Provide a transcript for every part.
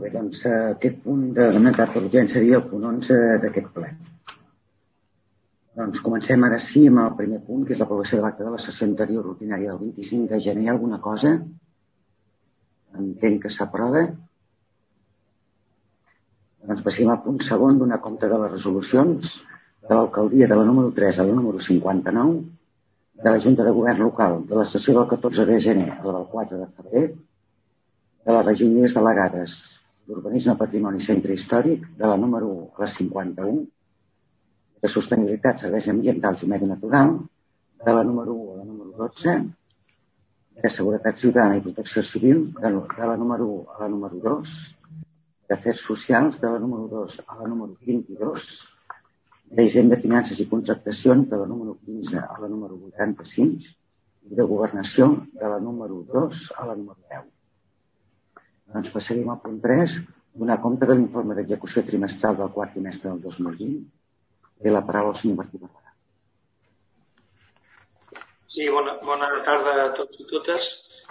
Molt bé, doncs aquest punt de lamentat per urgència seria el punt 11 d'aquest ple. Doncs comencem ara sí amb el primer punt, que és l'aprovació de l'acte de la sessió anterior rutinària del 25 de gener. Hi ha alguna cosa? Entenc que s'aprova. Doncs passem al punt segon, donar compte de les resolucions de l'alcaldia de la número 3 a la número 59, de la Junta de Govern local de la sessió del 14 de gener a la del 4 de febrer, de les regidories delegades d'Urbanisme, Patrimoni i Centre Històric, de la número 1 a la 51, de Sostenibilitat, Serveis Ambientals i Medi Natural, de la número 1 a la número 12, de Seguretat Ciutadana i Protecció Civil, de la número 1 a la número 2, d'Afers Socials, de la número 2 a la número 22, d'Hisenda, Finances i Contractacions, de la número 15 a la número 85, i de Governació, de la número 2 a la número 10. Doncs passaríem al punt 3, donar compte de l'informe d'execució trimestral del quart trimestre del 2020. Té la paraula el senyor Martí Barberà. Sí, bona tarda a tots i totes.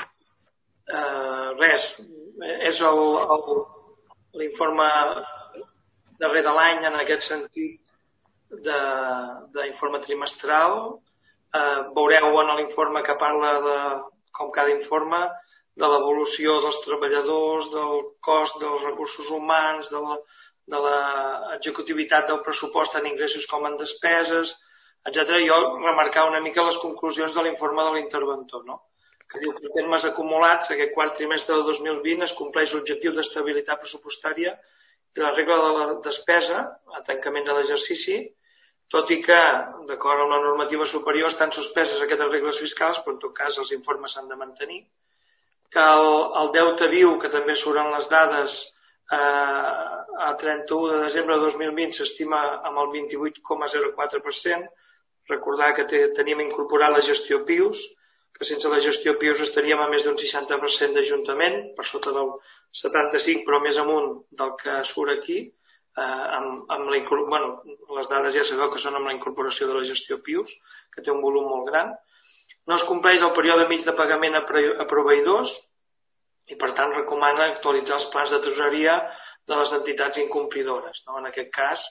És l'informe darrer de l'any en aquest sentit d'informe trimestral. Veureu en l'informe que parla de, com cada informe, de l'evolució dels treballadors, del cost dels recursos humans, de l'executivitat del pressupost en ingressos com en despeses, etc. Jo remarcar una mica les conclusions de l'informe de l'interventor, no? Que diu que en termes acumulats, aquest quart trimestre del 2020 es compleix l'objectiu d'estabilitat pressupostària i la regla de la despesa a tancament de l'exercici, tot i que, d'acord amb la normativa superior, estan suspeses aquestes regles fiscals, però en tot cas els informes s'han de mantenir, que el deute viu, que també surten les dades, a 31 de desembre de 2020 s'estima amb el 28,04%. Recordar que teníem incorporat la gestió PIUS, que sense la gestió PIUS estaríem a més d'un 60% d'Ajuntament, per sota del 75%, però més amunt del que surt aquí. Les dades ja sabeu que són amb la incorporació de la gestió PIUS, que té un volum molt gran. No es compleix el període mig de pagament a proveïdors i, per tant, recomana actualitzar els plans de tresoreria de les entitats incomplidores. En aquest cas,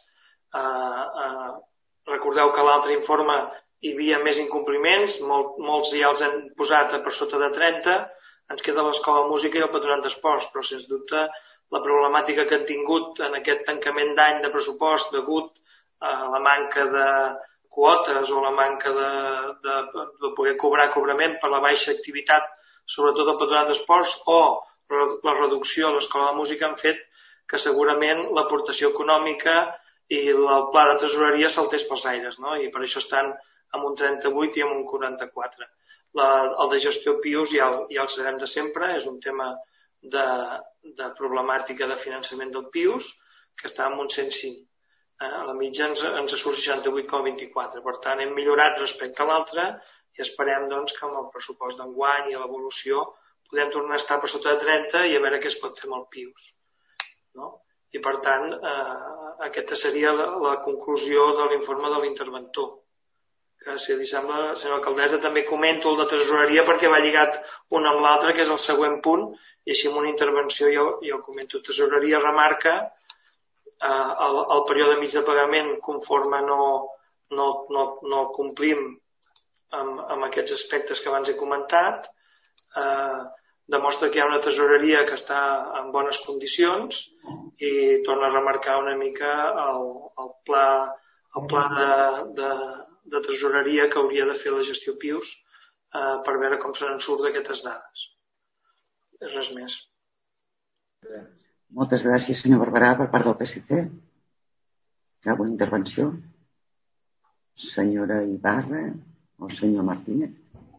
recordeu que a l'altre informe hi havia més incompliments, molts ja els han posat per sota de 30, ens queda l'Escola de Música i el Patronat d'Esports, però, sens dubte, la problemàtica que han tingut en aquest tancament d'any de pressupost degut a la manca de quotes o la manca de poder cobrar cobrament per la baixa activitat, sobretot del Patronat d'Esports, o la reducció a l'Escola de Música han fet que segurament l'aportació econòmica i el pla de tresoreria saltés pels aires, no? I per això estan amb un 38 i amb un 44. El de gestió PIUS ja el sabem de sempre, és un tema de problemàtica de finançament del PIUS, que està en un 105. A la mitja ens surt 68,24. Per tant, hem millorat respecte a l'altre i esperem doncs, que amb el pressupost d'enguany i l'evolució podem tornar a estar per sota de 30 i a veure què es pot fer amb el PIUS. No? I per tant, aquesta seria la conclusió de l'informe de l'interventor. Que, si li sembla, senyora alcaldessa, també comento el de tresoreria perquè va lligat un amb l'altre, que és el següent punt, i així en una intervenció jo comento. Tresoreria remarca el període mig de pagament conforme no complim amb aquests aspectes que abans he comentat, demostra que hi ha una tresoreria que està en bones condicions i torna a remarcar una mica el pla de tresoreria que hauria de fer la gestió PIUS per veure com se n'en surt d'aquestes dades. Res més. Moltes gràcies, senyor Barberà, per part del PSC. Hi ha alguna intervenció? Senyora Ibarra o senyor Martínez?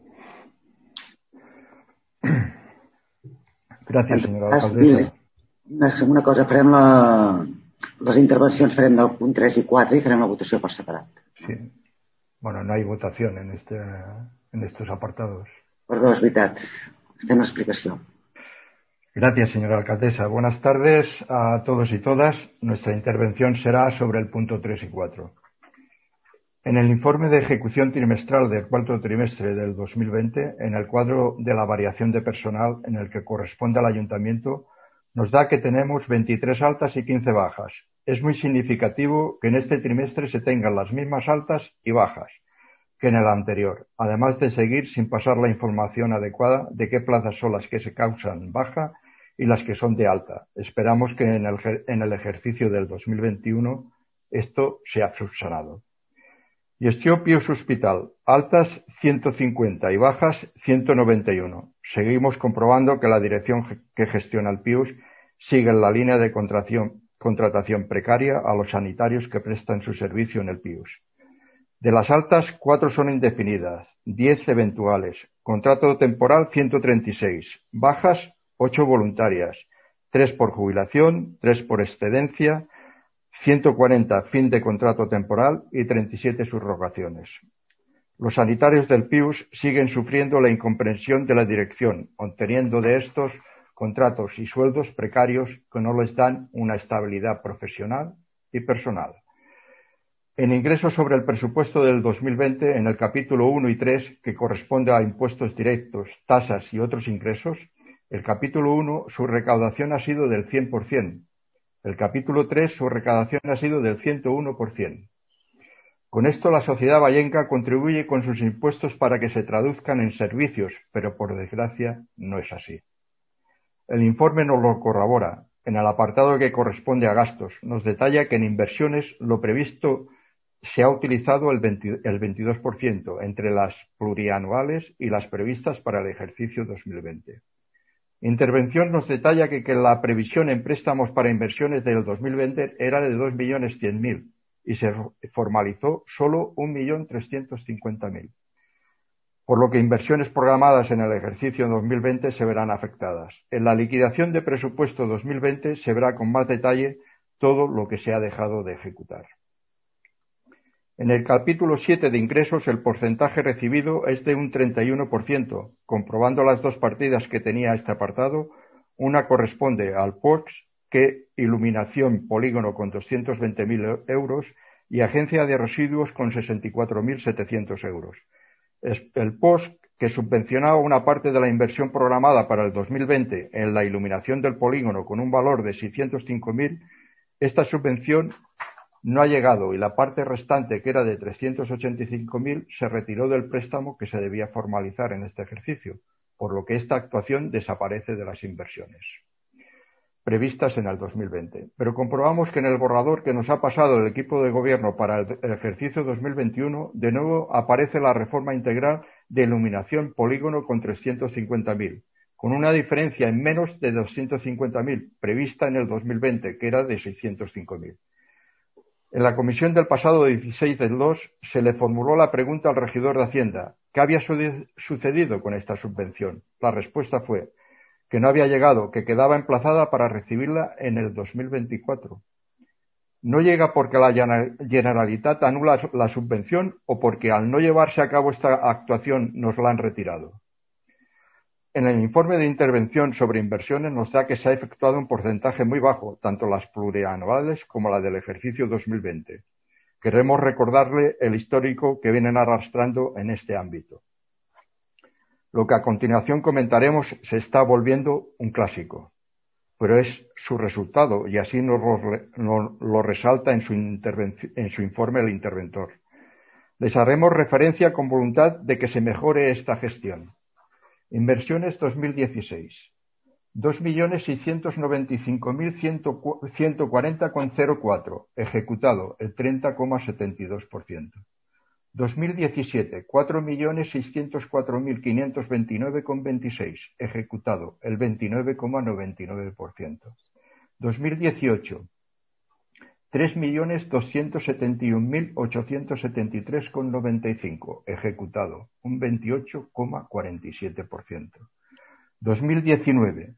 Gràcies, senyora alcaldessa. Una cosa, farem les intervencions farem del punt 3 i 4 i farem la votació per separat. Sí. Bueno, no hay votación en estos apartados. Perdó, es veritat. Estem en explicació. Gracias, señora alcaldesa. Buenas tardes a todos y todas. Nuestra intervención será sobre el punto 3 y 4. En el informe de ejecución trimestral del cuarto trimestre del 2020, en el cuadro de la variación de personal en el que corresponde al ayuntamiento, nos da que tenemos 23 altas y 15 bajas. Es muy significativo que en este trimestre se tengan las mismas altas y bajas que en el anterior, además de seguir sin pasar la información adecuada de qué plazas son las que se causan baja y las que son de alta. Esperamos que en el ejercicio del 2021 esto sea subsanado. Gestió Pius Hospital, altas 150 y bajas 191. Seguimos comprobando que la dirección que gestiona el Pius sigue en la línea de contratación precaria a los sanitarios que prestan su servicio en el Pius. De las altas, 4 son indefinidas, 10 eventuales, contrato temporal 136, bajas 8 voluntarias, 3 por jubilación, 3 por excedencia, 140 fin de contrato temporal y 37 subrogaciones. Los sanitarios del Pius siguen sufriendo la incomprensión de la dirección, obteniendo de estos contratos y sueldos precarios que no les dan una estabilidad profesional y personal. En ingresos sobre el presupuesto del 2020, en el capítulo 1 y 3, que corresponde a impuestos directos, tasas y otros ingresos, el capítulo 1, su recaudación ha sido del 100%. El capítulo 3, su recaudación ha sido del 101%. Con esto, la sociedad vallenca contribuye con sus impuestos para que se traduzcan en servicios, pero por desgracia no es así. El informe nos lo corrobora. En el apartado que corresponde a gastos, nos detalla que en inversiones lo previsto se ha utilizado el 22% entre las plurianuales y las previstas para el ejercicio 2020. Intervención nos detalla que la previsión en préstamos para inversiones del 2020 era de 2.100.000 y se formalizó solo 1.350.000, por lo que inversiones programadas en el ejercicio 2020 se verán afectadas. En la liquidación de presupuesto 2020 se verá con más detalle todo lo que se ha dejado de ejecutar. En el capítulo 7 de ingresos, el porcentaje recibido es de un 31%. Comprobando las dos partidas que tenía este apartado, una corresponde al POSC, que iluminación polígono con 220.000 euros y agencia de residuos con 64.700 euros. El POSC, que subvencionaba una parte de la inversión programada para el 2020 en la iluminación del polígono con un valor de 605.000, esta subvención no ha llegado y la parte restante, que era de 385.000, se retiró del préstamo que se debía formalizar en este ejercicio, por lo que esta actuación desaparece de las inversiones previstas en el 2020. Pero comprobamos que en el borrador que nos ha pasado el equipo de gobierno para el ejercicio 2021, de nuevo aparece la reforma integral de iluminación polígono con 350.000, con una diferencia en menos de 250.000 prevista en el 2020, que era de 605.000. En la comisión del pasado 16 del 2 se le formuló la pregunta al regidor de Hacienda: ¿qué había sucedido con esta subvención? La respuesta fue que no había llegado, que quedaba emplazada para recibirla en el 2024. ¿No llega porque la Generalitat anula la subvención o porque al no llevarse a cabo esta actuación nos la han retirado? En el informe de intervención sobre inversiones nos da que se ha efectuado un porcentaje muy bajo, tanto las plurianuales como la del ejercicio 2020. Queremos recordarle el histórico que vienen arrastrando en este ámbito. Lo que a continuación comentaremos se está volviendo un clásico, pero es su resultado y así nos lo resalta en su informe el interventor. Les haremos referencia con voluntad de que se mejore esta gestión. Inversiones 2016. 2.695.140,04, ejecutado el 30,72%. 2017, 4.604.529,26, ejecutado el 29,99%. 2018, 3.271.873,95, ejecutado un 28,47%. 2019,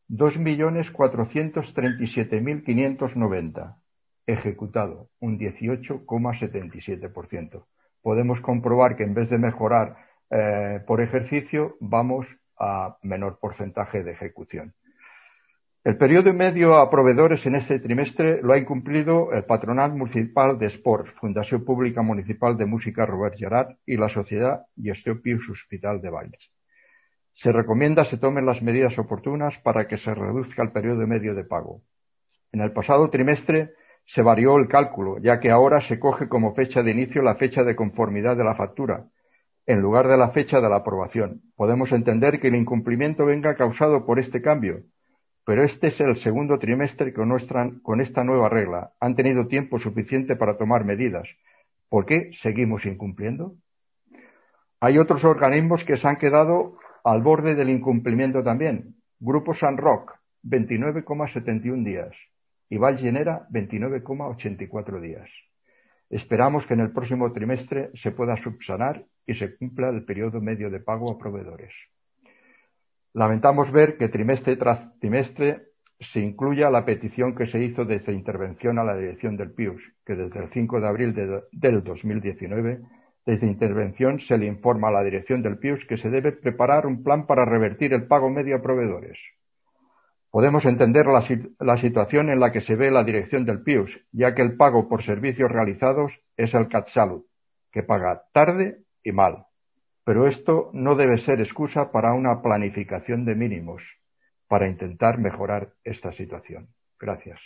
2.437.590, ejecutado un 18,77%. Podemos comprobar que en vez de mejorar por ejercicio, vamos a menor porcentaje de ejecución. El periodo medio a proveedores en este trimestre lo ha incumplido el Patronat Municipal de Esports, Fundació Pública Municipal de Música Robert Gerard y la Sociedad Gestió Pius Hospital de Valls. Se recomienda se tomen las medidas oportunas para que se reduzca el periodo medio de pago. En el pasado trimestre se varió el cálculo, ya que ahora se coge como fecha de inicio la fecha de conformidad de la factura, en lugar de la fecha de la aprobación. Podemos entender que el incumplimiento venga causado por este cambio, pero este es el segundo trimestre con esta nueva regla. ¿Han tenido tiempo suficiente para tomar medidas? ¿Por qué seguimos incumpliendo? Hay otros organismos que se han quedado al borde del incumplimiento también. Grupo San Roc, 29,71 días. Y Val Genera, 29,84 días. Esperamos que en el próximo trimestre se pueda subsanar y se cumpla el periodo medio de pago a proveedores. Lamentamos ver que trimestre tras trimestre se incluya la petición que se hizo desde intervención a la dirección del PIUS, que desde el 5 de abril del 2019, desde intervención se le informa a la dirección del PIUS que se debe preparar un plan para revertir el pago medio a proveedores. Podemos entender la situación en la que se ve la dirección del PIUS, ya que el pago por servicios realizados es el CatSalut, que paga tarde y mal. Pero esto no debe ser excusa para una planificación de mínimos, para intentar mejorar esta situación. Gràcies.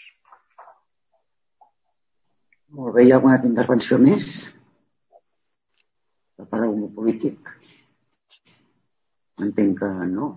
Molt bé, hi ha alguna intervenció més? Per part del grup polític? Entenc que no.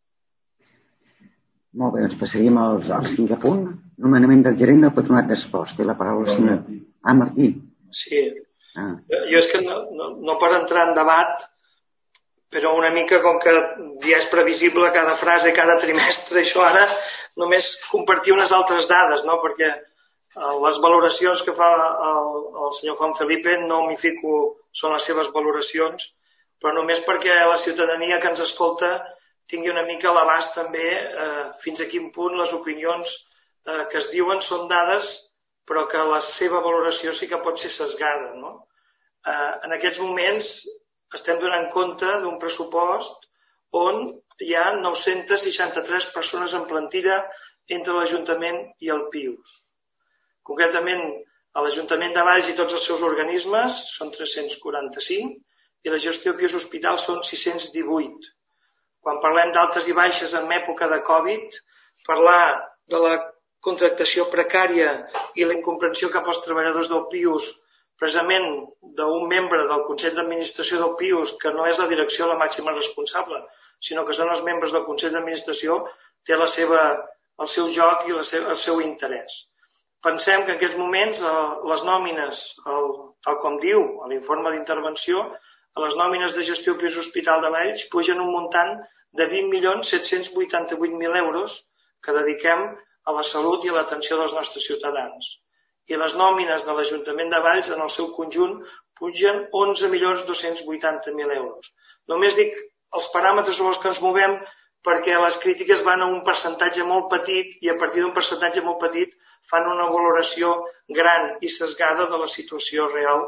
Molt bé, doncs passaríem al cinquè punt. Nomenament del gerent del Patronat d'Esports. Té la paraula el senyor... Martí. Sí. Jo és que no per entrar en debat, però una mica com que ja és previsible cada frase, cada trimestre, això ara només compartir unes altres dades, no? Perquè les valoracions que fa el senyor Juan Felipe no m'hi fico, són les seves valoracions, però només perquè la ciutadania que ens escolta tingui una mica a l'abast també fins a quin punt les opinions que es diuen són dades, però que la seva valoració sí que pot ser sesgada, no? En aquests moments estem donant compte d'un pressupost on hi ha 963 persones en plantilla entre l'Ajuntament i el PIUS. Concretament, a l'Ajuntament de Valls i tots els seus organismes són 345 i la gestió PIUS Hospital són 618. Quan parlem d'altes i baixes en època de Covid, parlar de la contractació precària i la incomprensió cap als treballadors del PIUS, precisament d'un membre del Consell d'Administració del PIUS, que no és la direcció la màxima responsable, sinó que són els membres del Consell d'Administració, té el seu joc i el seu interès. Pensem que en aquests moments les nòmines, tal com diu l'informe d'intervenció, les nòmines de gestió PIUS Hospital de Valls pugen un muntant de 20.788.000 euros que dediquem a la salut i a l'atenció dels nostres ciutadans. I les nòmines de l'Ajuntament de Valls en el seu conjunt pugen 11.280.000 euros. Només dic els paràmetres sobre els que ens movem perquè les crítiques van a un percentatge molt petit i a partir d'un percentatge molt petit fan una valoració gran i sesgada de la situació real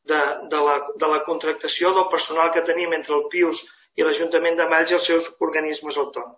de la contractació del personal que tenim entre el PIUS i l'Ajuntament de Valls i els seus organismes autònoms.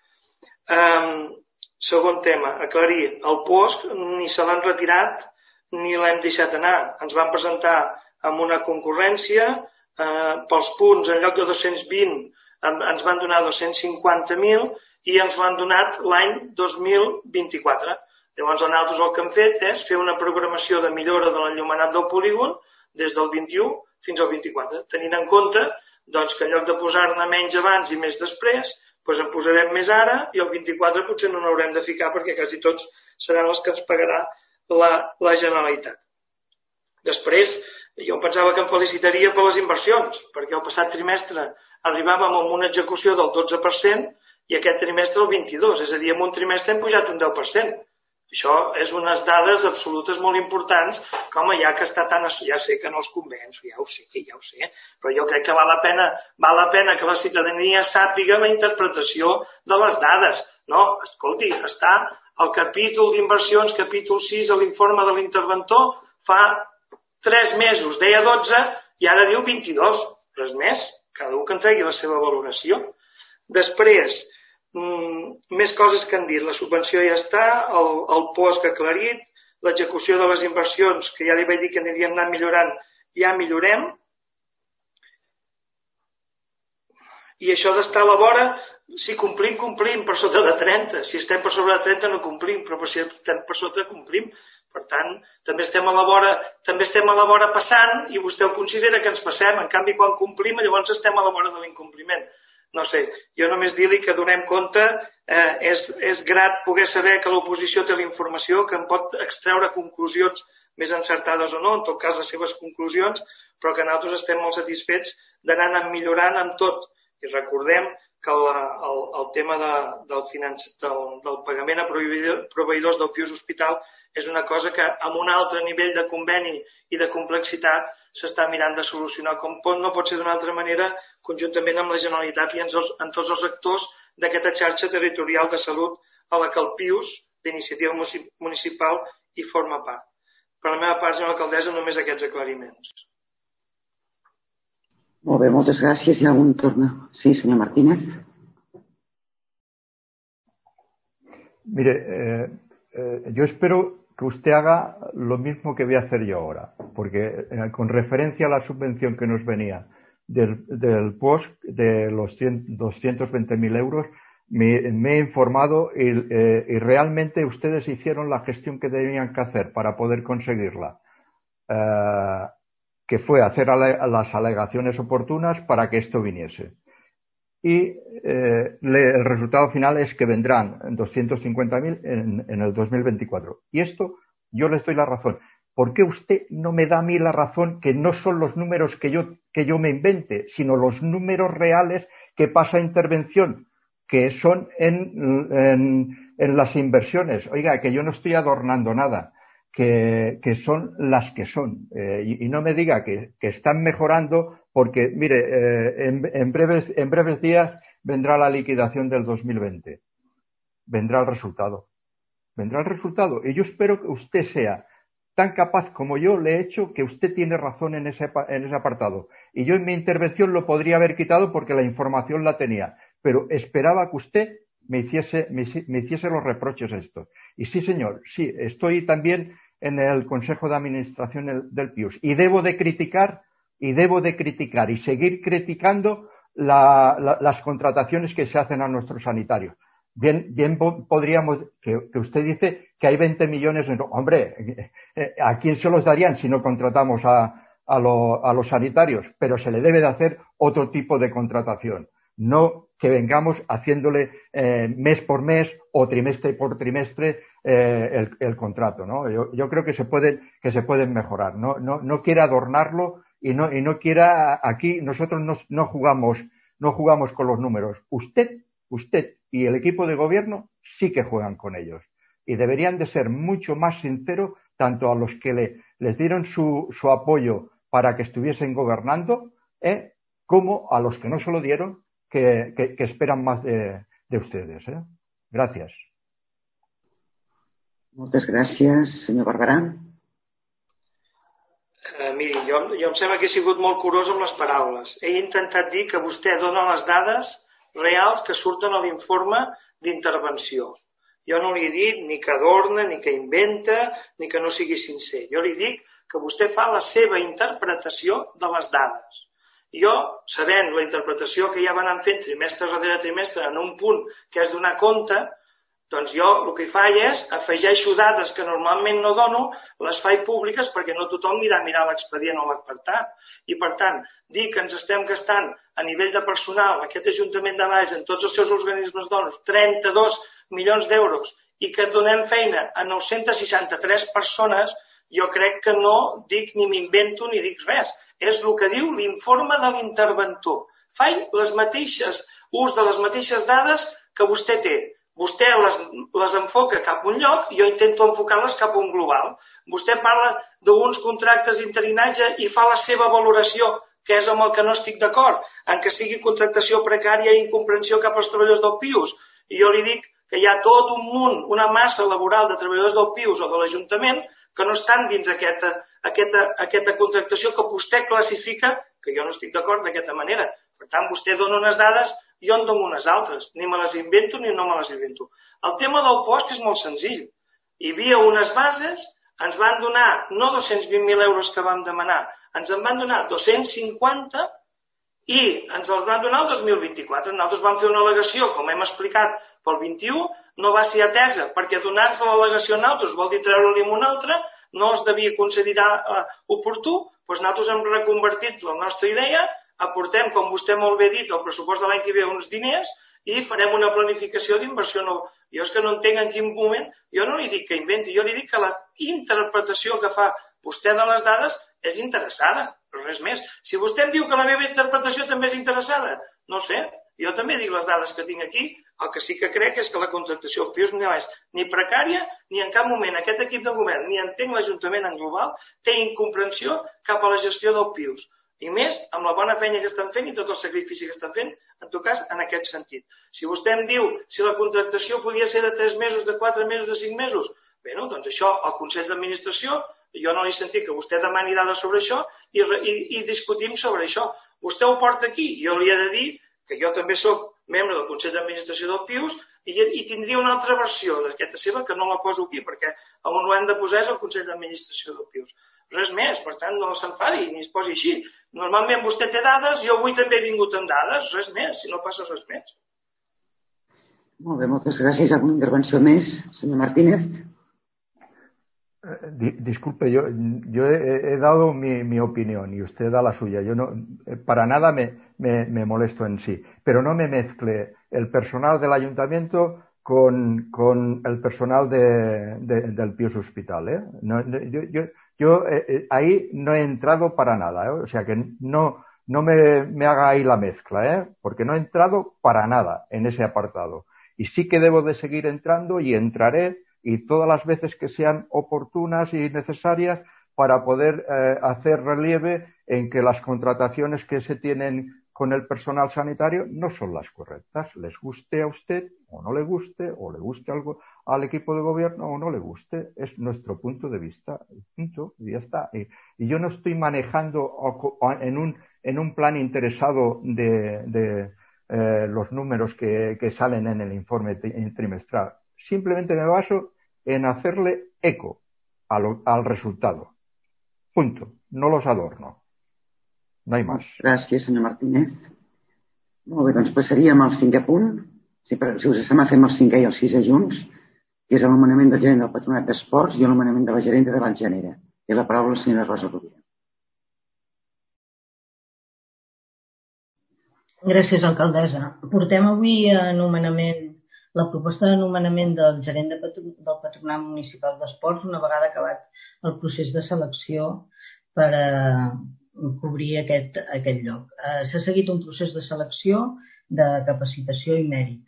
Segon tema, aclarir, el POSC ni se l'han retirat ni l'hem deixat anar. Ens van presentar amb una concurrència, pels punts, en lloc de 220, ens van donar 250.000 i ens l'han donat l'any 2024. Llavors, nosaltres el que hem fet és fer una programació de millora de l'enllumenat del polígon des del 21 fins al 24, tenint en compte que en lloc de posar-ne menys abans i més després, doncs en posarem més ara i el 24 potser no n'haurem de ficar perquè quasi tots seran els que ens pagarà la Generalitat. Després, jo pensava que em felicitaria per les inversions, perquè el passat trimestre arribàvem a una execució del 12% i aquest trimestre el 22%, és a dir, en un trimestre hem pujat un 10%. Això és unes dades absolutes molt importants, que home, ja que està tan... Ja sé que no els convenço, ja ho sé, però jo crec que val la pena que la ciutadania sàpiga la interpretació de les dades. No, escolti, està al capítol d'inversions, capítol 6, a l'informe de l'interventor, fa 3 mesos, deia 12 i ara diu 22. Res més, cada un que en tregui la seva valoració. Després, més coses que han dit, la subvenció ja està, el POSC aclarit, l'execució de les inversions, que ja li vaig dir que aniríem anar millorant, ja millorem. I això d'estar a la vora, si complim, complim per sota de 30. Si estem per sobre de 30 no complim, però si estem per sota complim. Per tant, també estem a la vora passant i vostè ho considera que ens passem. En canvi, quan complim, llavors estem a la vora de l'incompliment. No sé, jo només dir-li que donem compte, és grat poder saber que l'oposició té la informació, que en pot extreure conclusions més encertades o no, en tot cas les seves conclusions, però que nosaltres estem molt satisfets d'anar millorant en tot. I recordem que el tema del pagament a proveïdors del PIUS Hospital és una cosa que amb un altre nivell de conveni i de complexitat s'està mirant de solucionar, com no pot ser d'una altra manera, conjuntament amb la Generalitat i amb tots els actors d'aquesta xarxa territorial de salut a la que el PIUS, d'iniciativa municipal, hi forma part. Per la meva part, senyora alcaldessa, només aquests aclariments. Molt bé, moltes gràcies. Hi ha algun torn? Sí, senyor Martínez. Mire, yo espero que usted haga lo mismo que voy a hacer yo ahora, porque con referencia a la subvención que nos venía del POSC de los 220.000 euros, me he informado y realmente ustedes hicieron la gestión que tenían que hacer para poder conseguirla, que fue hacer las alegaciones oportunas para que esto viniese. Y el resultado final es que vendrán 250.000 en el 2024. Y esto yo les doy la razón. ¿Por qué usted no me da a mí la razón que no son los números que yo me invente, sino los números reales que pasa a intervención, que son en las inversiones? Oiga, que yo no estoy adornando nada, que son las que son. Y no me diga que están mejorando, porque, mire, en breves días vendrá la liquidación del 2020. Vendrá el resultado. Y yo espero que usted sea tan capaz como yo le he hecho, que usted tiene razón en ese apartado. Y yo en mi intervención lo podría haber quitado porque la información la tenía. Pero esperaba que usted me hiciese los reproches estos. Y sí, señor, sí, estoy también en el Consejo de Administración del PIUS. Y debo de criticar y seguir criticando las contrataciones que se hacen a nuestros sanitarios. Bien podríamos, que usted dice que hay 20 millones, hombre, ¿a quién se los darían si no contratamos a los sanitarios? Pero se le debe de hacer otro tipo de contratación, no que vengamos haciéndole mes por mes o trimestre por trimestre el contrato, ¿no? Yo creo que se pueden mejorar, no quiera adornarlo y no quiera, aquí nosotros no jugamos con los números. Usted y el equipo de gobierno sí que juegan con ellos y deberían de ser mucho más sinceros, tanto a los que les dieron su apoyo para que estuviesen gobernando, como a los que no se lo dieron, que esperan más de ustedes. Gràcies. Moltes gràcies, senyor Barberà. Miri, jo em sembla que he sigut molt curós amb les paraules. He intentat dir que vostè dona les dades reals que surten a l'informe d'intervenció. Jo no li he dit ni que adorna, ni que inventa, ni que no sigui sincer. Jo li dic que vostè fa la seva interpretació de les dades. Jo, sabent la interpretació que ja van anar fent trimestre darrere trimestre en un punt que és donar compte, doncs jo el que faig és afegeixo dades que normalment no dono, les faig públiques perquè no tothom anirà a mirar l'expedient o l'apartat. I per tant, dir que ens estem gastant a nivell de personal, aquest Ajuntament de Baix, en tots els seus organismes donos, 32 milions d'euros i que donem feina a 963 persones, jo crec que no dic ni m'invento ni dic res. És el que diu l'informe de l'interventor. Faig ús de les mateixes dades que vostè té. Vostè les enfoca cap a un lloc i jo intento enfocar-les cap a un global. Vostè parla d'uns contractes d'interinatge i fa la seva valoració, que és amb el que no estic d'acord, en que sigui contractació precària i incomprensió cap als treballadors del PIUS. I jo li dic que hi ha tot un munt, una massa laboral de treballadors del PIUS o de l'Ajuntament que no estan dins aquesta contractació que vostè classifica, que jo no estic d'acord d'aquesta manera. Per tant, vostè dona unes dades, jo en dono unes altres. Ni me les invento ni no me les invento. El tema del POSC és molt senzill. Hi havia unes bases, ens van donar no 220.000 euros que vam demanar, ens en van donar 250 i ens els van donar el 2024. Nosaltres vam fer una al·legació, com hem explicat, pel 21, no va ser atesa, perquè donar-nos l'al·legació a nosaltres vol dir treure-li a un altre, no es devia considerar oportú, doncs nosaltres hem reconvertit la nostra idea, aportem, com vostè molt bé ha dit, el pressupost de l'any que ve uns diners i farem una planificació d'inversió nova. Jo és que no entenc en quin moment, jo no li dic que inventi, jo li dic que la interpretació que fa vostè de les dades és interessada, però res més. Si vostè em diu que la meva interpretació també és interessada, no sé, jo també dic les dades que tinc aquí, el que sí que crec és que la contractació al PIUS no és ni precària, ni en cap moment aquest equip de govern, ni entenc l'Ajuntament en global, té incomprensió cap a la gestió del PIUS. I més amb la bona feina que estan fent i tot el sacrifici que estan fent, en tot cas, en aquest sentit. Si vostè em diu si la contractació podia ser de 3 mesos, de 4 mesos, de 5 mesos, bé, doncs això, al Consell d'Administració, jo no he sentit que vostè demani dades sobre això i discutim sobre això. Vostè ho porta aquí, jo li he de dir que jo també sóc membre del Consell d'Administració del PIUS i tindria una altra versió d'aquesta seva que no la poso aquí, perquè on ho hem de posar és el Consell d'Administració del PIUS. Res més, per tant, no s'enfadi ni es posi així. Normalment vostè té dades, jo avui també he vingut amb dades, res més, si no passa res més. Molt bé, moltes gràcies. ¿Alguna intervenció més, senyor Martínez? Disculpe, yo he dado mi opinión y usted da la suya. Yo no, para nada me molesto en sí, pero no me mezcle el personal del ayuntamiento con el personal del PIUS Hospital, ¿eh? No, yo ahí no he entrado para nada, ¿eh? O sea que no me haga ahí la mezcla, ¿eh? Porque no he entrado para nada en ese apartado. Y sí que debo de seguir entrando y entraré y todas las veces que sean oportunas y necesarias para poder hacer relieve en que las contrataciones que se tienen con el personal sanitario no son las correctas. Les guste a usted o no le guste, o le guste algo al equipo de gobierno o no le guste, es nuestro punto de vista, punto, y ya está. Y yo no estoy manejando en un plan interesado de los números que salen en el informe trimestral. Simplemente me baso en hacerle eco al resultado. Punto. No los adorno. No hi més. Gràcies, senyor Martínez. Molt bé, doncs passaríem al 5è punt. Si us sembla, fem el 5è i el 6è junts, que és el nomenament del gerent del Patronat d'Esports i el nomenament de la gerenta de Valls-Llanera. Té la paraula la senyora Rosa Rovira. Gràcies, alcaldessa. Portem avui a nomenament la proposta de nomenament del gerent del Patronat Municipal d'Esports una vegada acabat el procés de selecció per cobrir aquest lloc. S'ha seguit un procés de selecció, de capacitació i mèrit.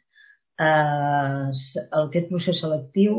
Aquest procés selectiu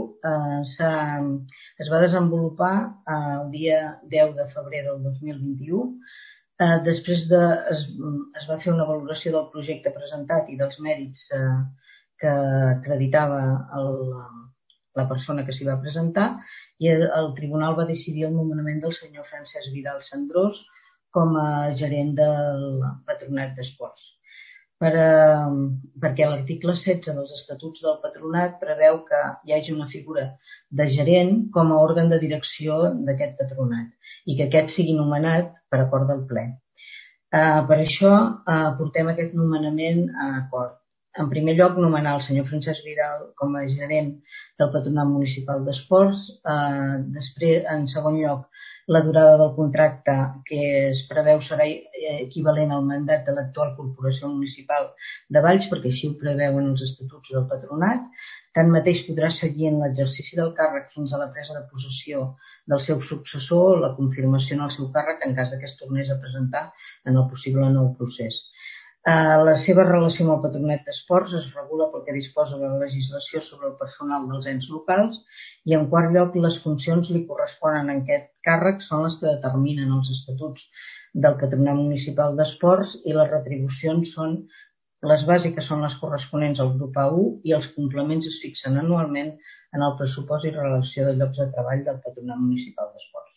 es va desenvolupar el dia 10 de febrer del 2021. Després es va fer una valoració del projecte presentat i dels mèrits que acreditava la persona que s'hi va presentar i el tribunal va decidir el nomenament del senyor Francesc Vidal Cendrós com a gerent del Patronat d'Esports. Perquè l'article 16 dels Estatuts del Patronat preveu que hi hagi una figura de gerent com a òrgan de direcció d'aquest patronat i que aquest sigui nomenat per acord del ple. Per això portem aquest nomenament a acord. En primer lloc, nomenar el senyor Francesc Vidal com a gerent del Patronat Municipal d'Esports. Després, en segon lloc, la durada del contracte que es preveu serà equivalent al mandat de l'actual Corporació Municipal de Valls, perquè així ho preveuen els estatuts del patronat. Tanmateix podrà seguir en l'exercici del càrrec fins a la presa de possessió del seu successor o la confirmació en el seu càrrec en cas que es tornés a presentar en el possible nou procés. La seva relació amb el Patronat d'Esports es regula pel que disposa la legislació sobre el personal dels ens locals i, en quart lloc, les funcions li corresponen a aquest càrrec són les que determinen els estatuts del Patronat Municipal d'Esports i les retribucions són les bàsiques són les corresponents al grup A1 i els complements es fixen anualment en el pressupost i relació de llocs de treball del Patronat Municipal d'Esports.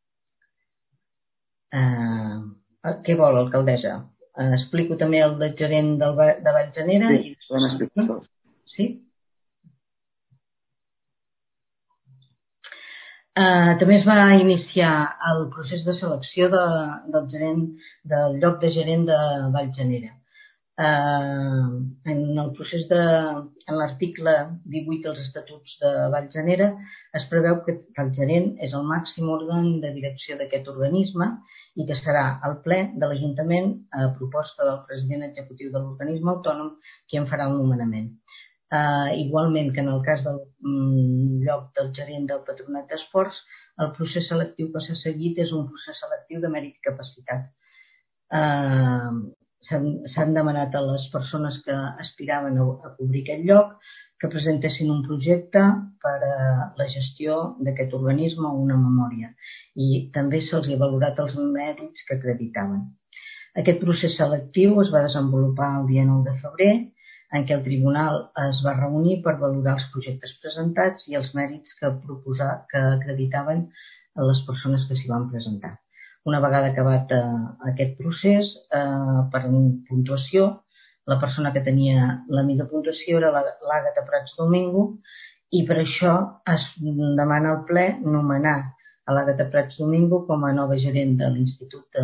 Què vol, alcaldessa? Explico també el del gerent de Valls-Llanera. Sí, podem explicar tots. Sí? També es va iniciar el procés de selecció del lloc de gerent de Vallgenera. En l'article 18 dels Estatuts de Vallgenera es preveu que el gerent és el màxim òrgan de direcció d'aquest organisme i que serà el ple de l'Ajuntament a proposta del president executiu de l'organisme autònom qui en farà el nomenament. Igualment que en el cas del lloc del gerent del Patronat d'Esports, el procés selectiu que s'ha seguit és un procés selectiu de mèrit i capacitat. S'han demanat a les persones que aspiraven a cobrir aquest lloc que presentessin un projecte per a la gestió d'aquest organisme o una memòria i també se'ls ha valorat els mèrits que acreditaven. Aquest procés selectiu es va desenvolupar el dia 9 de febrer en què el tribunal es va reunir per valorar els projectes presentats i els mèrits que acreditaven a les persones que s'hi van presentar. Una vegada acabat aquest procés, per puntuació, la persona que tenia la millor puntuació era l'Àgata Prats Domingo i per això es demana al ple nomenar a l'Àgata Prats Domingo com a nova gerent de l'Institut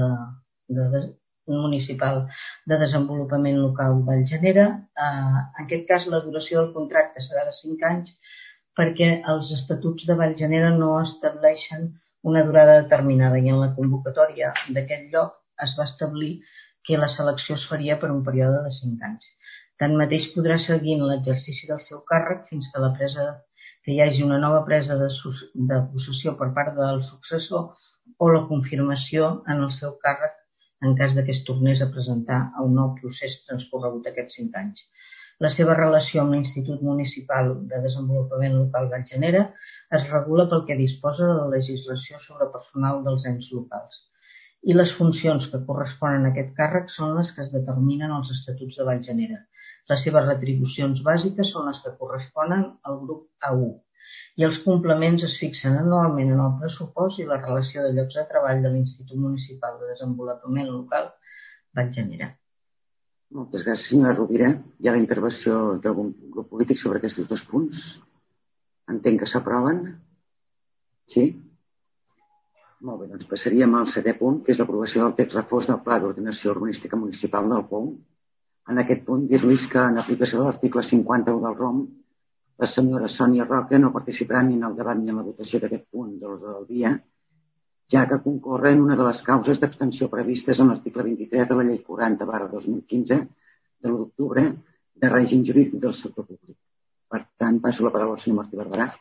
Municipal de Desenvolupament Local Vallgenera. En aquest cas, la duració del contracte serà de 5 anys perquè els estatuts de Vallgenera no estableixen una durada determinada i en la convocatòria d'aquest lloc es va establir que la selecció es faria per un període de 5 anys. Tanmateix podrà seguir en l'exercici del seu càrrec fins que hi hagi una nova presa de possessió per part del successor o la confirmació en el seu càrrec en cas que es tornés a presentar a un nou procés transcorregut aquests 5 anys. La seva relació amb l'Institut Municipal de Desenvolupament Local Vallgenera es regula pel que disposa de la legislació sobre personal dels ens locals i les funcions que corresponen a aquest càrrec són les que es determinen als Estatuts de Vallgenera. Les seves retribucions bàsiques són les que corresponen al grup A1 i els complements es fixen anualment en el pressupost i la relació de llocs de treball de l'Institut Municipal de Desenvolupament Local Vallgenera. Moltes gràcies, senyora Rovira. Hi ha la intervenció d'algun grup polític sobre aquests 2 punts. Entenc que s'aproven. Sí? Molt bé, doncs passaríem al 7è punt, que és l'aprovació del text refós del Pla d'Ordenació Urbanística Municipal del POU. En aquest punt, dir-los que en aplicació de l'article 51 del ROM, la senyora Sònia Roca no participarà ni en el debat ni en la votació d'aquest punt de l'ordre del dia, ja que concorre en una de les causes d'abstenció previstes en l'article 23 de la Llei 40/2015 de l'1 d'octubre de règim jurídic del sector públic. Per tant, passo la paraula al senyor Martí Barberà.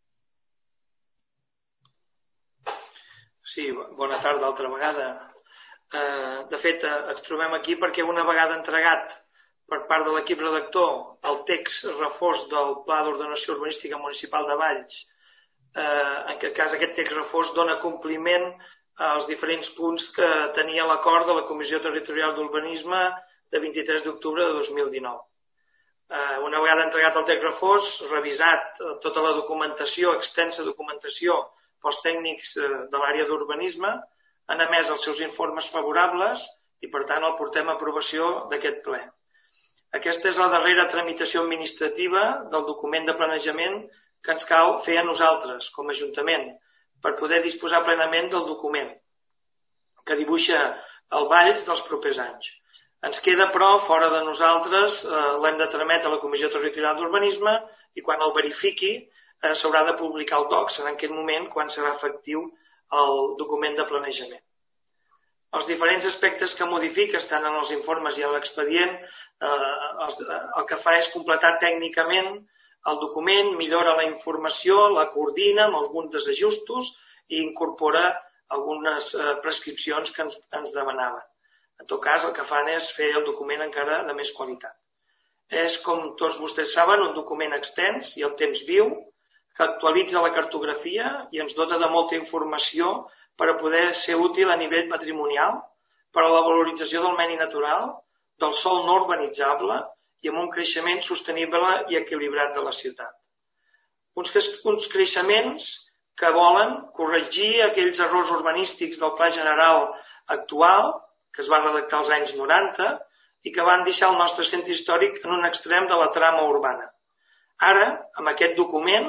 Sí, bona tarda altra vegada. De fet, ens trobem aquí perquè una vegada entregat per part de l'equip redactor el text refós del Pla d'Ordenació Urbanística Municipal de Valls, en aquest cas aquest text refós dona compliment als diferents punts que tenia l'acord de la Comissió Territorial d'Urbanisme de 23 d'octubre de 2019. Una vegada entregat el text refós, revisat tota la documentació, extensa documentació pels tècnics de l'àrea d'urbanisme, han emès els seus informes favorables i per tant el portem a aprovació d'aquest ple. Aquesta és la darrera tramitació administrativa del document de planejament que ens cal fer a nosaltres, com a Ajuntament, per poder disposar plenament del document que dibuixa el Valls dels propers anys. Ens queda, però, fora de nosaltres, l'hem de trametre a la Comissió Territorial d'Urbanisme i quan el verifiqui s'haurà de publicar el doc, serà en aquest moment quan serà efectiu el document de planejament. Els diferents aspectes que modifica estan en els informes i a l'expedient. El que fa és completar tècnicament el document, millora la informació, la coordina amb alguns desajustos i incorpora algunes prescripcions que ens demanaven. En tot cas, el que fan és fer el document encara de més qualitat. És, com tots vostès saben, un document extens i el temps viu que actualitza la cartografia i ens dota de molta informació per a poder ser útil a nivell patrimonial, per a la valorització del medi natural, del sòl no urbanitzable i amb un creixement sostenible i equilibrat de la ciutat. Uns creixements que volen corregir aquells errors urbanístics del Pla General actual, que es va redactar als anys 90 i que van deixar el nostre centre històric en un extrem de la trama urbana. Ara, amb aquest document,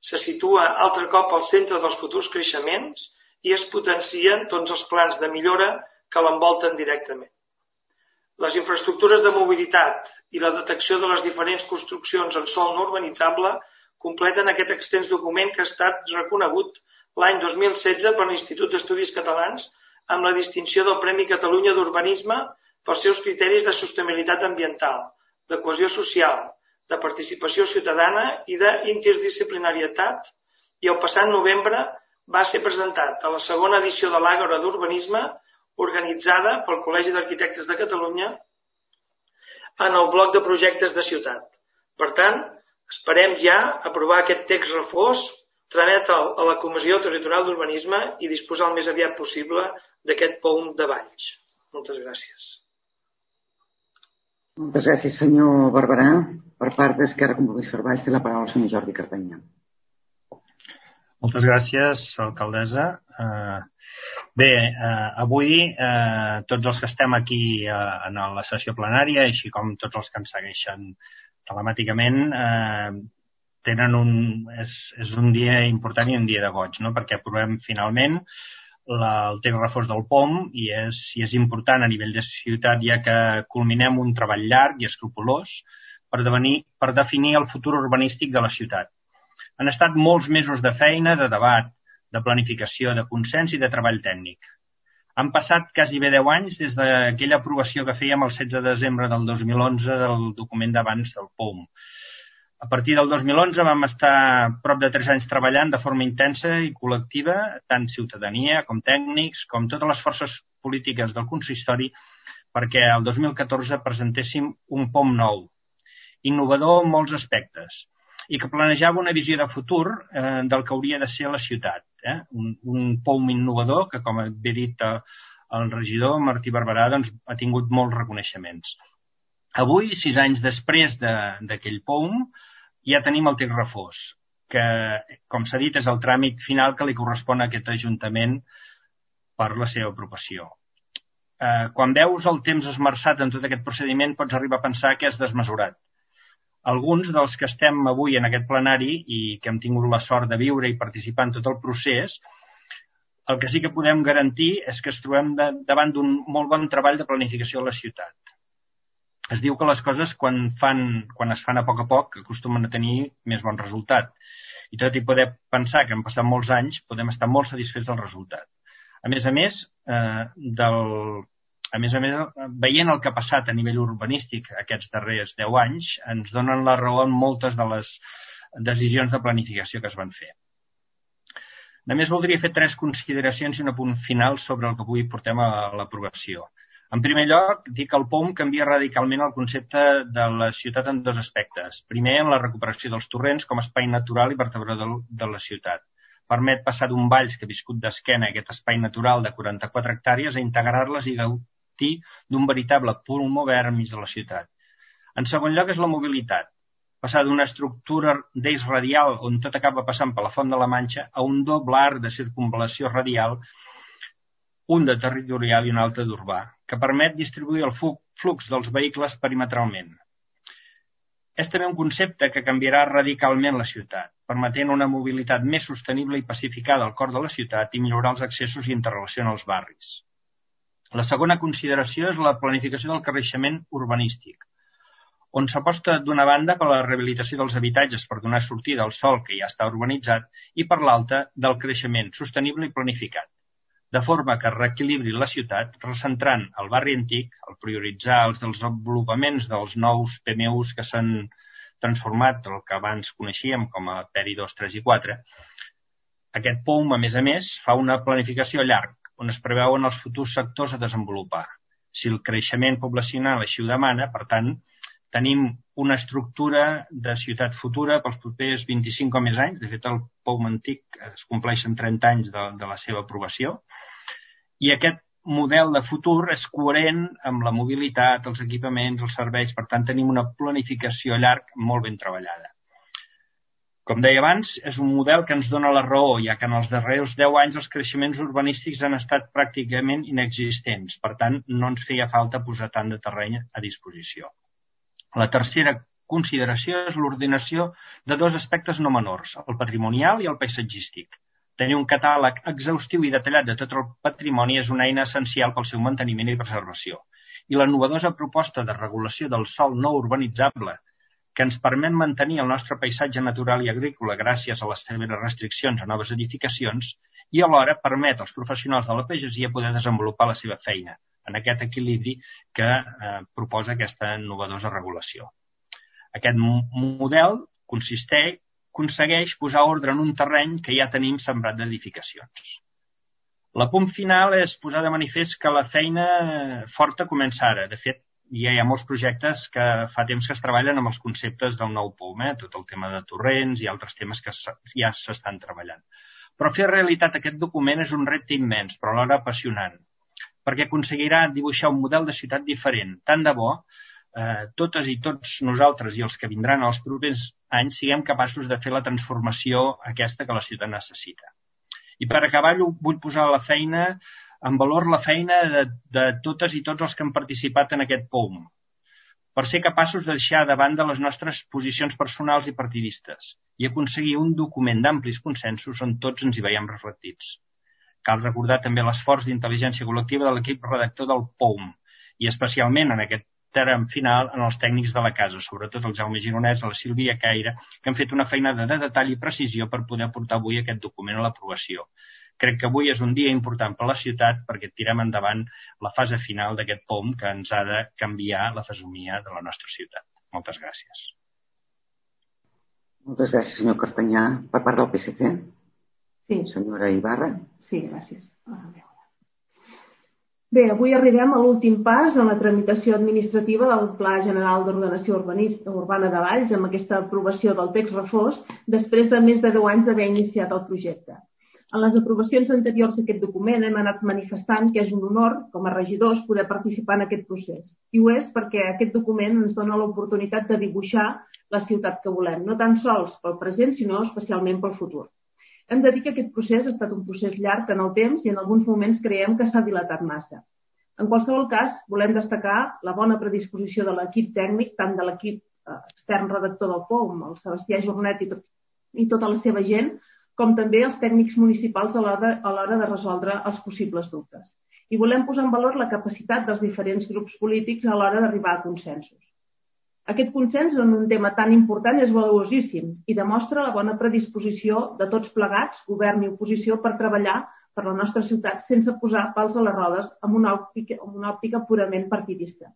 se situa altre cop al centre dels futurs creixements i es potencien tots els plans de millora que l'envolten directament. Les infraestructures de mobilitat i la detecció de les diferents construccions en sòl no urbanitzable completen aquest extens document que ha estat reconegut l'any 2016 per l'Institut d'Estudis Catalans amb la distinció del Premi Catalunya d'Urbanisme pels seus criteris de sostenibilitat ambiental, de cohesió social, de participació ciutadana i d'interdisciplinarietat, i el passat novembre va ser presentat a la segona edició de l'Àgora d'Urbanisme organitzada pel Col·legi d'Arquitectes de Catalunya en el bloc de projectes de ciutat. Per tant, esperem ja aprovar aquest text refós, trametre'l a la Comissió Territorial d'Urbanisme i disposar el més aviat possible d'aquest POUM de Valls. Moltes gràcies. Moltes gràcies, senyor Barberà. Per part d'Esquerra Compromís per Valls té la paraula el senyor Jordi Cartanyà. Moltes gràcies, alcaldessa. Bé, avui tots els que estem aquí en la sessió plenària, així com tots els que ens segueixen telemàticament, és un dia important i un dia de goig, no? Perquè aprovem finalment el text refós del POM i és important a nivell de ciutat, ja que culminem un treball llarg i escrupolós per definir el futur urbanístic de la ciutat. Han estat molts mesos de feina, de debat, de planificació, de consens i de treball tècnic. Han passat quasi 10 anys des d'aquella aprovació que fèiem el 16 de desembre del 2011 del document d'abans del POM. A partir del 2011 vam estar prop de 3 anys treballant de forma intensa i col·lectiva, tant ciutadania com tècnics, com totes les forces polítiques del consistori, perquè el 2014 presentéssim un POM nou, innovador en molts aspectes, i que planejava una visió de futur del que hauria de ser la ciutat. Un POM innovador que, com ha dit el regidor Martí Barberà, ha tingut molts reconeixements. Avui, 6 anys després d'aquell POM, ja tenim el text refós, que, com s'ha dit, és el tràmit final que li correspon a aquest Ajuntament per la seva aprovació. Quan veus el temps esmerçat en tot aquest procediment, pots arribar a pensar que és desmesurat. Alguns dels que estem avui en aquest plenari i que hem tingut la sort de viure i participar en tot el procés, el que sí que podem garantir és que es trobem davant d'un molt bon treball de planificació de la ciutat. Es diu que les coses, quan es fan a poc, acostumen a tenir més bon resultat. I tot i poder pensar que han passat molts anys, podem estar molt satisfets del resultat. A més a més, veient el que ha passat a nivell urbanístic aquests darrers 10 anys, ens donen la raó en moltes de les decisions de planificació que es van fer. Només voldria fer 3 consideracions i un apunt final sobre el que avui portem a l'aprovació. En primer lloc, dir que el POM canvia radicalment el concepte de la ciutat en 2 aspectes. Primer, en la recuperació dels torrents com a espai natural i vertebrador de la ciutat. Permet passar d'un Valls que ha viscut d'esquena aquest espai natural de 44 hectàrees a integrar-les i gaudir d'un veritable pulmó verd enmig de la ciutat. En segon lloc és la mobilitat. Passar d'una estructura d'eix radial on tot acaba passant per la Font de la Manxa a un doble arc de circumval·lació radial, un de territorial i un altre d'urbà, que permet distribuir el flux dels vehicles perimetralment. És també un concepte que canviarà radicalment la ciutat, permetent una mobilitat més sostenible i pacificada al cor de la ciutat i millorar els accessos i interrelació en els barris. La segona consideració és la planificació del creixement urbanístic, on s'aposta d'una banda per la rehabilitació dels habitatges per donar sortida al sòl que ja està urbanitzat i per l'altra del creixement sostenible i planificat, de forma que reequilibri la ciutat, recentrant el barri antic, el prioritzar els desenvolupaments dels nous PMUs que s'han transformat, el que abans coneixíem com a PERI 2, 3 i 4. Aquest POM, a més, fa una planificació a llarg, on es preveuen els futurs sectors a desenvolupar. Si el creixement poblacional així ho demana, per tant, tenim una estructura de ciutat futura pels propers 25 o més anys. De fet, el POM antic es compleixen 30 anys de la seva aprovació. I aquest model de futur és coherent amb la mobilitat, els equipaments, els serveis. Per tant, tenim una planificació a llarg molt ben treballada. Com deia abans, és un model que ens dona la raó, ja que en els darrers 10 anys els creixements urbanístics han estat pràcticament inexistents. Per tant, no ens feia falta posar tant de terreny a disposició. La tercera consideració és l'ordenació de dos aspectes no menors, el patrimonial i el paisatgístic. Tenir un catàleg exhaustiu i detallat de tot el patrimoni és una eina essencial pel seu manteniment i preservació. I la novedosa proposta de regulació del sòl no urbanitzable, que ens permet mantenir el nostre paisatge natural i agrícola gràcies a les severes restriccions a noves edificacions i alhora permet als professionals de la pagesia poder desenvolupar la seva feina en aquest equilibri que proposa aquesta novedosa regulació. Aquest model aconsegueix posar ordre en un terreny que ja tenim sembrat d'edificacions. L'apunt final és posar de manifest que la feina forta comença ara. De fet, ja hi ha molts projectes que fa temps que es treballen amb els conceptes del nou POUM, tot el tema de torrents i altres temes que ja s'estan treballant. Però fer realitat aquest document és un repte immens, però alhora apassionant, perquè aconseguirà dibuixar un model de ciutat diferent. Tant de bo, totes i tots nosaltres i els que vindran els propers anys siguem capaços de fer la transformació aquesta que la ciutat necessita. I per acabar, vull posar en valor la feina de totes i tots els que han participat en aquest POUM, per ser capaços de deixar de banda les nostres posicions personals i partidistes i aconseguir un document d'amplis consensos on tots ens hi veiem reflectits. Cal recordar també l'esforç d'intel·ligència col·lectiva de l'equip redactor del POUM i especialment en aquest tram final en els tècnics de la casa, sobretot el Jaume Gironès, la Sílvia Caire, que han fet una feina de detall i precisió per poder portar avui aquest document a l'aprovació. Crec que avui és un dia important per a la ciutat perquè tirem endavant la fase final d'aquest POUM que ens ha de canviar la fesomia de la nostra ciutat. Moltes gràcies. Moltes gràcies, senyor Cartanyà. Per part del PSC? Sí. Senyora Ibarra? Sí, gràcies. Bé, avui arribem a l'últim pas en la tramitació administrativa del Pla General d'Ordenació Urbana de Valls amb aquesta aprovació del text refós després de més de 10 anys d'haver iniciat el projecte. En les aprovacions anteriors d'aquest document hem anat manifestant que és un honor, com a regidors, poder participar en aquest procés. I ho és perquè aquest document ens dona l'oportunitat de dibuixar la ciutat que volem, no tan sols pel present, sinó especialment pel futur. Hem de dir que aquest procés ha estat un procés llarg en el temps i en alguns moments creiem que s'ha dilatat massa. En qualsevol cas, volem destacar la bona predisposició de l'equip tècnic, tant de l'equip extern redactor del POUM, el Sebastià Jornet i tota la seva gent, com també els tècnics municipals a l'hora de resoldre els possibles dubtes. I volem posar en valor la capacitat dels diferents grups polítics a l'hora d'arribar a consensos. Aquest consens en un tema tan important és valuosíssim i demostra la bona predisposició de tots plegats, govern i oposició, per treballar per la nostra ciutat sense posar pals a les rodes amb una òptica purament partidista.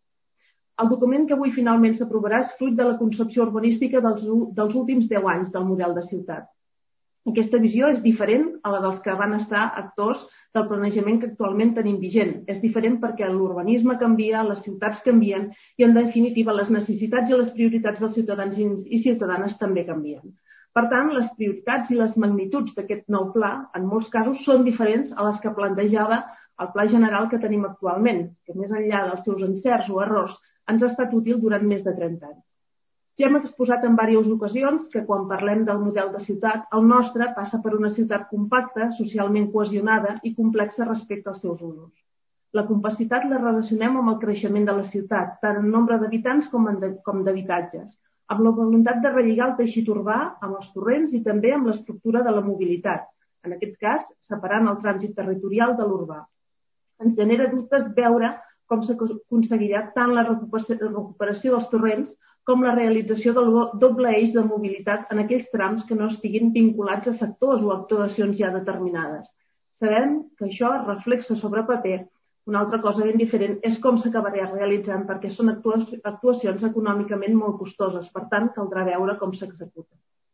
El document que avui finalment s'aprovarà és fruit de la concepció urbanística dels últims 10 anys del model de ciutat. Aquesta visió és diferent a la dels que van estar actors del planejament que actualment tenim vigent. És diferent perquè l'urbanisme canvia, les ciutats canvien i, en definitiva, les necessitats i les prioritats dels ciutadans i ciutadanes també canvien. Per tant, les prioritats i les magnituds d'aquest nou pla, en molts casos, són diferents a les que plantejava el pla general que tenim actualment, que més enllà dels seus encerts o errors, ens ha estat útil durant més de 30 anys. Ja hem exposat en diverses ocasions que quan parlem del model de ciutat, el nostre passa per una ciutat compacta, socialment cohesionada i complexa respecte als seus usos. La compacitat la relacionem amb el creixement de la ciutat, tant en nombre d'habitants com d'habitatges, amb la voluntat de relligar el teixit urbà amb els torrents i també amb l'estructura de la mobilitat, en aquest cas separant el trànsit territorial de l'urbà. Ens genera dubtes veure com s'aconseguirà tant la recuperació dels torrents com la realització del doble eix de mobilitat en aquells trams que no estiguin vinculats a sectors o actuacions ja determinades. Sabem que això es reflexa sobre paper. Una altra cosa ben diferent és com s'acabarà realitzant perquè són actuacions econòmicament molt costoses, per tant caldrà veure com s'executen.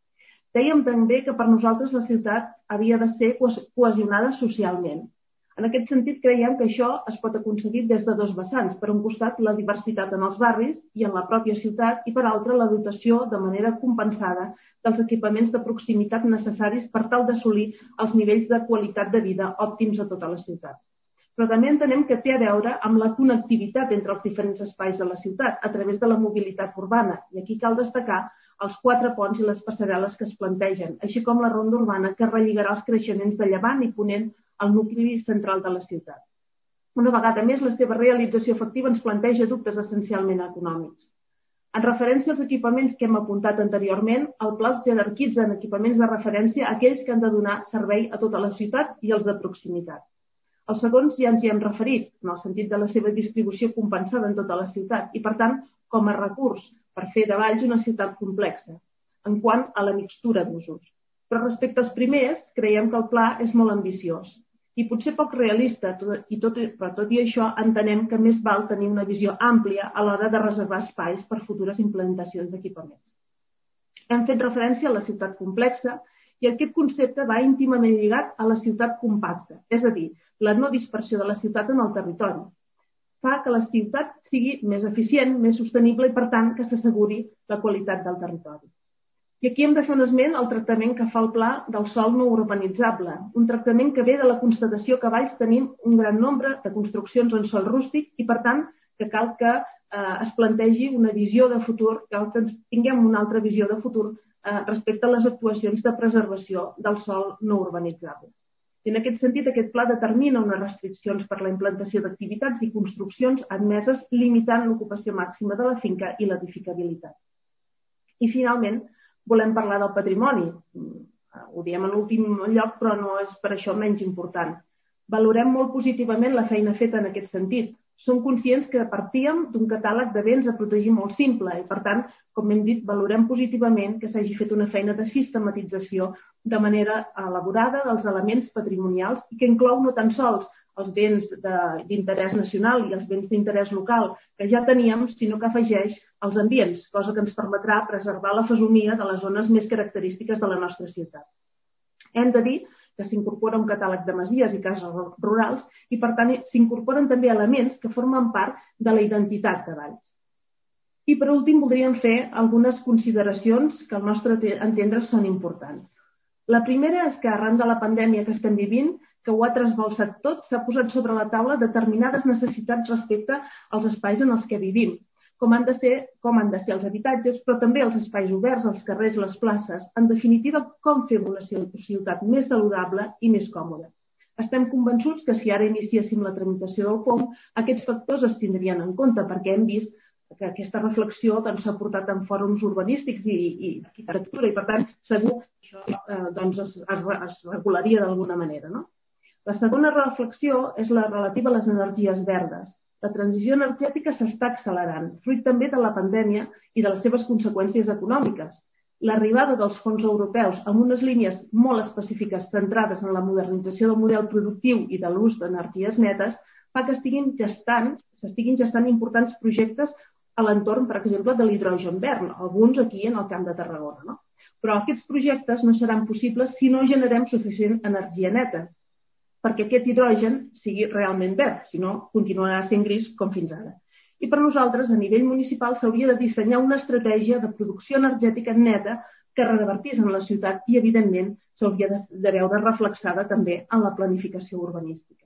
Dèiem també que per nosaltres la ciutat havia de ser cohesionada socialment. En aquest sentit, creiem que això es pot aconseguir des de dos vessants. Per un costat, la diversitat en els barris i en la pròpia ciutat i, per altra, la dotació de manera compensada dels equipaments de proximitat necessaris per tal d'assolir els nivells de qualitat de vida òptims a tota la ciutat. Però també entenem que té a veure amb la connectivitat entre els diferents espais de la ciutat a través de la mobilitat urbana. I aquí cal destacar els 4 ponts i les passarel·les que es plantegen, així com la ronda urbana que relligarà els creixements de llevant i ponent al nucli central de la ciutat. Una vegada més, la seva realització efectiva ens planteja dubtes essencialment econòmics. En referència als equipaments que hem apuntat anteriorment, el pla els jerarquitza en equipaments de referència aquells que han de donar servei a tota la ciutat i els de proximitat. Els segons ja ens hi hem referit, en el sentit de la seva distribució compensada en tota la ciutat i, per tant, com a recurs per fer de Valls una ciutat complexa, en quant a la mixtura d'usos. Però respecte als primers, creiem que el pla és molt ambiciós i potser poc realista, però tot i això entenem que més val tenir una visió àmplia a l'hora de reservar espais per futures implementacions d'equipaments. Hem fet referència a la ciutat complexa i aquest concepte va íntimament lligat a la ciutat compacta, és a dir, la no dispersió de la ciutat en el territori. Fa que la ciutat sigui més eficient, més sostenible i, per tant, que s'asseguri la qualitat del territori. I aquí hem de fer un esment al tractament que fa el pla del sòl no urbanitzable, un tractament que ve de la constatació que a Valls tenim un gran nombre de construccions en sòl rústic i, per tant, que cal que es plantegi una visió de futur, cal que tinguem una altra visió de futur respecte a les actuacions de preservació del sòl no urbanitzable. I en aquest sentit, aquest pla determina unes restriccions per la implantació d'activitats i construccions admeses limitant l'ocupació màxima de la finca i l'edificabilitat. I, finalment, volem parlar del patrimoni. Ho diem en l'últim lloc, però no és per això menys important. Valorem molt positivament la feina feta en aquest sentit. Som conscients que partíem d'un catàleg de béns a protegir molt simple i, per tant, com hem dit, valorem positivament que s'hagi fet una feina de sistematització de manera elaborada dels elements patrimonials i que inclou no tan sols els béns d'interès nacional i els béns d'interès local que ja teníem, sinó que afegeix els ambients, cosa que ens permetrà preservar la fesomia de les zones més característiques de la nostra ciutat. Hem de dir que s'incorpora un catàleg de masies i cases rurals i, per tant, s'incorporen també elements que formen part de la identitat de Valls. I, per últim, voldríem fer algunes consideracions que al nostre entendre són importants. La primera és que, arran de la pandèmia que estem vivint, que ho ha trasbalsat tot, s'ha posat sobre la taula determinades necessitats respecte als espais en els que vivim, com han de ser els habitatges, però també els espais oberts, els carrers, les places, en definitiva, com fer una ciutat més saludable i més còmoda. Estem convençuts que si ara iniciéssim la tramitació del POM, aquests factors es tindrien en compte, perquè hem vist que aquesta reflexió s'ha portat en fòrums urbanístics i arquitectura, i per tant, segur que això es regularia d'alguna manera, no? La segona reflexió és la relativa a les energies verdes. La transició energètica s'està accelerant, fruit també de la pandèmia i de les seves conseqüències econòmiques. L'arribada dels fons europeus amb unes línies molt específiques centrades en la modernització del model productiu i de l'ús d'energies netes fa que s'estiguin gestant importants projectes a l'entorn, per exemple, de l'hidrogen verd, alguns aquí en el Camp de Tarragona, no? Però aquests projectes no seran possibles si no generem suficient energia neta, perquè aquest hidrogen sigui realment verd, si no continuarà sent gris com fins ara. I per nosaltres, a nivell municipal, s'hauria de dissenyar una estratègia de producció energètica neta que revertís en la ciutat i, evidentment, s'hauria de veure reflexada també en la planificació urbanística.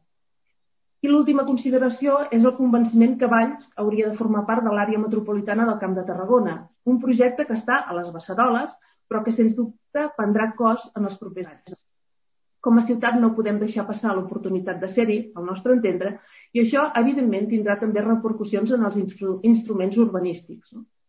I l'última consideració és el convenciment que Valls hauria de formar part de l'àrea metropolitana del Camp de Tarragona, un projecte que està a les beceroles, però que, sens dubte, prendrà cos en els propers anys. Com a ciutat no podem deixar passar l'oportunitat de ser-hi, al nostre entendre, i això, evidentment, tindrà també repercussions en els instruments urbanístics.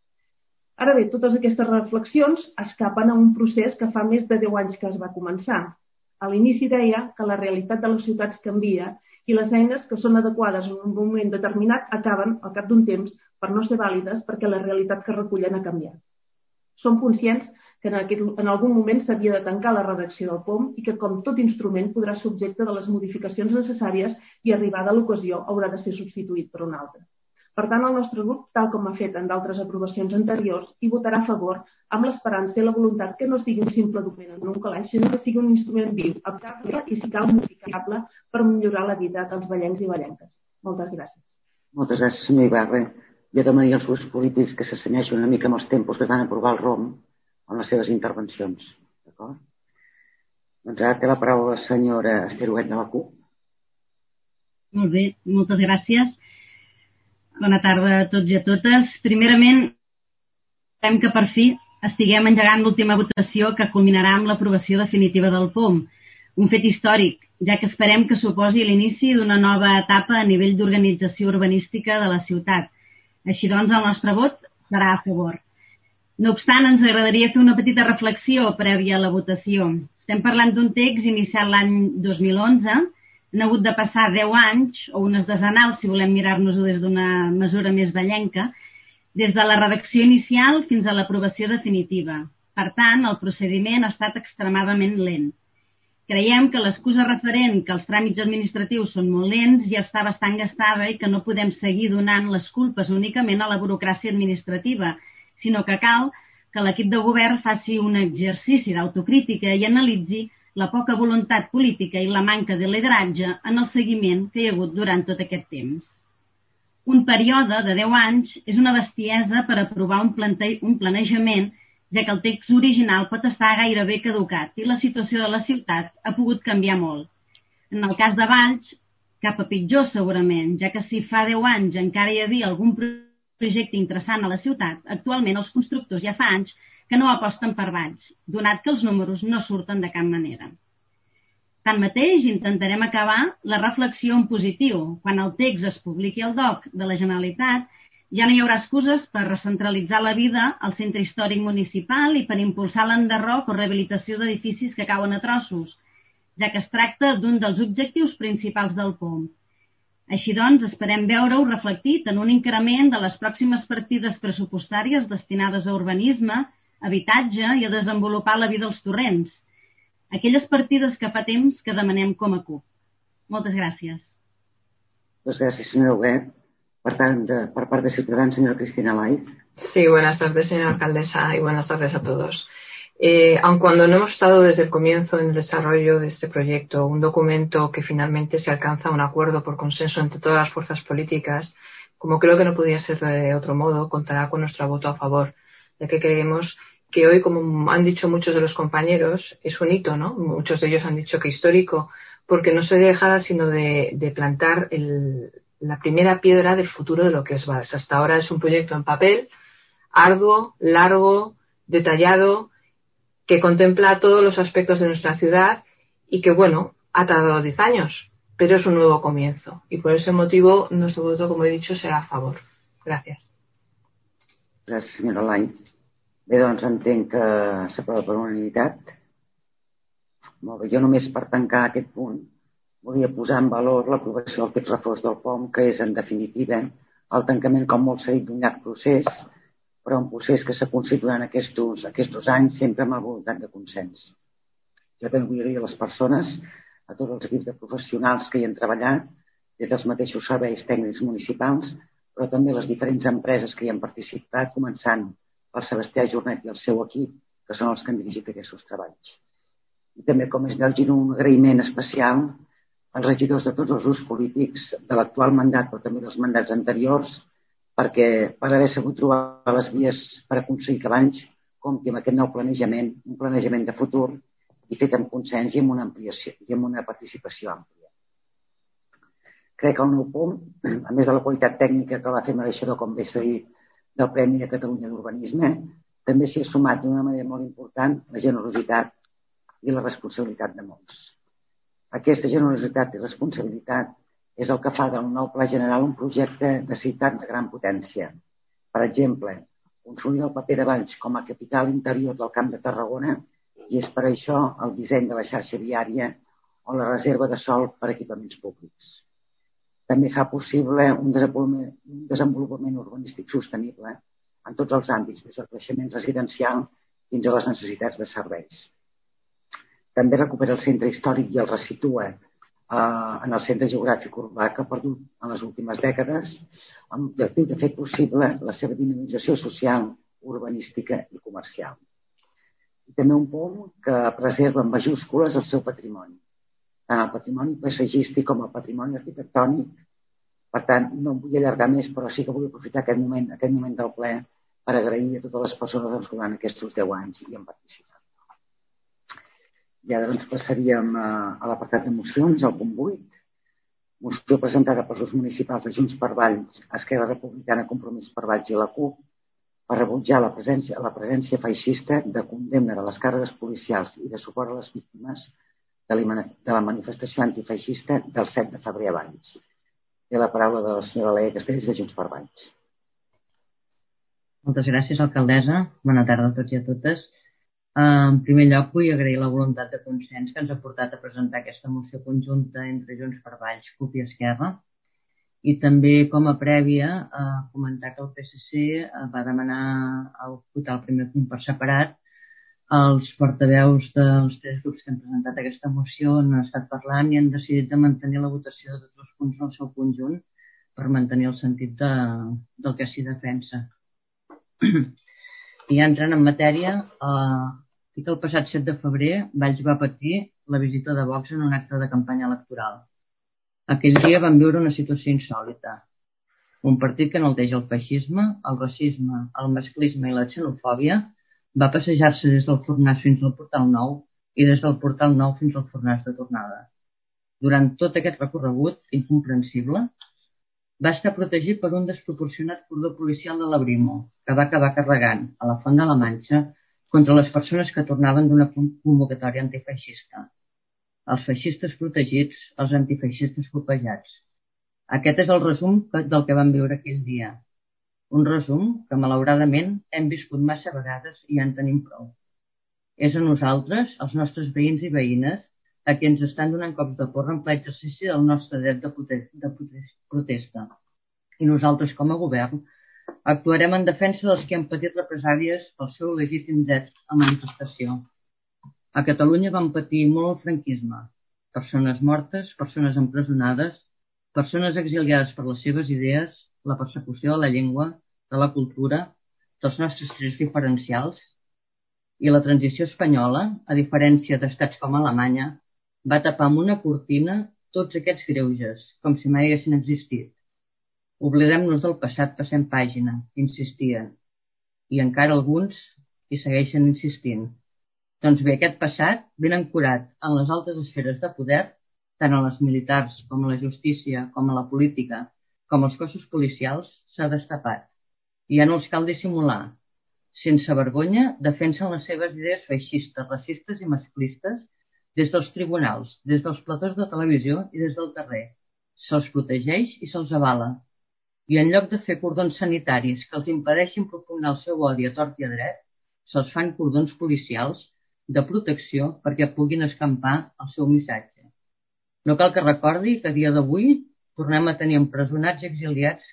Ara bé, totes aquestes reflexions escapen a un procés que fa més de 10 anys que es va començar. A l'inici deia que la realitat de les ciutats canvia i les eines que són adequades en un moment determinat acaben, al cap d'un temps, per no ser vàlides perquè la realitat que recullen ha canviat. Som conscients que en algun moment s'havia de tancar la redacció del POM i que, com tot instrument, podrà ser objecte de les modificacions necessàries i, arribada l'ocasió, haurà de ser substituït per un altre. Per tant, el nostre grup, tal com ha fet en d'altres aprovacions anteriors, hi votarà a favor amb l'esperança i la voluntat que no sigui un simple document en un calaix, sinó que sigui un instrument viu, aplicable i, si cal, modificable per millorar la vida dels vallencs i vallenques. Moltes gràcies. Moltes gràcies, senyor Ibarra. Jo demanaria als grups polítics que s'assenyeixin una mica amb els tempos que van aprovar el ROM en les seves intervencions. D'acord? Doncs ara té la paraula la senyora Esther Huguet de la CUP. Molt bé, moltes gràcies. Bona tarda a tots i a totes. Primerament, esperem que per fi estiguem engegant l'última votació que culminarà amb l'aprovació definitiva del POM. Un fet històric, ja que esperem que suposi l'inici d'una nova etapa a nivell d'organització urbanística de la ciutat. Així doncs, el nostre vot serà a favor. No obstant, ens agradaria fer una petita reflexió prèvia a la votació. Estem parlant d'un text iniciat l'any 2011, han hagut de passar 10 anys, o unes desenals, si volem mirar-nos-ho des d'una mesura més vellenca, des de la redacció inicial fins a l'aprovació definitiva. Per tant, el procediment ha estat extremadament lent. Creiem que l'excusa referent que els tràmits administratius són molt lents ja està bastant gastada i que no podem seguir donant les culpes únicament a la burocràcia administrativa, sinó que cal que l'equip de govern faci un exercici d'autocrítica i analitzi la poca voluntat política i la manca de lideratge en el seguiment que hi ha hagut durant tot aquest temps. Un període de 10 anys és una bestiesa per aprovar un planejament, ja que el text original pot estar gairebé caducat i la situació de la ciutat ha pogut canviar molt. En el cas de Valls, cap a pitjor segurament, ja que si fa 10 anys encara hi havia algun projecte interessant a la ciutat, actualment els constructors ja fa anys que no aposten per Valls, donat que els números no surten de cap manera. Tanmateix, intentarem acabar la reflexió en positiu. Quan el text es publiqui al DOC de la Generalitat, ja no hi haurà excuses per recentralitzar la vida al centre històric municipal i per impulsar l'enderroc o rehabilitació d'edificis que cauen a trossos, ja que es tracta d'un dels objectius principals del POM. Així doncs, esperem veure-ho reflectit en un increment de les pròximes partides pressupostàries destinades a urbanisme, habitatge i a desenvolupar la vida als torrents. Aquelles partides que fa temps que demanem com a CUP. Moltes gràcies. Moltes gràcies, senyora Huguet. Per tant, por parte de Ciudadanos, señora Cristina Laiz. Sí, buenas tardes, señora alcaldesa, y buenas tardes a todos. Aun cuando no hemos estado desde el comienzo en el desarrollo de este proyecto, un documento que finalmente se alcanza un acuerdo por consenso entre todas las fuerzas políticas, como creo que no podía ser de otro modo, contará con nuestro voto a favor, ya que creemos que hoy, como han dicho muchos de los compañeros, es un hito, ¿no? Muchos de ellos han dicho que histórico, porque no se deja sino de plantar la primera piedra del futuro de lo que es Valls. Hasta ahora es un proyecto en papel, arduo, largo, detallado, que contempla todos los aspectos de nuestra ciudad y que, bueno, ha tardado 10 años, pero es un nuevo comienzo. Y por ese motivo, nuestro voto, como he dicho, será a favor. Gracias. Gràcies, senyora Lai. Bé, doncs entenc que s'aprova per unanimitat. Molt bé, jo només per tancar aquest punt volia posar en valor l'aprovació del text refós del POM, que és, en definitiva, el tancament, com molt s'ha dit, d'un llarg procés, però un procés que s'ha constituït en aquests anys sempre amb la voluntat de consens. Jo també vull agrair a les persones, a tots els equips de professionals que hi han treballat, des dels mateixos serveis tècnics municipals, però també les diferents empreses que hi han participat, començant per Sebastià Jornet i el seu equip, que són els que han dirigit aquests treballs. I també, com és lògic, un agraïment especial als regidors de tots els grups polítics de l'actual mandat, però també dels mandats anteriors, perquè per haver sabut trobar les vies per aconseguir que Valls compti amb aquest nou planejament, un planejament de futur i fet amb consens i amb una ampliació i amb una participació àmplia. Crec que el nou POM, a més de la qualitat tècnica que va fer mereixedor, com bé s'ha dit, del Premi de Catalunya d'Urbanisme, també s'hi ha sumat d'una manera molt important la generositat i la responsabilitat de molts. Aquesta generositat i responsabilitat és el que fa del nou Pla General un projecte de ciutat de gran potència. Per exemple, consolida el paper de Valls com a capital interior del Camp de Tarragona i és per això el disseny de la xarxa viària o la reserva de sòl per a equipaments públics. També fa possible un desenvolupament urbanístic sostenible en tots els àmbits, des del creixement residencial fins a les necessitats de serveis. També recupera el centre històric i el resitua en el centre geogràfic urbà que ha perdut en les últimes dècades amb l'objectiu de fer possible la seva dinamització social, urbanística i comercial. I també un POM que preserva en majúscules el seu patrimoni, tant el patrimoni paisatgístic com el patrimoni arquitectònic. Per tant, no em vull allargar més, però sí que vull aprofitar aquest moment del ple per agrair a totes les persones que durant aquests 10 anys hi han participat. I ara doncs passaríem a l'apartat de mocions, al punt 8. Moció presentada pels grups municipals de Junts per Valls, Esquerra Republicana, Compromís per Valls i la CUP per rebutjar la presència feixista de condemna de les càrregues policials i de suport a les víctimes de la manifestació antifeixista del 7 de febrer a Valls. Té la paraula de la senyora Laia Castells de Junts per Valls. Moltes gràcies, alcaldessa. Bona tarda a tots i a totes. En primer lloc, vull agrair la voluntat de consens que ens ha portat a presentar aquesta moció conjunta entre Junts per Valls, CUP i Esquerra. I també, com a prèvia, comentar que el PSC va demanar votar el primer punt per separat. Els portaveus dels 3 grups que han presentat aquesta moció han estat parlant i han decidit de mantenir la votació de tots els punts en el seu conjunt per mantenir el sentit del que s'hi defensa. I ja entrant en matèria, que el passat 7 de febrer Valls va patir la visita de Vox en un acte de campanya electoral. Aquell dia vam viure una situació insòlita. Un partit que enalteix el feixisme, el racisme, el masclisme i la xenofòbia va passejar-se des del Fornàs fins al Portal Nou i des del Portal Nou fins al Fornàs de tornada. Durant tot aquest recorregut incomprensible, va estar protegit per un desproporcionat cordó policial de la Brimo, que va acabar carregant a la Font de la Manxa contra les persones que tornaven d'una convocatòria antifeixista. Els feixistes protegits, els antifeixistes colpejats. Aquest és el resum del que vam viure aquell dia. Un resum que, malauradament, hem viscut massa vegades i ja en tenim prou. És a nosaltres, els nostres veïns i veïnes, a qui ens estan donant cops de porra en ple exercici del nostre dret de protesta. I nosaltres, com a govern, actuarem en defensa dels que han patit represàlies pel seu legítim dret a manifestació. A Catalunya vam patir molt el franquisme. Persones mortes, persones empresonades, persones exiliades per les seves idees, la persecució de la llengua, de la cultura, dels nostres trets diferencials. I la transició espanyola, a diferència d'estats com Alemanya, va tapar amb una cortina tots aquests greuges, com si mai haguessin existit. Oblidem-nos del passat, passem pàgina, insistien. I encara alguns hi segueixen insistint. Doncs bé, aquest passat, ben ancorat en les altes esferes de poder, tant a les militars com a la justícia, com a la política, com als cossos policials, s'ha destapat. I ja no els cal dissimular. Sense vergonya, defensen les seves idees feixistes, racistes i masclistes des dels tribunals, des dels platós de televisió i des del carrer. Se'ls protegeix i se'ls avala. I en lloc de fer cordons sanitaris que els impedeixin propugnar el seu odi a tort i a dret, se'ls fan cordons policials de protecció perquè puguin escampar el seu missatge. No cal que recordi que a dia d'avui tornem a tenir empresonats i exiliats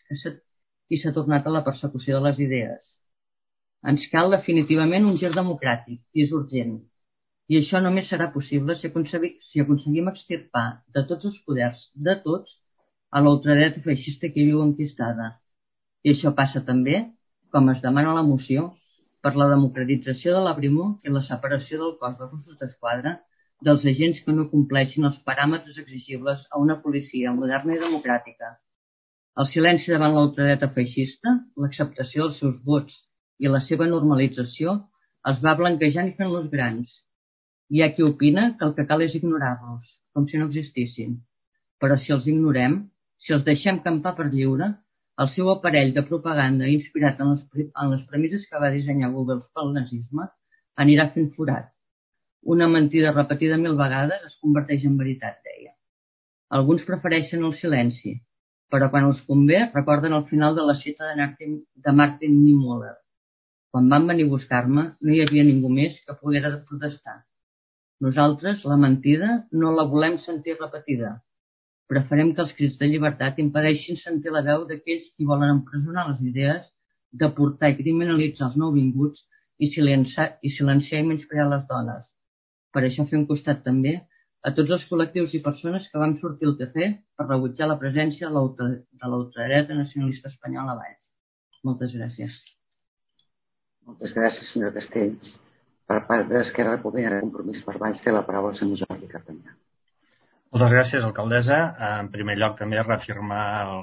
i s'ha tornat a la persecució de les idees. Ens cal definitivament un gir democràtic i és urgent. I això només serà possible si aconseguim extirpar de tots els poders, de tots, a la ultradreta feixista que hi viu enquistada. I això passa també, com es demana a la moció, per la democratització de la Brimo i la separació del cos dels Mossos d'Esquadra dels agents que no compleixin els paràmetres exigibles a una policia moderna i democràtica. El silenci davant la ultradreta feixista, l'acceptació dels seus vots i la seva normalització els va blanquejant i fent-los grans. Hi ha qui opina que el que cal és ignorar-los, com si no existissin. Però si els ignorem, si els deixem campar per lliure, el seu aparell de propaganda inspirat en les premisses que va dissenyar Google pel nazisme anirà fent forat. Una mentida repetida 1000 vegades es converteix en veritat, deia. Alguns prefereixen el silenci, però quan els convé recorden el final de la cita de Martin Niemöller. Quan van venir a buscar-me, no hi havia ningú més que poguera protestar. Nosaltres, la mentida, no la volem sentir repetida. Preferim que els crits de llibertat impedeixin sentir la veu d'aquells qui volen empresonar les idees, deportar i criminalitzar els nouvinguts i silenciar i menysprear les dones. Per això fem costat també a tots els col·lectius i persones que vam sortir al carrer per rebutjar la presència de l'ultradreta nacionalista espanyola a Valls. Moltes gràcies. Moltes gràcies, senyora Castells. Per part d'Esquerra Republicana de Compromís per Valls té la paraula el senyor Jordi Cartanyà. Moltes gràcies, alcaldessa. En primer lloc també reafirmar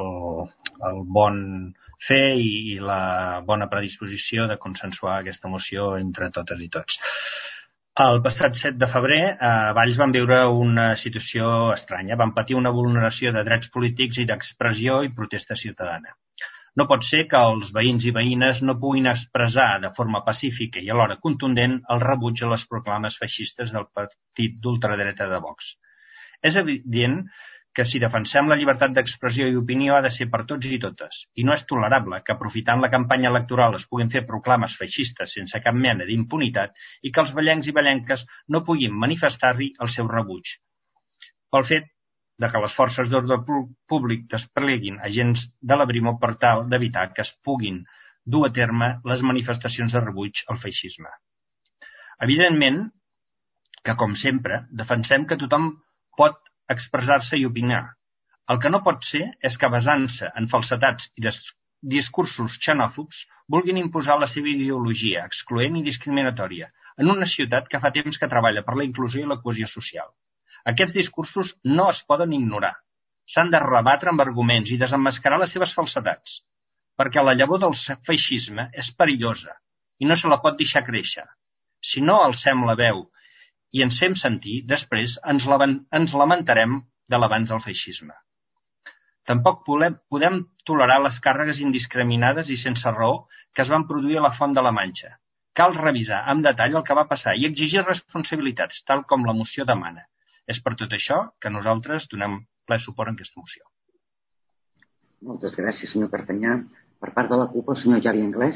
el bon fer i la bona predisposició de consensuar aquesta moció entre totes i tots. El passat 7 de febrer a Valls van viure una situació estranya. Van patir una vulneració de drets polítics i d'expressió i protesta ciutadana. No pot ser que els veïns i veïnes no puguin expressar de forma pacífica i alhora contundent el rebuig a les proclames feixistes del partit d'ultradreta de Vox. És evident que si defensem la llibertat d'expressió i d'opinió ha de ser per tots i totes, i no és tolerable que aprofitant la campanya electoral es puguin fer proclames feixistes sense cap mena d'impunitat i que els vallencs i vallenques no puguin manifestar-hi el seu rebuig. Pel fet de que les forces d'ordre públic despleguin agents de la Brimo per tal d'evitar que es puguin dur a terme les manifestacions de rebuig al feixisme. Evidentment que, com sempre, defensem que tothom pot expressar-se i opinar. El que no pot ser és que, basant-se en falsetats i discursos xenòfobs, vulguin imposar la seva ideologia excloent i discriminatòria en una ciutat que fa temps que treballa per la inclusió i la cohesió social. Aquests discursos no es poden ignorar. S'han de rebatre amb arguments i desemmascarar les seves falsetats, perquè la llavor del feixisme és perillosa i no se la pot deixar créixer. Si no alcem la veu i ens fem sentir, després ens lamentarem de l'avanç del feixisme. Tampoc podem tolerar les càrregues indiscriminades i sense raó que es van produir a la Font de la Manxa. Cal revisar amb detall el que va passar i exigir responsabilitats, tal com la moció demana. És per tot això que nosaltres donem ple suport a aquesta moció. Moltes gràcies, senyor Cartanyà. Per part de la CUP, el senyor Javi Anglès.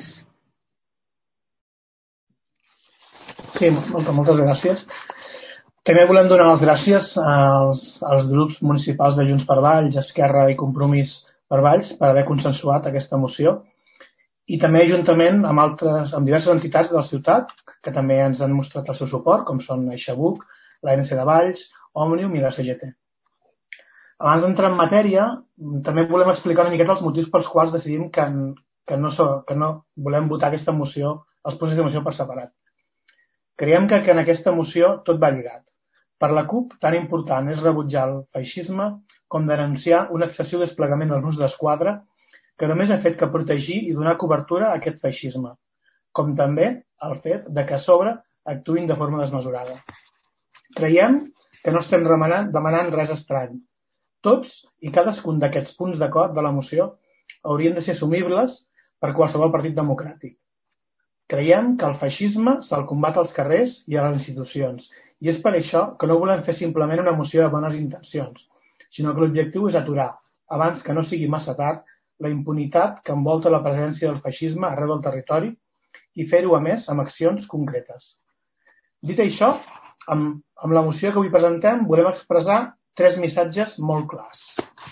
Sí, moltes gràcies. També volem donar les gràcies als grups municipals de Junts per Valls, Esquerra i Compromís per Valls per haver consensuat aquesta moció i també juntament amb diverses entitats de la ciutat que també ens han mostrat el seu suport, com són Aixabuc, l'ANC de Valls, Òmnium i la CGT. Abans d'entrar en matèria, també volem explicar una miqueta els motius pels quals decidim que no volem votar aquesta moció, els punts de moció per separat. Creiem que en aquesta moció tot va lligat. Per la CUP, tan important és rebutjar el feixisme com denunciar un excessiu desplegament dels Mossos d'Esquadra que només ha fet que protegir i donar cobertura a aquest feixisme, com també el fet de que a sobre actuïn de forma desmesurada. Creiem que no estem demanant res estrany. Tots i cadascun d'aquests punts d'acord de la moció haurien de ser assumibles per qualsevol partit democràtic. Creiem que el feixisme se'l combat als carrers i a les institucions, i és per això que no volem fer simplement una moció de bones intencions, sinó que l'objectiu és aturar, abans que no sigui massa tard, la impunitat que envolta la presència del feixisme arreu del territori i fer-ho, a més, amb accions concretes. Dit això, amb la moció que avui presentem volem expressar 3 missatges molt clars.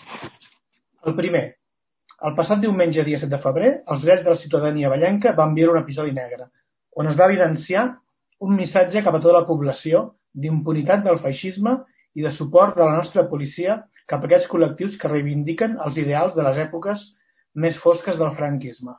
El primer, el passat diumenge, dia 7 de febrer, els drets de la ciutadania vallenca van viure un episodi negre, on es va evidenciar un missatge cap a tota la població d'impunitat del feixisme i de suport de la nostra policia cap a aquests col·lectius que reivindiquen els ideals de les èpoques més fosques del franquisme.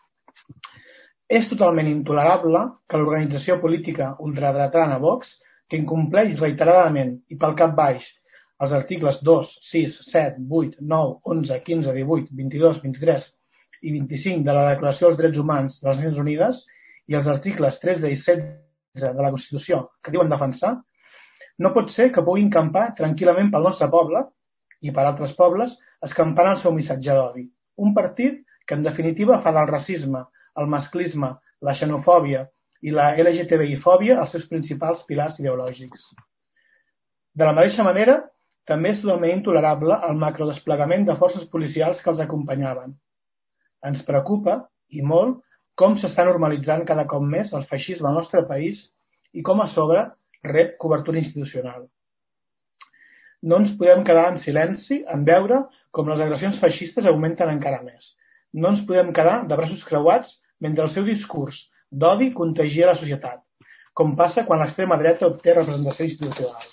És totalment intolerable que l'organització política ultradretana Vox, que incompleix reiteradament i pel cap baix els articles 2, 6, 7, 8, 9, 11, 15, 18, 22, 23 i 25 de la Declaració dels Drets Humans de les Nacions Unides i els articles 13 i 16 de la Constitució que diuen defensar, no pot ser que puguin campar tranquil·lament pel nostre poble i per altres pobles escampant el seu missatge d'odi. Un partit que en definitiva fa del racisme, el masclisme, la xenofòbia i la LGTBI-fòbia els seus principals pilars ideològics. De la mateixa manera, també és totalment intolerable el macrodesplegament de forces policials que els acompanyaven. Ens preocupa, i molt, com s'està normalitzant cada cop més el feixisme al nostre país i com a sobre rep cobertura institucional. No ens podem quedar en silenci en veure com les agressions feixistes augmenten encara més. No ens podem quedar de braços creuats mentre el seu discurs d'odi contagia la societat, com passa quan l'extrema dreta obté representació institucional.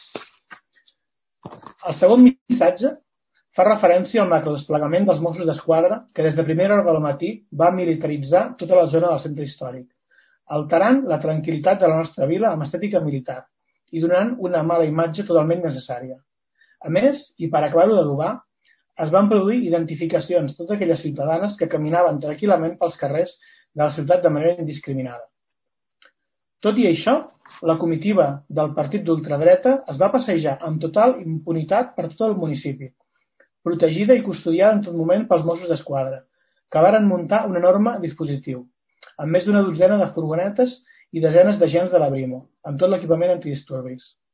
El segon missatge fa referència al macrodesplegament dels Mossos d'Esquadra que des de primera hora del matí va militaritzar tota la zona del centre històric, alterant la tranquil·litat de la nostra vila amb estètica militar i donant una mala imatge totalment necessària. A més, i per acabar-ho d'adobar, es van produir identificacions totes aquelles ciutadanes que caminaven tranquil·lament pels carrers de la ciutat de manera indiscriminada. Tot i això, la comitiva del partit d'ultradreta es va passejar amb total impunitat per tot el municipi, protegida i custodiada en tot moment pels Mossos d'Esquadra, que varen muntar un enorme dispositiu, amb més d'una dotzena de furgonetes i desenes d'agents de la Brimo, amb tot l'equipament antidisturbis.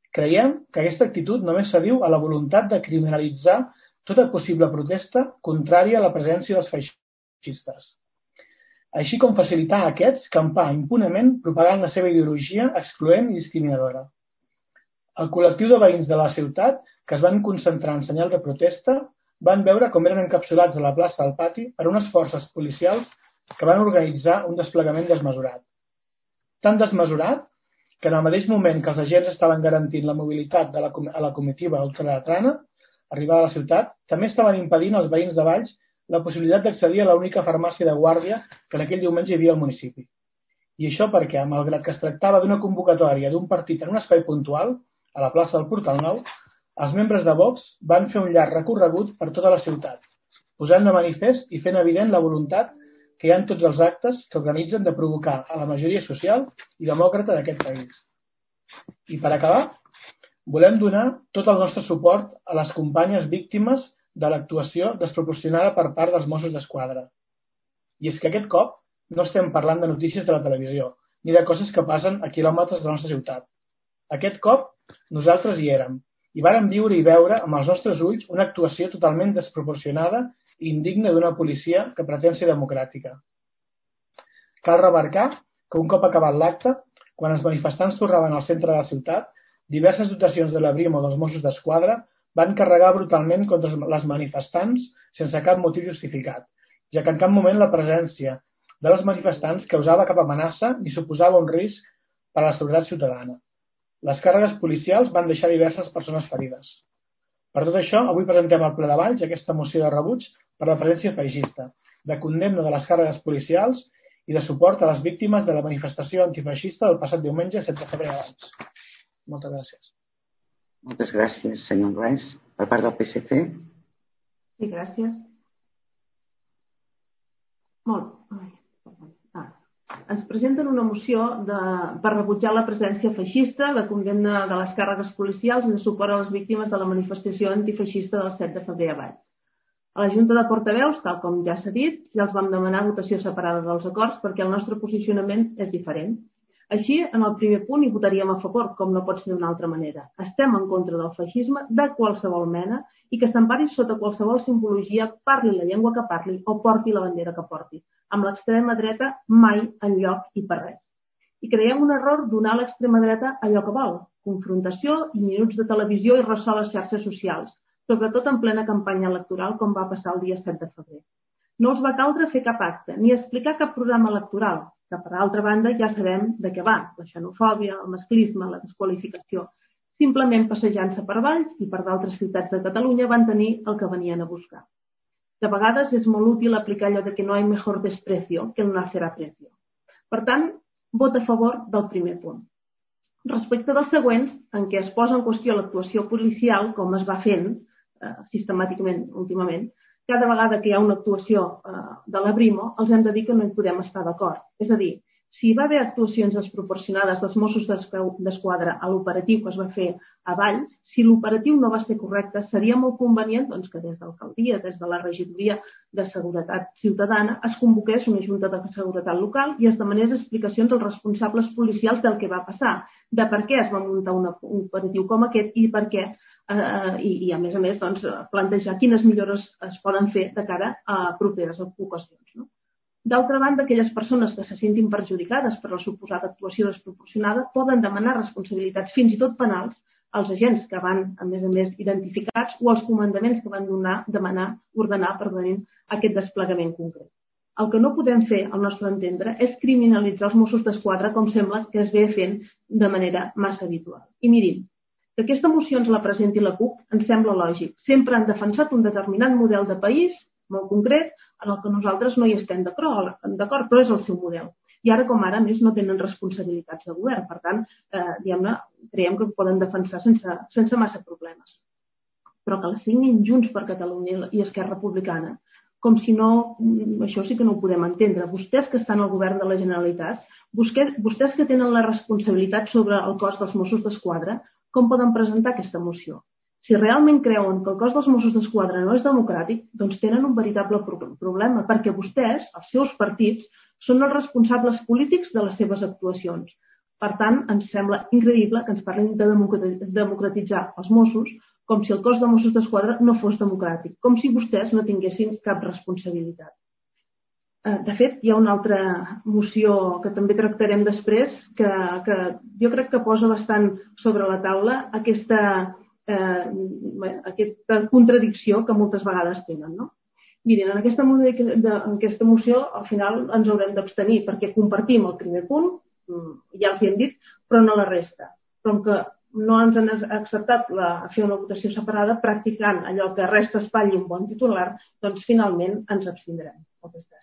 Creiem que aquesta actitud només s'adiu a la voluntat de criminalitzar tota possible protesta contrària a la presència dels feixistes, així com facilitar a aquests campar impunement propagant la seva ideologia excloent i discriminadora. El col·lectiu de veïns de la ciutat, que es van concentrar en senyal de protesta, van veure com eren encapsulats a la plaça del Pati per unes forces policials que van organitzar un desplegament desmesurat. Tan desmesurat que en el mateix moment que els agents estaven garantint la mobilitat a la comitiva ultralatrana, arribada a la ciutat, també estaven impedint als veïns de Valls la possibilitat d'accedir a l'única farmàcia de guàrdia que en aquell diumenge hi havia al municipi. I això perquè, malgrat que es tractava d'una convocatòria d'un partit en un espai puntual, a la plaça del Portal Nou, els membres de Vox van fer un llarg recorregut per tota la ciutat, posant de manifest i fent evident la voluntat que hi ha en tots els actes que organitzen de provocar a la majoria social i demòcrata d'aquest país. I per acabar, volem donar tot el nostre suport a les companyes víctimes de l'actuació desproporcionada per part dels Mossos d'Esquadra. I és que aquest cop no estem parlant de notícies de la televisió, ni de coses que passen a quilòmetres de la nostra ciutat. Aquest cop nosaltres hi érem, i vàrem viure i veure amb els nostres ulls una actuació totalment desproporcionada i indigna d'una policia que pretén ser democràtica. Cal remarcar que un cop acabat l'acte, quan els manifestants tornaven al centre de la ciutat, diverses dotacions de la Brimo dels Mossos d'Esquadra van carregar brutalment contra les manifestants sense cap motiu justificat, ja que en cap moment la presència de les manifestants causava cap amenaça ni suposava un risc per a la seguretat ciutadana. Les càrregues policials van deixar diverses persones ferides. Per tot això, avui presentem al ple de Valls aquesta moció de rebuig per la presència feixista, de condemna de les càrregues policials i de suport a les víctimes de la manifestació antifeixista del passat diumenge 7 de febrer a Valls. Moltes gràcies. Moltes gràcies, senyor Anglès. Per part del PSC? Sí, gràcies. Ens presenten una moció per rebutjar la presència feixista, la condemna de les càrregues policials i de suport a les víctimes de la manifestació antifeixista del 7 de febrer a Valls. A la Junta de Portaveus, tal com ja s'ha dit, ja els vam demanar votació separada dels acords perquè el nostre posicionament és diferent. Així, en el primer punt hi votaríem a favor, com no pot ser d'una altra manera. Estem en contra del feixisme de qualsevol mena i que s'empari sota qualsevol simbologia, parli la llengua que parli o porti la bandera que porti. Amb l'extrema dreta mai enlloc i per res. I creiem un error donar a l'extrema dreta allò que vol, confrontació i minuts de televisió i ressò a les xarxes socials, sobretot en plena campanya electoral com va passar el dia 7 de febrer. No us va caldre fer cap acte, ni explicar cap programa electoral, que per altra banda ja sabem de què va, la xenofòbia, el masclisme, la desqualificació. Simplement passejant-se per Valls i per d'altres ciutats de Catalunya van tenir el que venien a buscar. De vegades és molt útil aplicar allò de que no hi ha mejor desprecio que el no hacer aprecio. Per tant, vot a favor del primer punt. Respecte dels següents, en què es posa en qüestió l'actuació policial, com es va fent sistemàticament últimament, cada vegada que hi ha una actuació de la Brimo, els hem de dir que no hi podem estar d'acord. És a dir, si hi va haver actuacions desproporcionades dels Mossos d'Esquadra a l'operatiu que es va fer a Valls, si l'operatiu no va ser correcte, seria molt convenient que des de l'alcaldia, des de la regidoria de Seguretat Ciutadana, es convoqués una junta de seguretat local i es demanés explicacions als responsables policials del que va passar, de per què es va muntar un operatiu com aquest i per què i a més plantejar quines millores es poden fer de cara a properes ocasions. D'altra banda, aquelles persones que se sentin perjudicades per la suposada actuació desproporcionada poden demanar responsabilitats fins i tot penals als agents que van, a més, identificats o als comandaments que van ordenar aquest desplegament concret. El que no podem fer, al nostre entendre, és criminalitzar els Mossos d'Esquadra com sembla que es ve fent de manera massa habitual. I mirin, que aquesta moció ens la presenti la CUP ens sembla lògic. Sempre han defensat un determinat model de país, molt concret, en el que nosaltres no hi estem d'acord, però és el seu model. I ara com ara, més, no tenen responsabilitats de govern. Per tant, creiem que ho poden defensar sense massa problemes. Però que la signin Junts per Catalunya i Esquerra Republicana, com si no, això sí que no ho podem entendre. Vostès que estan al govern de la Generalitat, vostès que tenen la responsabilitat sobre el cos dels Mossos d'Esquadra, com poden presentar aquesta moció? Si realment creuen que el cos dels Mossos d'Esquadra no és democràtic, doncs tenen un veritable problema, perquè vostès, els seus partits, són els responsables polítics de les seves actuacions. Per tant, ens sembla increïble que ens parlin de democratitzar els Mossos com si el cos de Mossos d'Esquadra no fos democràtic, com si vostès no tinguessin cap responsabilitat. De fet, hi ha una altra moció que també tractarem després que jo crec que posa bastant sobre la taula aquesta contradicció que moltes vegades tenen. Miren, en aquesta moció al final ens haurem d'abstenir perquè compartim el primer punt, ja els hi hem dit, però no la resta. Com que no ens han acceptat fer una votació separada, practicant allò que res t'espatlli un bon titular, doncs finalment ens abstindrem. Moltes gràcies.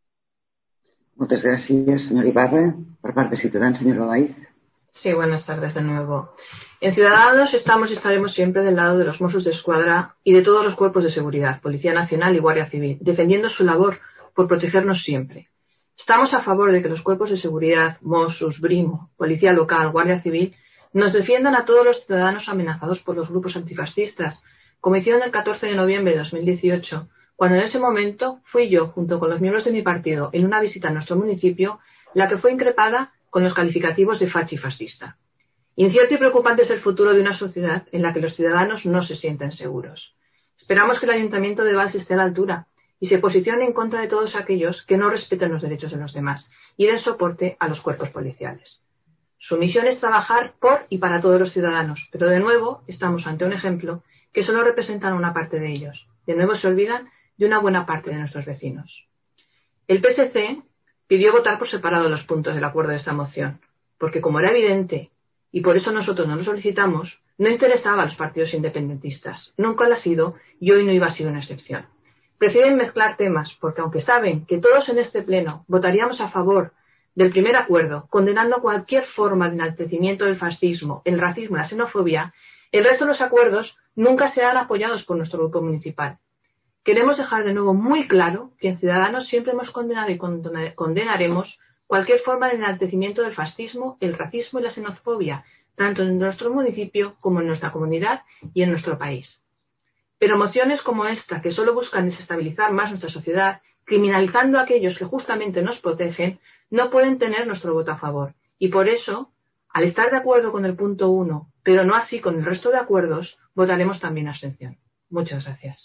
Muchas gracias, señor Ibarra. Por parte de Ciudadanos, señor Olaiz. Sí, buenas tardes de nuevo. En Ciudadanos estamos y estaremos siempre del lado de los Mossos d'Esquadra y de todos los cuerpos de seguridad, Policía Nacional y Guardia Civil, defendiendo su labor por protegernos siempre. Estamos a favor de que los cuerpos de seguridad, Mossos, Brimo, Policía Local, Guardia Civil, nos defiendan a todos los ciudadanos amenazados por los grupos antifascistas, como hicieron el 14 de noviembre de 2018, cuando en ese momento fui yo, junto con los miembros de mi partido, en una visita a nuestro municipio, la que fue increpada con los calificativos de fachi fascista. Incierto y preocupante es el futuro de una sociedad en la que los ciudadanos no se sienten seguros. Esperamos que el Ayuntamiento de Valls esté a la altura y se posicione en contra de todos aquellos que no respeten los derechos de los demás y den soporte a los cuerpos policiales. Su misión es trabajar por y para todos los ciudadanos, pero de nuevo estamos ante un ejemplo que solo representan una parte de ellos. De nuevo se olvidan de una buena parte de nuestros vecinos. El PSC pidió votar por separado los puntos del acuerdo de esta moción, porque como era evidente, y por eso nosotros no lo solicitamos, no interesaba a los partidos independentistas. Nunca lo ha sido y hoy no iba a ser una excepción. Prefieren mezclar temas porque aunque saben que todos en este pleno votaríamos a favor del primer acuerdo, condenando cualquier forma de enaltecimiento del fascismo, el racismo y la xenofobia, el resto de los acuerdos nunca serán apoyados por nuestro grupo municipal. Queremos dejar de nuevo muy claro que en Ciudadanos siempre hemos condenado y condenaremos cualquier forma de enaltecimiento del fascismo, el racismo y la xenofobia, tanto en nuestro municipio como en nuestra comunidad y en nuestro país. Pero mociones como esta, que solo buscan desestabilizar más nuestra sociedad, criminalizando a aquellos que justamente nos protegen, no pueden tener nuestro voto a favor. Y por eso, al estar de acuerdo con el punto 1, pero no así con el resto de acuerdos, votaremos también abstención. Muchas gracias.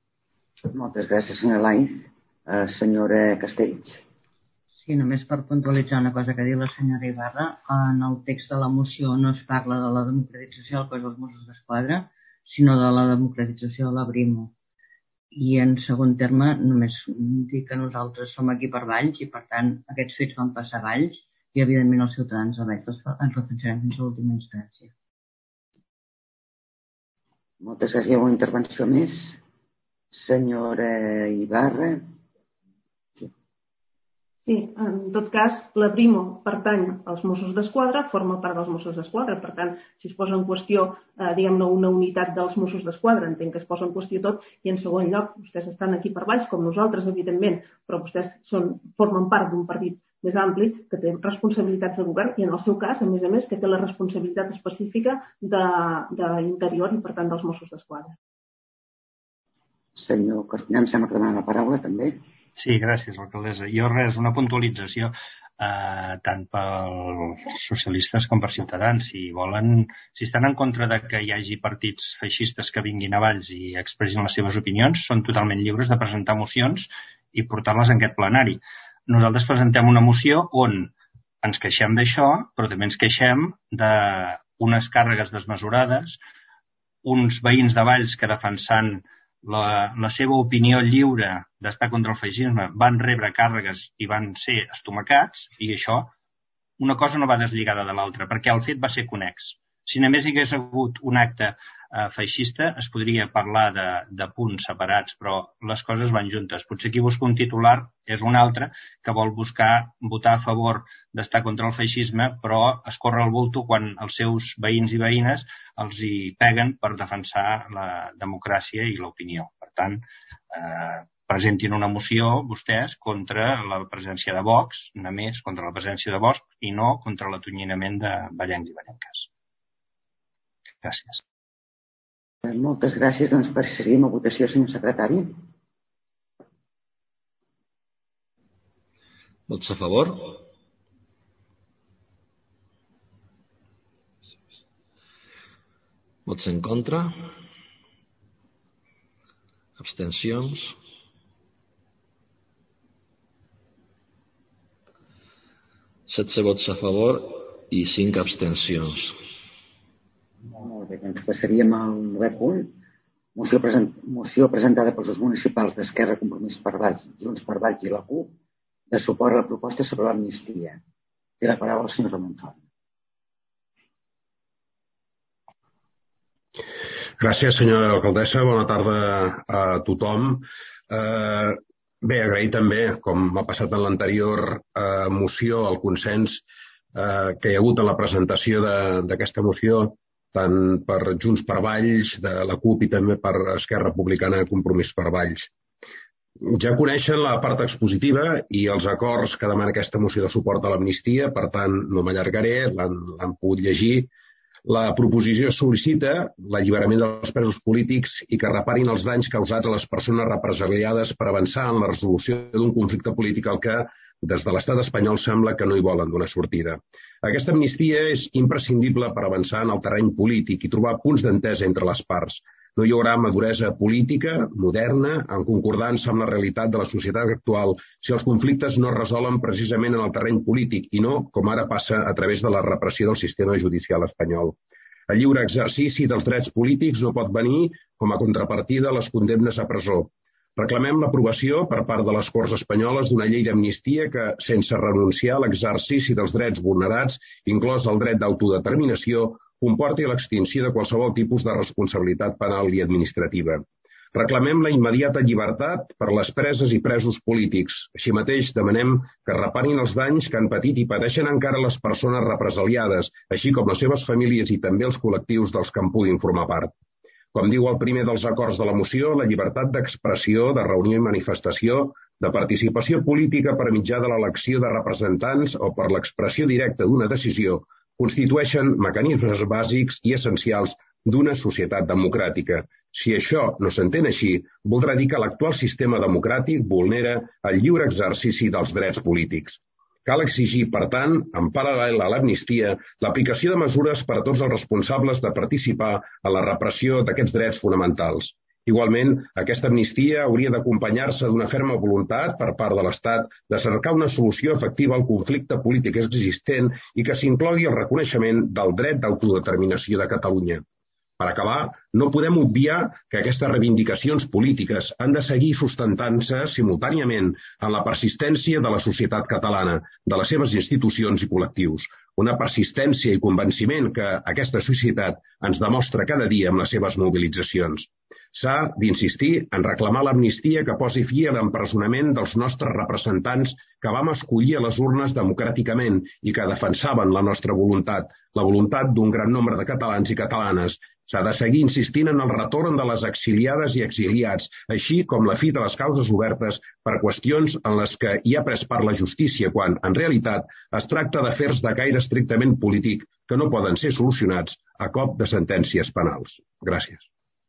Moltes gràcies, senyor Olaiz. Senyora Castells. Sí, només per puntualitzar una cosa que ha dit la senyora Ibarra. En el text de la moció no es parla de la democratització del cos dels Mossos d'Esquadra, sinó de la democratització de la Brimo. I en segon terme, només dir que nosaltres som aquí per Valls i, per tant, aquests fets van passar a Valls i, evidentment, els ciutadans de Valls ens defensarem fins a l'última instància. Moltes gràcies. Una intervenció més. Senyora Ibarra. Sí, en tot cas, la Brimo pertany als Mossos d'Esquadra, forma part dels Mossos d'Esquadra. Per tant, si es posa en qüestió, diguem-ne, una unitat dels Mossos d'Esquadra, entenc que es posa en qüestió tot. I en segon lloc, vostès estan aquí per Valls, com nosaltres, evidentment, però vostès formen part d'un partit més ampli que té responsabilitats de govern i, en el seu cas, a més, que té la responsabilitat específica d'Interior i, per tant, dels Mossos d'Esquadra. Senyor Costinyà, em sembla que demana la paraula, també. Sí, gràcies, alcaldessa. Jo res, una puntualització tant pels socialistes com per Ciutadans. Si estan en contra de que hi hagi partits feixistes que vinguin a Valls i expressin les seves opinions, són totalment lliures de presentar mocions i portar-les en aquest plenari. Nosaltres presentem una moció on ens queixem d'això, però també ens queixem d'unes càrregues desmesurades, uns veïns de Valls que defensant la seva opinió lliure d'estar contra el feixisme van rebre càrregues i van ser estomacats, i això, una cosa no va deslligada de l'altra, perquè el fet va ser connex. Si només hi hagués hagut un acte feixista, es podria parlar de punts separats, però les coses van juntes. Potser qui busca un titular és un altre que vol buscar votar a favor d'estar contra el feixisme, però es corre el bulto quan els seus veïns i veïnes els hi peguen per defensar la democràcia i l'opinió. Per tant, presentin una moció vostès contra la presència de Vox, només contra la presència de Vox i no contra l'atonyinament de vallencs i vallenques. Gràcies. Moltes gràcies. Doncs passaríem a votació, senyor secretari. Vots a favor? Vots en contra? Abstencions? Setze vots a favor i 5 abstencions. Molt bé, doncs passaríem al 9è punt. Moció presentada pels grups municipals d'Esquerra, Compromís per Valls, Junts per Valls i la CUP, de suport a la proposta sobre l'amnistia. Té la paraula el senyor Ramon Font. Gràcies, senyora alcaldessa. Bona tarda a tothom. Bé, agrair també, com ha passat en l'anterior moció, el consens que hi ha hagut en la presentació d'aquesta moció, tant per Junts per Valls, de la CUP i també per Esquerra Republicana, Compromís per Valls. Ja coneixen la part expositiva i els acords que demana aquesta moció de suport a l'amnistia, per tant, no m'allargaré, l'han pogut llegir. La proposició sol·licita l'alliberament dels presos polítics i que reparin els danys causats a les persones represaliades per avançar en la resolució d'un conflicte polític al que, des de l'estat espanyol, sembla que no hi volen donar sortida. Aquesta amnistia és imprescindible per avançar en el terreny polític i trobar punts d'entesa entre les parts. No hi haurà maduresa política, moderna, en concordança amb la realitat de la societat actual, si els conflictes no es resolen precisament en el terreny polític i no, com ara passa, a través de la repressió del sistema judicial espanyol. El lliure exercici dels drets polítics no pot venir com a contrapartida a les condemnes a presó. Reclamem l'aprovació per part de les Corts Espanyoles d'una llei d'amnistia que, sense renunciar a l'exercici dels drets vulnerats, inclòs el dret d'autodeterminació, comporti l'extinció de qualsevol tipus de responsabilitat penal i administrativa. Reclamem la immediata llibertat per les preses i presos polítics. Així mateix demanem que reparin els danys que han patit i pateixen encara les persones represaliades, així com les seves famílies i també els col·lectius dels que en puguin formar part. Com diu el primer dels acords de la moció, la llibertat d'expressió, de reunió i manifestació, de participació política per mitjà de l'elecció de representants o per l'expressió directa d'una decisió, constitueixen mecanismes bàsics i essencials d'una societat democràtica. Si això no s'entén així, voldrà dir que l'actual sistema democràtic vulnera el lliure exercici dels drets polítics. Cal exigir, per tant, en paral·lel a l'amnistia, l'aplicació de mesures per a tots els responsables de participar en la repressió d'aquests drets fonamentals. Igualment, aquesta amnistia hauria d'acompanyar-se d'una ferma voluntat per part de l'Estat de cercar una solució efectiva al conflicte polític existent i que s'inclogui el reconeixement del dret d'autodeterminació de Catalunya. Per acabar, no podem obviar que aquestes reivindicacions polítiques han de seguir sustentant-se simultàniament en la persistència de la societat catalana, de les seves institucions i col·lectius. Una persistència i convenciment que aquesta societat ens demostra cada dia amb les seves mobilitzacions. S'ha d'insistir en reclamar l'amnistia que posi fi a l'empresonament dels nostres representants que vam escollir a les urnes democràticament i que defensaven la nostra voluntat, la voluntat d'un gran nombre de catalans i catalanes. S'ha de seguir insistint en el retorn de les exiliades i exiliats, així com la fi de les causes obertes per qüestions en les que hi ha pres part la justícia, quan, en realitat, es tracta d'afers de caire estrictament polític que no poden ser solucionats a cop de sentències penals. Gràcies.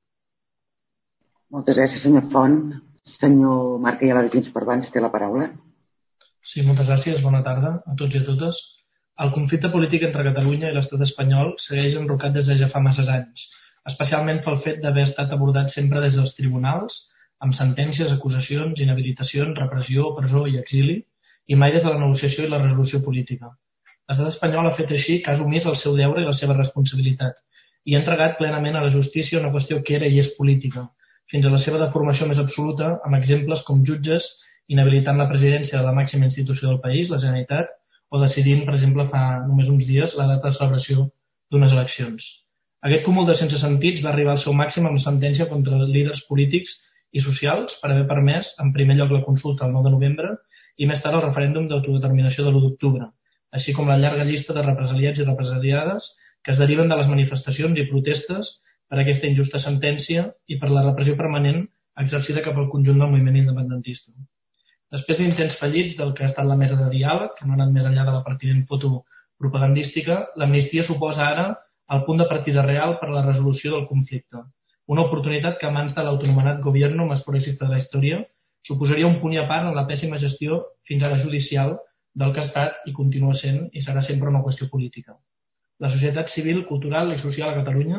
Moltes gràcies, senyor Font. Senyor Marc Ayala de Junts per Valls té la paraula. Sí, moltes gràcies. Bona tarda a tots i a totes. El conflicte polític entre Catalunya i l'estat espanyol segueix enrocat des de ja fa masses anys, especialment pel fet d'haver estat abordat sempre des dels tribunals, amb sentències, acusacions, inhabilitacions, repressió, presó i exili, i mai des de la negociació i la resolució política. L'estat espanyol ha fet així cas omís al seu deure i la seva responsabilitat, i ha entregat plenament a la justícia una qüestió que era i és política, fins a la seva deformació més absoluta, amb exemples com jutges inhabilitant la presidència de la màxima institució del país, la Generalitat, o decidint, per exemple, fa només uns dies, la data de celebració d'unes eleccions. Aquest cúmul de sense sentits va arribar al seu màxim amb sentència contra els líders polítics i socials per haver permès, en primer lloc, la consulta el 9 de novembre i més tard el referèndum d'autodeterminació de l'1 d'octubre, així com la llarga llista de represaliats i represaliades que es deriven de les manifestacions i protestes per aquesta injusta sentència i per la repressió permanent exercida cap al conjunt del moviment independentista. Després d'intents fallits del que ha estat la mesa de diàleg, que no ha anat més enllà de la pertinent foto propagandística, l'amnistia suposa ara el punt de partida real per a la resolució del conflicte. Una oportunitat que a mans de l'autonomenat gobierno més progressista de la història suposaria un punt i a part en la pèssima gestió fins ara judicial del que ha estat i continua sent i serà sempre una qüestió política. La societat civil, cultural i social a Catalunya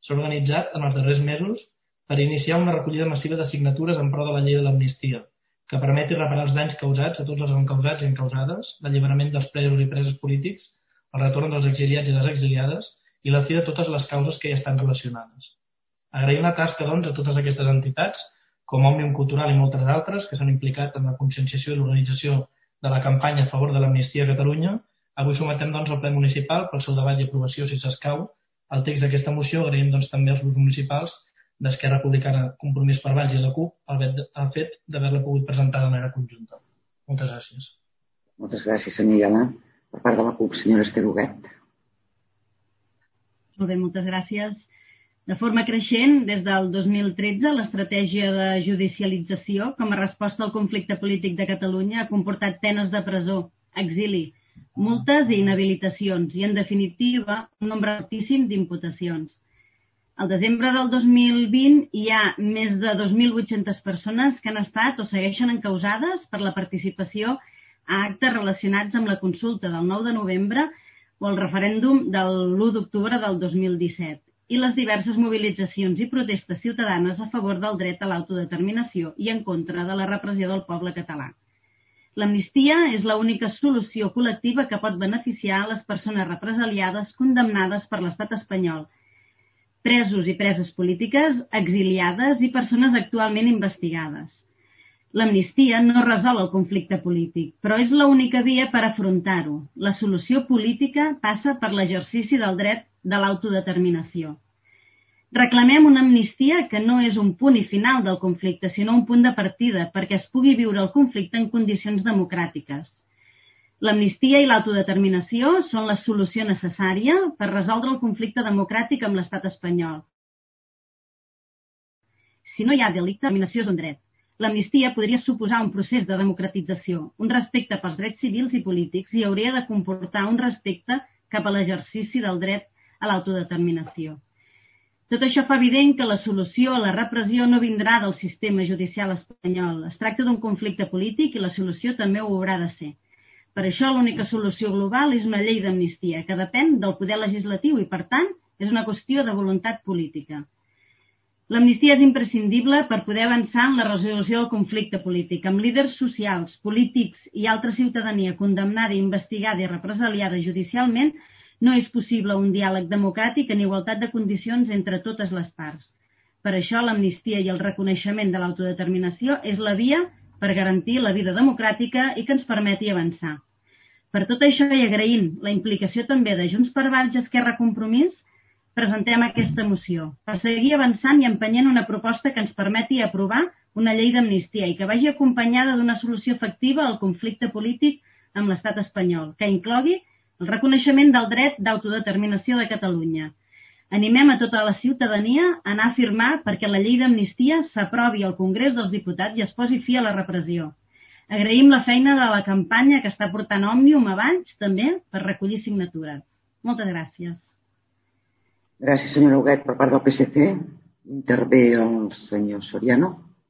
s'ha organitzat en els darrers mesos per iniciar una recollida massiva de signatures en pro de la llei de l'amnistia, que permeti reparar els danys causats a tots els encausats i encausades, l'alliberament dels presos i preses polítics, el retorn dels exiliats i les exiliades i la fi de totes les causes que hi estan relacionades. Agraïm la tasca, doncs, a totes aquestes entitats, com Òmnium Cultural i moltes altres, que s'han implicat en la conscienciació i l'organització de la campanya a favor de l'amnistia a Catalunya. Avui sometem, doncs, al ple municipal pel seu debat i aprovació, si s'escau, el text d'aquesta moció. Agraïm, doncs, també als grups municipals d'Esquerra Republicana, Compromís per Valls i la CUP el fet d'haver-la pogut presentar de manera conjunta. Moltes gràcies. Moltes gràcies, senyor Iala. Per part de la CUP, senyora Esther Huguet. Molt bé, moltes gràcies. De forma creixent, des del 2013, l'estratègia de judicialització com a resposta al conflicte polític de Catalunya ha comportat penes de presó, exili, multes i inhabilitacions i, en definitiva, un nombre altíssim d'imputacions. Al desembre del 2020 hi ha més de 2.800 persones que han estat o segueixen encausades per la participació a actes relacionats amb la consulta del 9 de novembre o el referèndum de l'1 d'octubre del 2017 i les diverses mobilitzacions i protestes ciutadanes a favor del dret a l'autodeterminació i en contra de la repressió del poble català. L'amnistia és l'única solució col·lectiva que pot beneficiar a les persones represaliades condemnades per l'estat espanyol, presos i preses polítiques, exiliades i persones actualment investigades. L'amnistia no resol el conflicte polític, però és l'única via per afrontar-ho. La solució política passa per l'exercici del dret de l'autodeterminació. Reclamem una amnistia que no és un punt i final del conflicte, sinó un punt de partida perquè es pugui viure el conflicte en condicions democràtiques. L'amnistia i l'autodeterminació són la solució necessària per resoldre el conflicte democràtic amb l'estat espanyol. Si no hi ha delicte, l'autodeterminació és un dret. L'amnistia podria suposar un procés de democratització, un respecte pels drets civils i polítics i hauria de comportar un respecte cap a l'exercici del dret a l'autodeterminació. Tot això fa evident que la solució a la repressió no vindrà del sistema judicial espanyol. Es tracta d'un conflicte polític i la solució també ho haurà de ser. Per això l'única solució global és una llei d'amnistia, que depèn del poder legislatiu i, per tant, és una qüestió de voluntat política. L'amnistia és imprescindible per poder avançar en la resolució del conflicte polític, amb líders socials, polítics i altra ciutadania condemnada, investigada i represaliada judicialment. No és possible un diàleg democràtic en igualtat de condicions entre totes les parts. Per això l'amnistia i el reconeixement de l'autodeterminació és la via per garantir la vida democràtica i que ens permeti avançar. Per tot això i agraint la implicació també de Junts per Valls i Esquerra Compromís, presentem aquesta moció per seguir avançant i empenyent una proposta que ens permeti aprovar una llei d'amnistia i que vagi acompanyada d'una solució efectiva al conflicte polític amb l'estat espanyol, que inclogui el reconeixement del dret d'autodeterminació de Catalunya. Animem a tota la ciutadania a anar a firmar perquè la llei d'amnistia s'aprovi al Congrés dels Diputats i es posi fi a la repressió. Agraïm la feina de la campanya que està portant Òmnium abans, també, per recollir signatures. Moltes gràcies. Gràcies, senyora Huguet. Per part del PSC, intervé el senyor Soriano.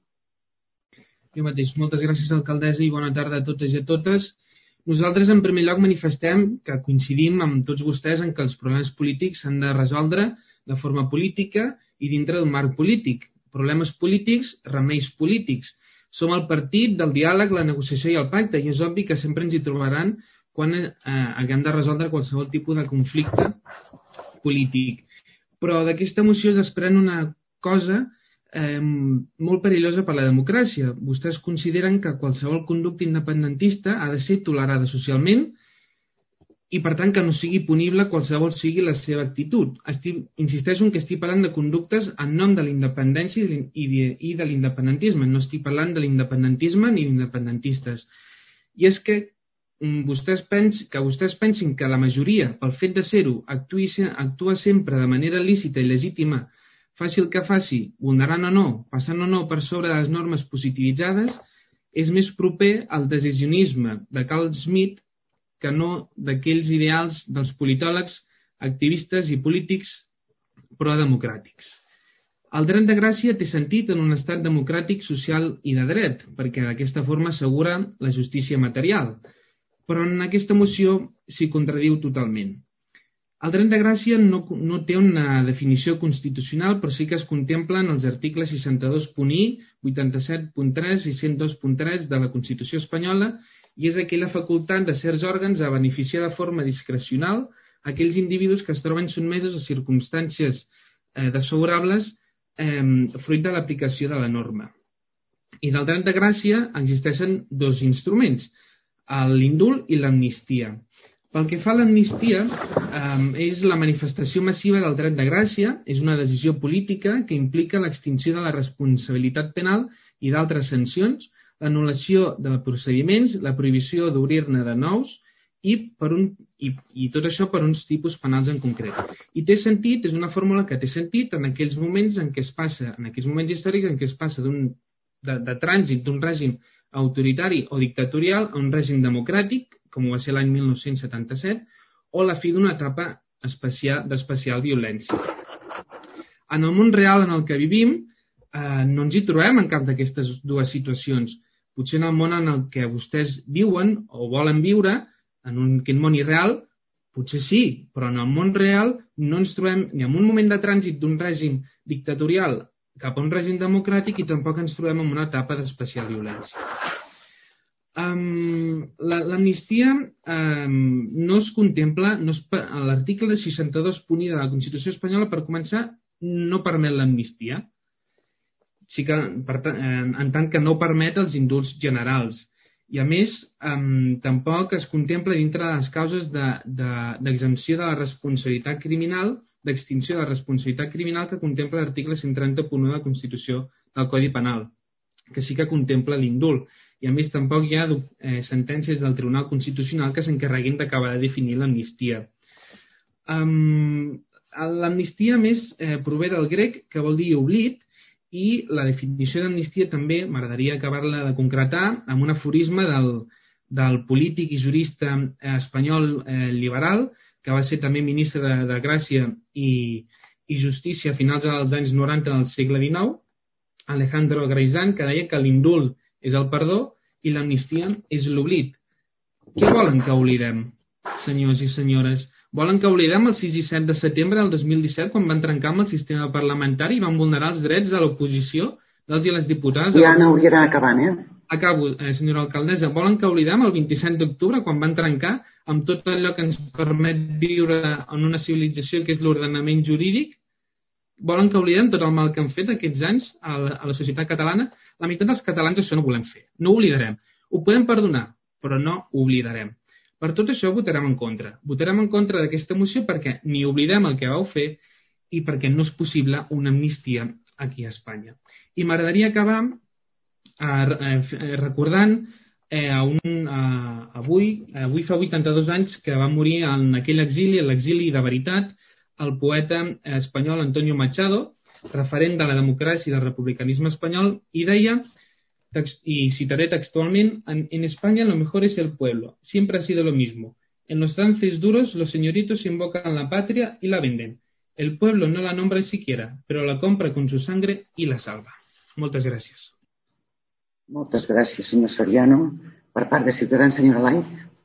Jo mateix. Moltes gràcies, alcaldessa, i bona tarda a totes i a totes. Nosaltres, en primer lloc, manifestem que coincidim amb tots vostès en que els problemes polítics s'han de resoldre de forma política i dintre d'un marc polític. Problemes polítics, remeis polítics. Som el partit del diàleg, la negociació i el pacte, i és obvi que sempre ens hi trobaran quan haguem de resoldre qualsevol tipus de conflicte polític. Però d'aquesta moció es desprèn una cosa molt perillosa per a la democràcia. Vostès consideren que qualsevol conducta independentista ha de ser tolerada socialment i, per tant, que no sigui punible qualsevol sigui la seva actitud. Insisteixo que estic parlant de conductes en nom de la independència i de l'independentisme. No estic parlant de l'independentisme ni d'independentistes. I és que vostès pensin que la majoria, pel fet de ser-ho, actua sempre de manera lícita i legítima, faci el que faci, vulnerant o no, passant o no per sobre de les normes positivitzades, és més proper al decisionisme de Carl Schmitt que no d'aquells ideals dels politòlegs, activistes i polítics prodemocràtics. El dret de gràcia té sentit en un estat democràtic, social i de dret, perquè d'aquesta forma assegura la justícia material, però en aquesta moció s'hi contradiu totalment. El dret de gràcia no té una definició constitucional, però sí que es contemplen els articles 62.1, 87.3 i 102.3 de la Constitució espanyola, i és aquella facultat de certs òrgans a beneficiar de forma discrecional aquells individus que es troben sotmesos a circumstàncies desfavorables fruit de l'aplicació de la norma. I del dret de gràcia existeixen dos instruments, l'indult i l'amnistia. Pel que fa a l'amnistia, és la manifestació massiva del dret de gràcia, és una decisió política que implica l'extinció de la responsabilitat penal i d'altres sancions, l'anul·lació de procediments, la prohibició d'obrir-ne de nous i tot això per uns tipus penals en concret. I té sentit, és una fórmula que té sentit en aquells moments en què es passa, en aquells moments històrics en què es passa de trànsit d'un règim autoritari o dictatorial a un règim democràtic, com va ser l'any 1977, o la fi d'una etapa d'especial violència. En el món real en el que vivim, no ens hi trobem en cap d'aquestes dues situacions. Potser en el món en el que vostès viuen o volen viure, en aquest món irreal, potser sí, però en el món real no ens trobem ni en un moment de trànsit d'un règim dictatorial cap a un règim democràtic i tampoc ens trobem en una etapa d'especial violència. L'amnistia no es contempla, l'article 62.1 de la Constitució espanyola, per començar, no permet l'amnistia, en tant que no permet els indults generals. I a més, tampoc es contempla dintre de les causes d'exempció de la responsabilitat criminal, d'extinció de la responsabilitat criminal que contempla l'article 130.1 de la Constitució del Codi Penal, que sí que contempla l'indult. I a més tampoc hi ha sentències del Tribunal Constitucional que s'encarreguin d'acabar de definir l'amnistia. L'amnistia, a més, prové del grec, que vol dir oblit, i la definició d'amnistia també m'agradaria acabar-la de concretar amb un aforisme del polític i jurista espanyol liberal, que va ser també ministre de Gràcia i Justícia a finals dels anys 90 del segle XIX, Alejandro Greizán, que deia que l'indult és el perdó i l'amnistia és l'oblit. Què volen que oblidem, senyors i senyores? Volen que oblidem el 6 i 7 de setembre del 2017 quan van trencar amb el sistema parlamentari i van vulnerar els drets de l'oposició, dels i les diputades? Ja n'hauria d'anar acabant, Acabo, senyora alcaldessa. Volen que oblidem el 27 d'octubre quan van trencar amb tot allò que ens permet viure en una civilització que és l'ordenament jurídic? Volen que oblidem tot el mal que han fet aquests anys a la societat catalana? La meitat dels catalans això no volem fer. No ho oblidarem. Ho podem perdonar, però no ho oblidarem. Per tot això votarem en contra. Votarem en contra d'aquesta moció perquè ni oblidem el que vau fer i perquè no és possible una amnistia aquí a Espanya. I m'agradaria acabar recordant avui fa 82 anys que va morir en aquell exili, l'exili de veritat, el poeta espanyol Antonio Machado, referent de la democràcia i del republicanisme espanyol, i deia, y citaré textualmente, en España lo mejor es el pueblo, siempre ha sido lo mismo. En los trances duros los señoritos invocan la patria y la venden. El pueblo no la nombra siquiera, pero la compra con su sangre y la salva. Moltes gràcies. Moltes gràcies, senyor Soriano. Per part de Ciutadans, señora Laiz.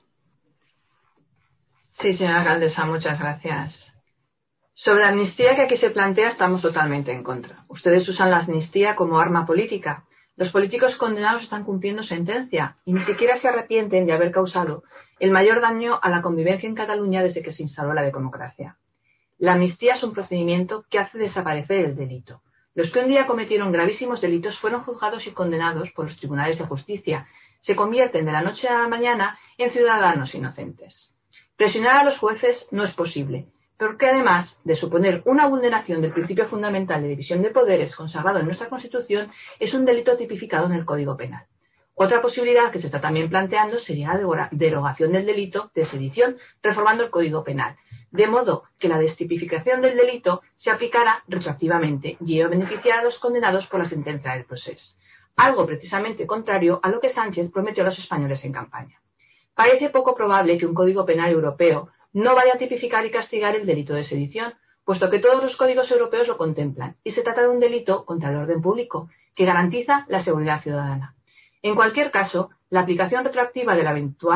Sí, señora alcaldesa, muchas gracias. Sobre la amnistía que aquí se plantea estamos totalmente en contra. Ustedes usan la amnistía como arma política. Los políticos condenados están cumpliendo sentencia y ni siquiera se arrepienten de haber causado el mayor daño a la convivencia en Cataluña desde que se instaló la democracia. La amnistía es un procedimiento que hace desaparecer el delito. Los que un día cometieron gravísimos delitos fueron juzgados y condenados por los tribunales de justicia. Se convierten de la noche a la mañana en ciudadanos inocentes. Presionar a los jueces no es posible, porque además de suponer una vulneración del principio fundamental de división de poderes consagrado en nuestra Constitución, es un delito tipificado en el Código Penal. Otra posibilidad que se está también planteando sería la derogación del delito de sedición, reformando el Código Penal, de modo que la destipificación del delito se aplicara retroactivamente y ello beneficiara a los condenados por la sentencia del proceso. Algo precisamente contrario a lo que Sánchez prometió a los españoles en campaña. Parece poco probable que un Código Penal europeo no vaya a tipificar y castigar el delito de sedición, puesto que todos los códigos europeos lo contemplan, y se trata de un delito contra el orden público, que garantiza la seguridad ciudadana. En cualquier caso, la aplicación retroactiva de la eventual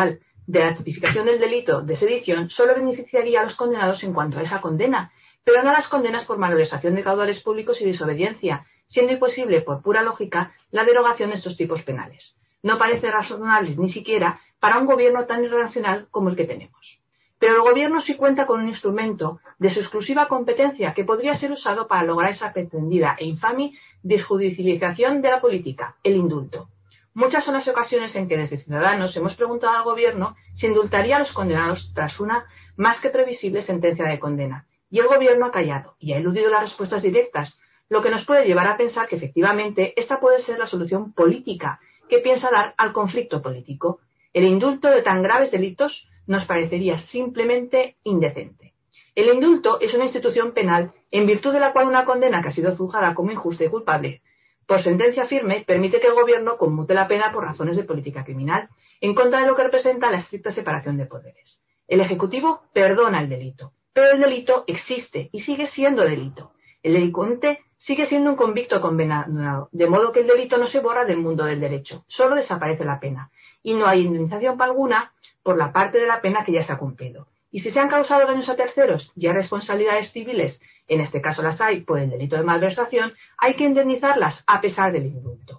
de la tipificación del delito de sedición solo beneficiaría a los condenados en cuanto a esa condena, pero no a las condenas por malversación de caudales públicos y desobediencia, siendo imposible, por pura lógica, la derogación de estos tipos penales. No parece razonable ni siquiera para un gobierno tan irracional como el que tenemos. Pero el gobierno sí cuenta con un instrumento de su exclusiva competencia que podría ser usado para lograr esa pretendida e infame desjudicialización de la política, el indulto. Muchas son las ocasiones en que desde Ciudadanos hemos preguntado al gobierno si indultaría a los condenados tras una más que previsible sentencia de condena. Y el gobierno ha callado y ha eludido las respuestas directas, lo que nos puede llevar a pensar que efectivamente esta puede ser la solución política que piensa dar al conflicto político. El indulto de tan graves delitos nos parecería simplemente indecente. El indulto es una institución penal en virtud de la cual una condena que ha sido juzgada como injusta y culpable por sentencia firme permite que el gobierno conmute la pena por razones de política criminal, en contra de lo que representa la estricta separación de poderes. El Ejecutivo perdona el delito, pero el delito existe y sigue siendo delito. El delincuente sigue siendo un convicto condenado, de modo que el delito no se borra del mundo del derecho, solo desaparece la pena, y no hay indemnización alguna por la parte de la pena que ya se ha cumplido. Y si se han causado daños a terceros y hay responsabilidades civiles, en este caso las hay por el delito de malversación, hay que indemnizarlas a pesar del indulto.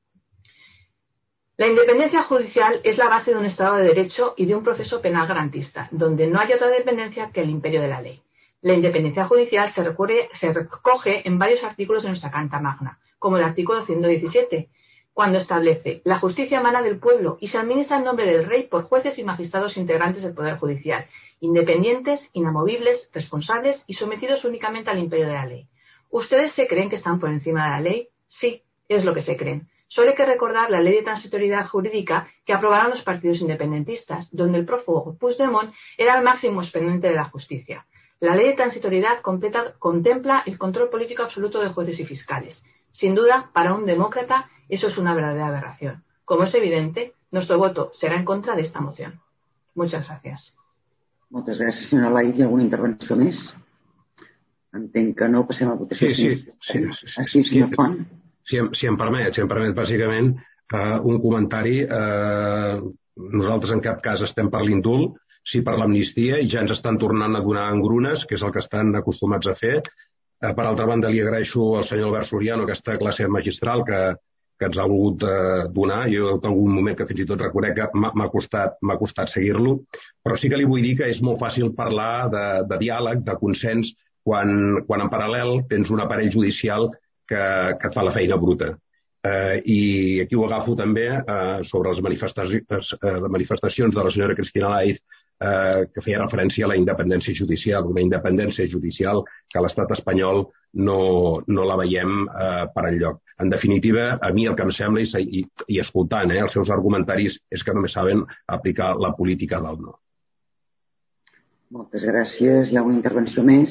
La independencia judicial es la base de un Estado de Derecho y de un proceso penal garantista, donde no hay otra dependencia que el imperio de la ley. La independencia judicial se recoge en varios artículos de nuestra Carta Magna, como el artículo 117, cuando establece: la justicia emana del pueblo y se administra en nombre del rey por jueces y magistrados integrantes del Poder Judicial, independientes, inamovibles, responsables y sometidos únicamente al imperio de la ley. ¿Ustedes se creen que están por encima de la ley? Sí, es lo que se creen. Solo hay que recordar la ley de transitoriedad jurídica que aprobaron los partidos independentistas, donde el prófugo Puigdemont era el máximo exponente de la justicia. La ley de transitoriedad contempla el control político absoluto de jueces y fiscales. Sin duda, para un demócrata, eso es una verdadera aberración. Como es evidente, nuestro voto será en contra de esta moción. Muchas gracias. Moltes gràcies, senyora Laïc. Hi ha alguna intervenció més? Entenc que no. Passem a votació. Sí, senyor Font. Si em permet, bàsicament, un comentari. Nosaltres en cap cas estem per l'indult, sí per l'amnistia, i ja ens estan tornant a donar engrunes, que és el que estan acostumats a fer. Per altra banda, li agraeixo al senyor Albert Soriano aquesta classe magistral que ens ha volgut donar. Jo en algun moment que fins i tot reconec que m'ha costat seguir-lo, però sí que li vull dir que és molt fàcil parlar de diàleg, de consens, quan en paral·lel tens un aparell judicial que et fa la feina bruta. I aquí ho agafo també sobre les manifestacions de la senyora Cristina Laïc, que feia referència a la independència judicial, una independència judicial que a l'estat espanyol no la veiem per enlloc. En definitiva, a mi el que em sembla, i escoltant els seus argumentaris, és que només saben aplicar la política del no. Moltes gràcies. Hi ha una intervenció més?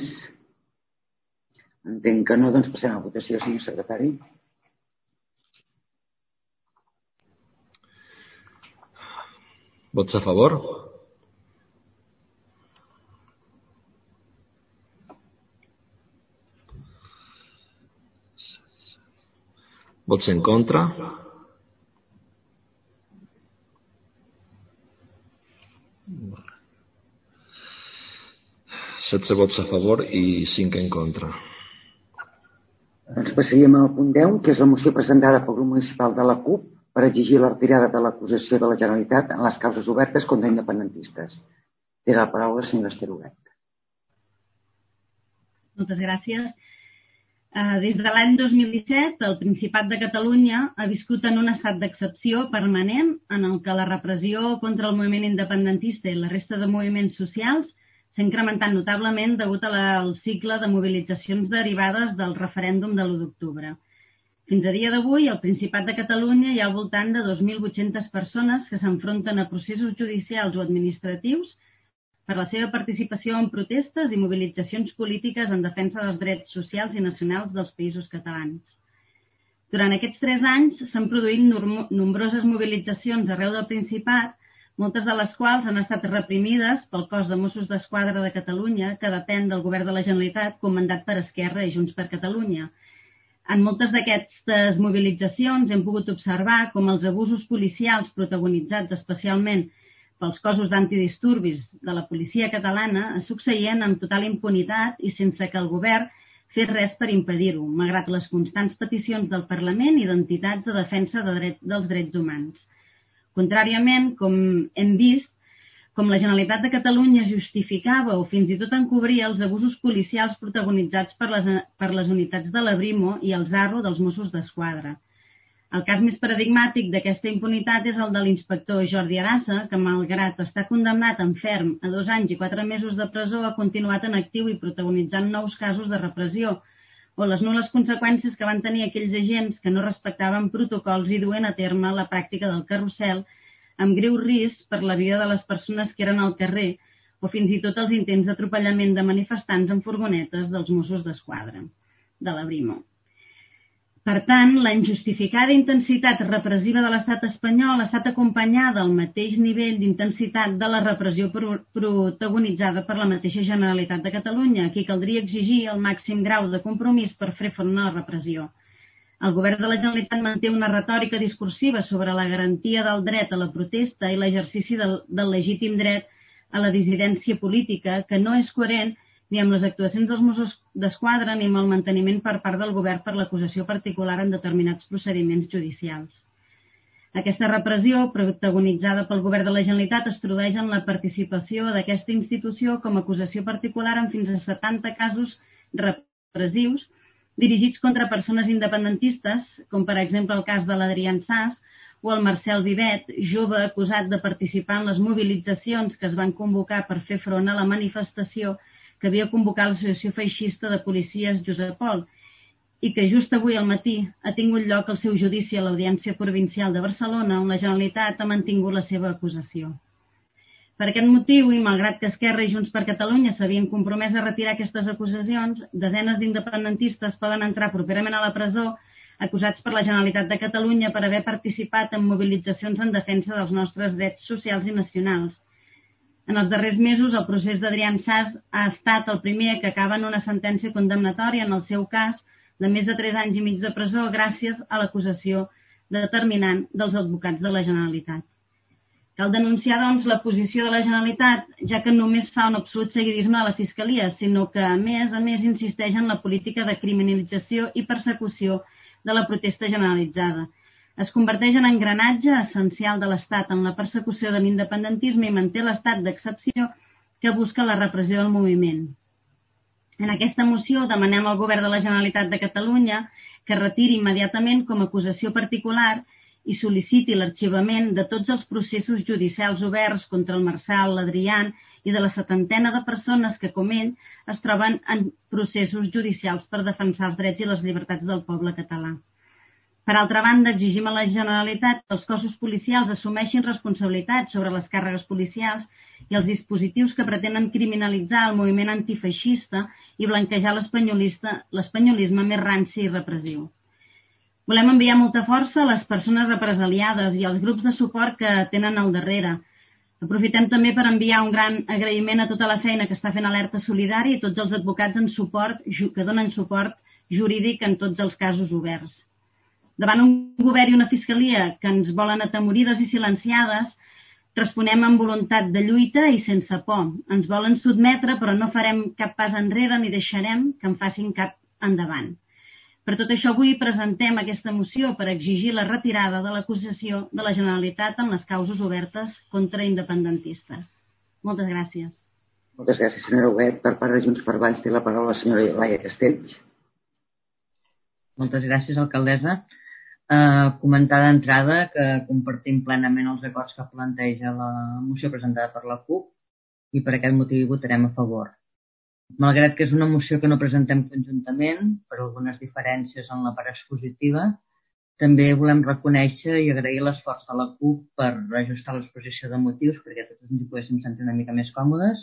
Entenc que no, doncs passem a votació, senyor secretari. Vots a favor? Vots en contra? Setze vots a favor i 5 en contra. Doncs passaríem al punt 10, que és la moció presentada pel grup municipal de la CUP per exigir la retirada de l'acusació de la Generalitat en les causes obertes contra independentistes. Té la paraula la senyora Esther Huguet. Moltes gràcies. Des de l'any 2017, el Principat de Catalunya ha viscut en un estat d'excepció permanent en el que la repressió contra el moviment independentista i la resta de moviments socials s'ha incrementat notablement degut al cicle de mobilitzacions derivades del referèndum de l'1 d'octubre. Fins a dia d'avui, al Principat de Catalunya hi ha al voltant de 2.800 persones que s'enfronten a processos judicials o administratius per la seva participació en protestes i mobilitzacions polítiques en defensa dels drets socials i nacionals dels països catalans. Durant aquests 3 anys s'han produït nombroses mobilitzacions arreu del Principat, moltes de les quals han estat reprimides pel cos de Mossos d'Esquadra de Catalunya, que depèn del govern de la Generalitat, comandat per Esquerra i Junts per Catalunya. En moltes d'aquestes mobilitzacions hem pogut observar com els abusos policials protagonitzats especialment pels cossos d'antidisturbis de la policia catalana es succeïen amb total impunitat i sense que el govern fes res per impedir-ho, malgrat les constants peticions del Parlament i d'entitats de defensa dels drets humans. Contràriament, com hem vist, com la Generalitat de Catalunya justificava o fins i tot encobria els abusos policials protagonitzats per les unitats de la Brimo i el Zarro dels Mossos d'Esquadra. El cas més paradigmàtic d'aquesta impunitat és el de l'inspector Jordi Arassa, que malgrat estar condemnat en ferm a 2 anys i 4 mesos de presó ha continuat en actiu i protagonitzant nous casos de repressió, o les nul·les conseqüències que van tenir aquells agents que no respectaven protocols i duent a terme la pràctica del carrusel amb greu risc per la vida de les persones que eren al carrer o fins i tot els intents d'atropellament de manifestants en furgonetes dels Mossos d'Esquadra, de la Brimo. Per tant, la injustificada intensitat repressiva de l'estat espanyol ha estat acompanyada al mateix nivell d'intensitat de la repressió protagonitzada per la mateixa Generalitat de Catalunya. Aquí caldria exigir el màxim grau de compromís per fer front a la repressió. El govern de la Generalitat manté una retòrica discursiva sobre la garantia del dret a la protesta i l'exercici del legítim dret a la dissidència política, que no és coherent ni amb les actuacions dels Mossos d'Esquadra ni amb el manteniment per part del govern per l'acusació particular en determinats procediments judicials. Aquesta repressió, protagonitzada pel govern de la Generalitat, es tradueix en la participació d'aquesta institució com a acusació particular en fins a 70 casos repressius dirigits contra persones independentistes, com per exemple el cas de l'Adrián Sas o el Marcel Vivet, jove acusat de participar en les mobilitzacions que es van convocar per fer front a la manifestació que havia convocat l'Associació Feixista de Policies Josep Pol i que just avui al matí ha tingut lloc el seu judici a l'Audiència Provincial de Barcelona, on la Generalitat ha mantingut la seva acusació. Per aquest motiu, i malgrat que Esquerra i Junts per Catalunya s'havien compromès a retirar aquestes acusacions, desenes d'independentistes poden entrar properament a la presó acusats per la Generalitat de Catalunya per haver participat en mobilitzacions en defensa dels nostres drets socials i nacionals. En els darrers mesos, el procés d'Adrián Sas ha estat el primer que acaba en una sentència condemnatòria en el seu cas de més de 3 anys i mig de presó gràcies a l'acusació determinant dels advocats de la Generalitat. Cal denunciar, doncs, la posició de la Generalitat, ja que només fa un absolut seguidisme a la Fiscalia, sinó que, a més, insisteix en la política de criminalització i persecució de la protesta generalitzada. Es converteix en engranatge essencial de l'Estat en la persecució de l'independentisme i manté l'estat d'excepció que busca la repressió del moviment. En aquesta moció demanem al govern de la Generalitat de Catalunya que retiri immediatament com a acusació particular i sol·liciti l'arxivament de tots els processos judicials oberts contra el Marçal, l'Adrián i de la 70ena de persones que, com ell, es troben en processos judicials per defensar els drets i les llibertats del poble català. Per altra banda, exigim a la Generalitat que els cossos policials assumeixin responsabilitats sobre les càrregues policials i els dispositius que pretenen criminalitzar el moviment antifeixista i blanquejar l'espanyolisme més ranci i repressiu. Volem enviar molta força a les persones represaliades i als grups de suport que tenen al darrere. Aprofitem també per enviar un gran agraïment a tota la feina que està fent Alerta Solidari i tots els advocats que donen suport jurídic en tots els casos oberts. Davant un govern i una fiscalia que ens volen atemorides i silenciades, responem amb voluntat de lluita i sense por. Ens volen sotmetre, però no farem cap pas enrere ni deixarem que en facin cap endavant. Per tot això, avui presentem aquesta moció per exigir la retirada de l'acusació de la Generalitat en les causes obertes contra independentistes. Moltes gràcies. Moltes gràcies, senyora Huguet. Per part de Junts per Valls té la paraula la senyora Laia Castells. Moltes gràcies, alcaldessa. Comentar d'entrada que compartim plenament els acords que planteja la moció presentada per la CUP i per aquest motiu hi votarem a favor. Malgrat que és una moció que no presentem conjuntament, per algunes diferències en la part expositiva, també volem reconèixer i agrair l'esforç de la CUP per ajustar l'exposició de motius perquè tots ens hi poguéssim sentir una mica més còmodes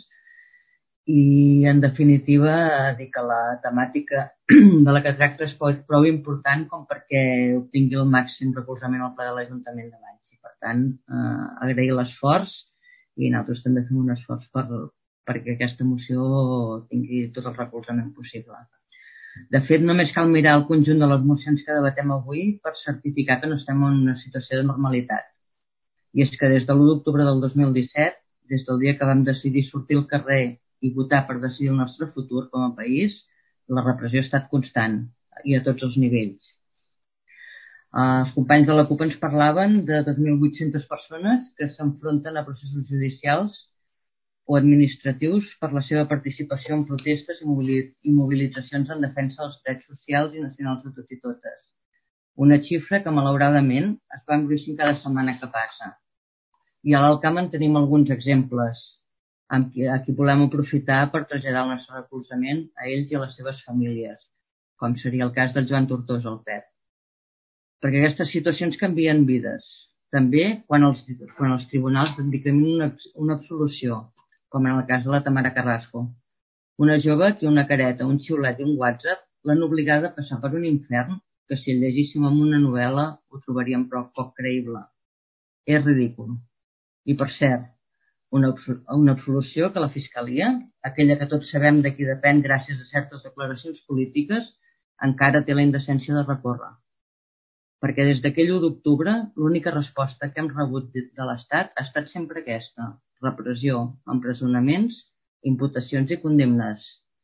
i, en definitiva, dir que la temàtica de la que tracta és prou important com perquè obtingui el màxim recolzament al ple de l'Ajuntament de Valls. I, per tant, agrair l'esforç i nosaltres també fem un esforç perquè aquesta moció tingui tot el recolzament possible. De fet, només cal mirar el conjunt de les mocions que debatem avui per certificar que no estem en una situació de normalitat. I és que des de l'1 d'octubre del 2017, des del dia que vam decidir sortir al carrer i votar per decidir el nostre futur com a país, la repressió ha estat constant i a tots els nivells. Els companys de la CUP ens parlaven de 2.800 persones que s'enfronten a processos judicials o administratius per la seva participació en protestes i mobilitzacions en defensa dels drets socials i nacionals de tots i totes. Una xifra que, malauradament, es va engruixint cada setmana que passa. I a l'Alt Camp en tenim alguns exemples a qui volem aprofitar per traslladar el nostre recolzament a ells i a les seves famílies, com seria el cas del Joan Tortosa, el Pep. Perquè aquestes situacions canvien vides. També quan els tribunals dictaminen una absolució, com en el cas de la Tamara Carrasco. Una jove que una careta, un xiulet i un WhatsApp l'han obligada a passar per un infern que si el llegíssim en una novel·la ho trobaríem prou poc creïble. És ridícul. I per cert, una absolució que la Fiscalia, aquella que tots sabem de qui depèn gràcies a certes declaracions polítiques, encara té la indecència de recórrer. Perquè des d'aquell 1 d'octubre l'única resposta que hem rebut de l'Estat ha estat sempre aquesta: repressió, empresonaments, imputacions i condemnes.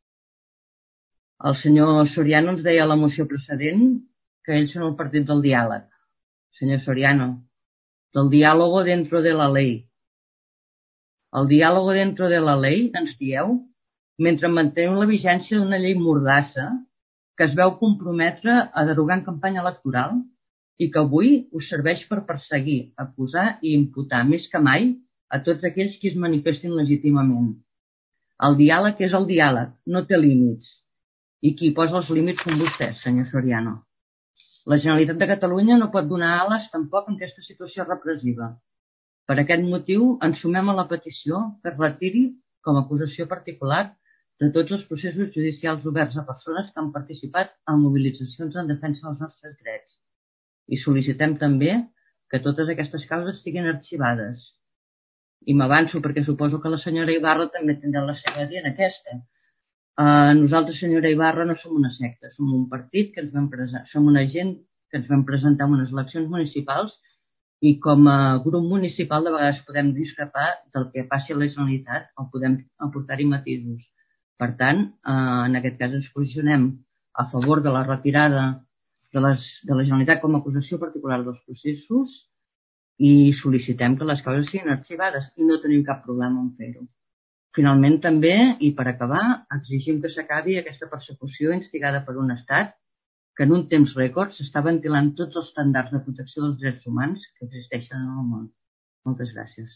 El senyor Soriano ens deia a la moció precedent que ells són el partit del diàleg. Senyor Soriano, del diálogo dentro de la ley. El diàlogo dentro de la ley, ens dieu, mentre mantenim la vigència d'una llei mordassa que es veu comprometre a derogar en campanya electoral i que avui us serveix per perseguir, acusar i imputar més que mai a tots aquells qui es manifestin legítimament. El diàleg és el diàleg, no té límits. I qui posa els límits són vostès, senyor Soriano. La Generalitat de Catalunya no pot donar ales tampoc en aquesta situació repressiva. Per aquest motiu ens sumem a la petició que es retiri com a acusació particular de tots els processos judicials oberts a persones que han participat en mobilitzacions en defensa dels nostres drets. I sol·licitem també que totes aquestes causes siguin arxivades. I m'avanço perquè suposo que la senyora Ibarra també tindrà la seva dir en aquesta. Nosaltres, senyora Ibarra, no som una secta, som un partit que som una gent que ens vam presentar en unes eleccions municipals i com a grup municipal de vegades podem discrepar del que passi a la Generalitat o podem aportar-hi matisos. Per tant, en aquest cas ens posicionem a favor de la retirada de la Generalitat com a acusació particular dels processos i sol·licitem que les causes siguin arxivades i no tenim cap problema en fer-ho. Finalment, també, i per acabar, exigim que s'acabi aquesta persecució instigada per un estat que en un temps rècord s'està ventilant tots els estàndards de protecció dels drets humans que existeixen en el món. Moltes gràcies.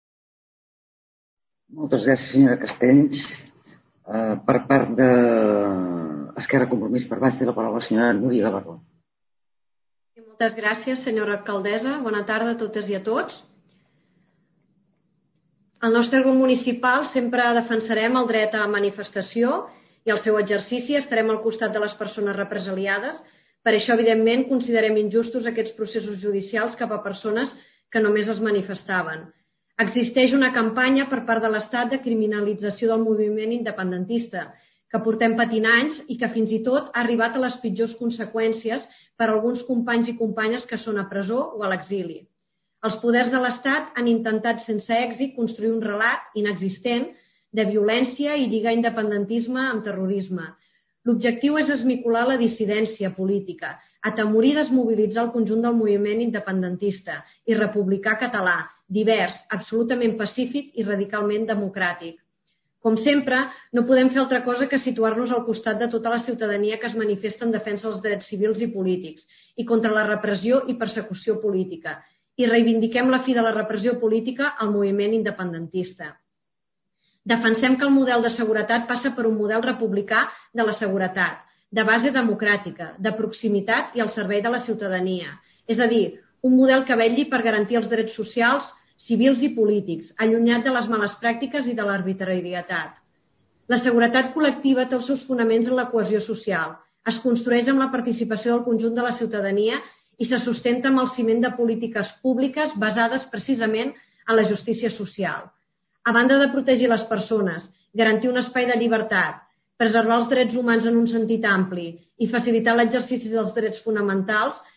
Moltes gràcies, senyora Castells. Per part d'Esquerra Compromís per Baix, té la paraula la senyora Núria Gavarró. Moltes gràcies, senyora alcaldessa. Bona tarda a totes i a tots. El nostre grup municipal sempre defensarem el dret a manifestació i el seu exercici, estarem al costat de les persones represaliades. Per això, evidentment, considerem injustos aquests processos judicials cap a persones que només es manifestaven. Existeix una campanya per part de l'Estat de criminalització del moviment independentista, que portem patint anys i que fins i tot ha arribat a les pitjors conseqüències per a alguns companys i companyes que són a presó o a l'exili. Els poders de l'Estat han intentat sense èxit construir un relat inexistent de violència i lligar independentisme amb terrorisme. L'objectiu és esmicolar la dissidència política, atemorir i desmobilitzar el conjunt del moviment independentista i republicà català, divers, absolutament pacífic i radicalment democràtic. Com sempre, no podem fer altra cosa que situar-nos al costat de tota la ciutadania que es manifesta en defensa dels drets civils i polítics i contra la repressió i persecució política, i reivindiquem la fi de la repressió política al moviment independentista. Defensem que el model de seguretat passa per un model republicà de la seguretat, de base democràtica, de proximitat i al servei de la ciutadania. És a dir, un model que vetlli per garantir els drets socials, civils i polítics, allunyat de les males pràctiques i de l'arbitrarietat. La seguretat col·lectiva té els seus fonaments en la cohesió social, es construeix amb la participació del conjunt de la ciutadania i se sustenta amb el ciment de polítiques públiques basades precisament en la justícia social. A banda de protegir les persones, garantir un espai de llibertat, preservar els drets humans en un sentit ampli i facilitar l'exercici dels drets fonamentals,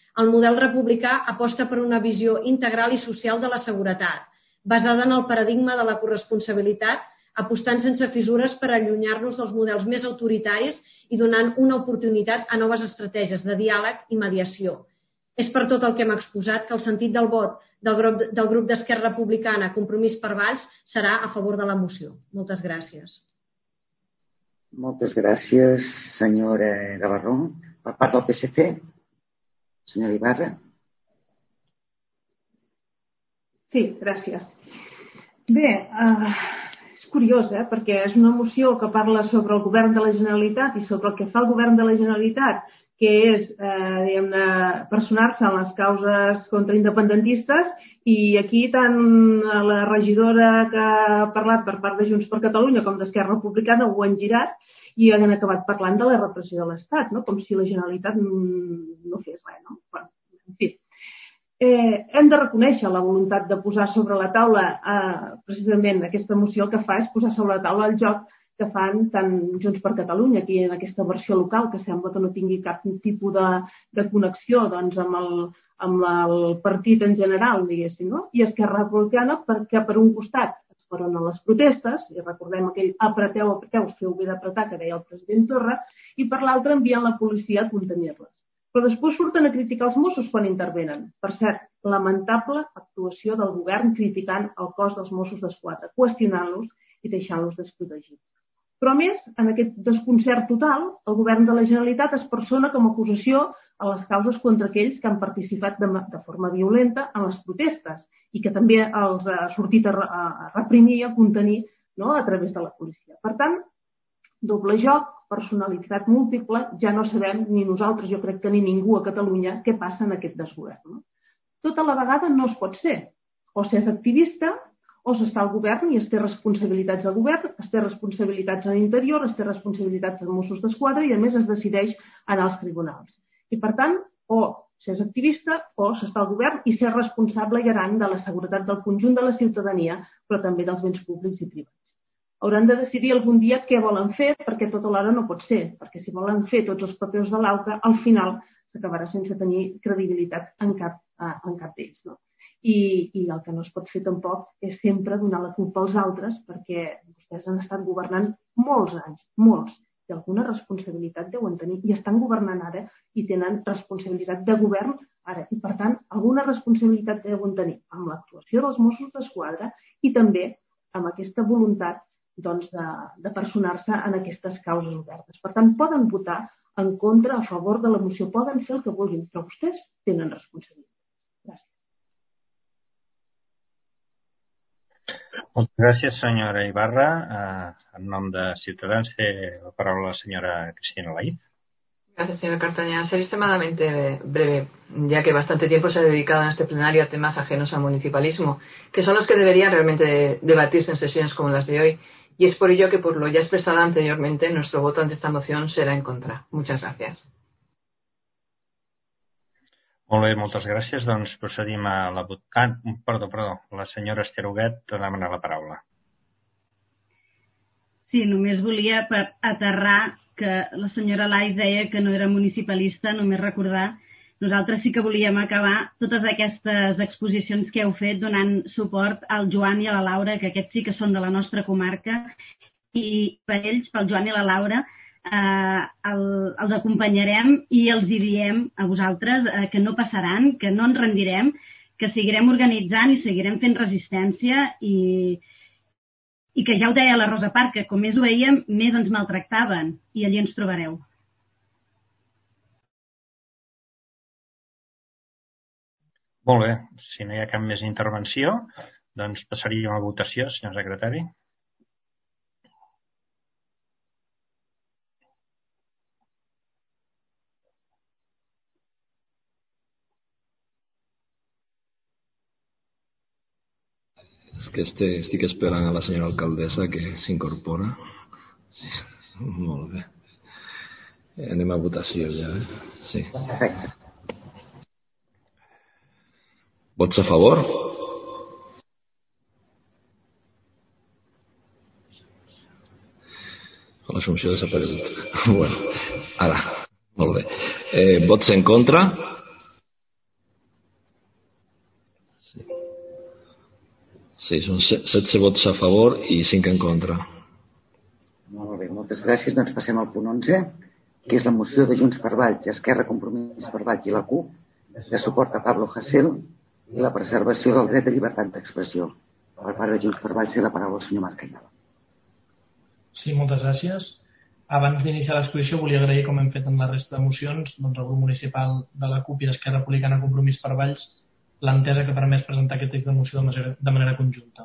El model republicà aposta per una visió integral i social de la seguretat, basada en el paradigma de la corresponsabilitat, apostant sense fissures per allunyar-nos dels models més autoritaris i donant una oportunitat a noves estratègies de diàleg i mediació. És per tot el que hem exposat que el sentit del vot del grup d'Esquerra Republicana Compromís per Valls serà a favor de la moció. Moltes gràcies. Moltes gràcies, senyora Gavarró. Per part del PSC, senyora Ibarra. Sí, gràcies. Bé, és curiós, perquè és una moció que parla sobre el govern de la Generalitat i sobre el que fa el govern de la Generalitat, que és, diguem-ne, personar-se en les causes contraindependentistes, i aquí tant la regidora que ha parlat per part de Junts per Catalunya com d'Esquerra Republicana ho han girat i han acabat parlant de la repressió de l'Estat, no? Com si la Generalitat no fes res, no? Bueno, en fi. Hem de reconèixer la voluntat de posar sobre la taula, precisament aquesta moció el que fa és posar sobre la taula el joc que fan tant Junts per Catalunya, aquí en aquesta versió local, que sembla que no tingui cap tipus de connexió amb el partit en general, diguéssim, no? I Esquerra Republicana, perquè per un costat es foren a les protestes, i recordem aquell apreteu, feu bé d'apretar, que deia el president Torra, i per l'altre envien la policia a contenir-les. Però després surten a criticar els Mossos quan intervenen. Per cert, lamentable actuació del govern criticant el cos dels Mossos d'Esquadra, qüestionant-los i deixant-los desprotegits. Però a més, en aquest desconcert total, el govern de la Generalitat es persona com a acusació a les causes contra aquells que han participat de forma violenta en les protestes i que també els ha sortit a reprimir, a contenir, no?, a través de la policia. Per tant, doble joc, personalitat múltiple, ja no sabem ni nosaltres, jo crec que ni ningú a Catalunya, què passa en aquest desgovern. No? Tot a la vegada no es pot ser. O s'és activista, o s'està al govern i es té responsabilitats al govern, es té responsabilitats a l'interior, es té responsabilitats als Mossos d'Esquadra i a més es decideix anar als tribunals. I per tant, o s'és activista o s'està al govern i ser responsable i garant de la seguretat del conjunt de la ciutadania, però també dels béns públics i privats. Hauran de decidir algun dia què volen fer, perquè tot alhora no pot ser, perquè si volen fer tots els papers de l'auca, al final s'acabarà sense tenir credibilitat en cap d'ells. No? I el que no es pot fer tampoc és sempre donar la culpa als altres, perquè vostès han estat governant molts anys, molts, i alguna responsabilitat deuen tenir, i estan governant ara i tenen responsabilitat de govern ara, i per tant alguna responsabilitat deuen tenir amb l'actuació dels Mossos d'Esquadra i també amb aquesta voluntat de personar-se en aquestes causes obertes. Per tant, poden votar en contra, a favor de la moció, poden fer el que vulguin, però vostès tenen responsabilitat. Moltes gràcies, senyora Ibarra. En nom de Ciutadans té la palabra la señora Cristina Laiz. Gracias, señora Cartaña. Seré extremadamente breve, ya que bastante tiempo se ha dedicado en este plenario a temas ajenos al municipalismo, que son los que deberían realmente debatirse en sesiones como las de hoy. Y es por ello que, por lo ya expresado anteriormente, nuestro voto ante esta moción será en contra. Muchas gracias. Molt bé, moltes gràcies. Doncs procedim a la votació. Perdó. La senyora Esther Huguet demana la paraula. Sí, només volia per aterrar que la senyora Laiz deia que no era municipalista, només recordar. Nosaltres sí que volíem acabar totes aquestes exposicions que heu fet donant suport al Joan i a la Laura, que aquests sí que són de la nostra comarca, i per ells, pel Joan i la Laura, els acompanyarem i els diem a vosaltres que no passaran, que no ens rendirem, que seguirem organitzant i seguirem fent resistència i que ja ho deia la Rosa Park, que com més ho veiem, més ens maltractaven i allí ens trobareu. Molt bé, si no hi ha cap més intervenció, doncs passaríem a votació, senyor secretari. Que estic esperant a la senyora alcaldessa que s'incorpora. Sí, molt bé. Anem a votació ja. Sí. Vots a favor? L'assumpció ha desaparegut. Bueno, ara. Molt bé. Vots en contra? Sí, són 16 vots a favor i 5 en contra. Molt bé, moltes gràcies. Doncs passem al punt 11, que és la moció de Junts per Valls, Esquerra, Compromís per Valls i la CUP, de suport a Pablo Hasél i la preservació del dret de llibertat d'expressió. Per part de Junts per Valls, la paraula al senyor Marc Anyada. Sí, moltes gràcies. Abans d'iniciar l'exposició volia agrair, com hem fet en la resta de mocions, doncs al grup municipal de la CUP i d'Esquerra Republicana Compromís per Valls l'entesa que ha permès presentar aquest text de moció de manera conjunta.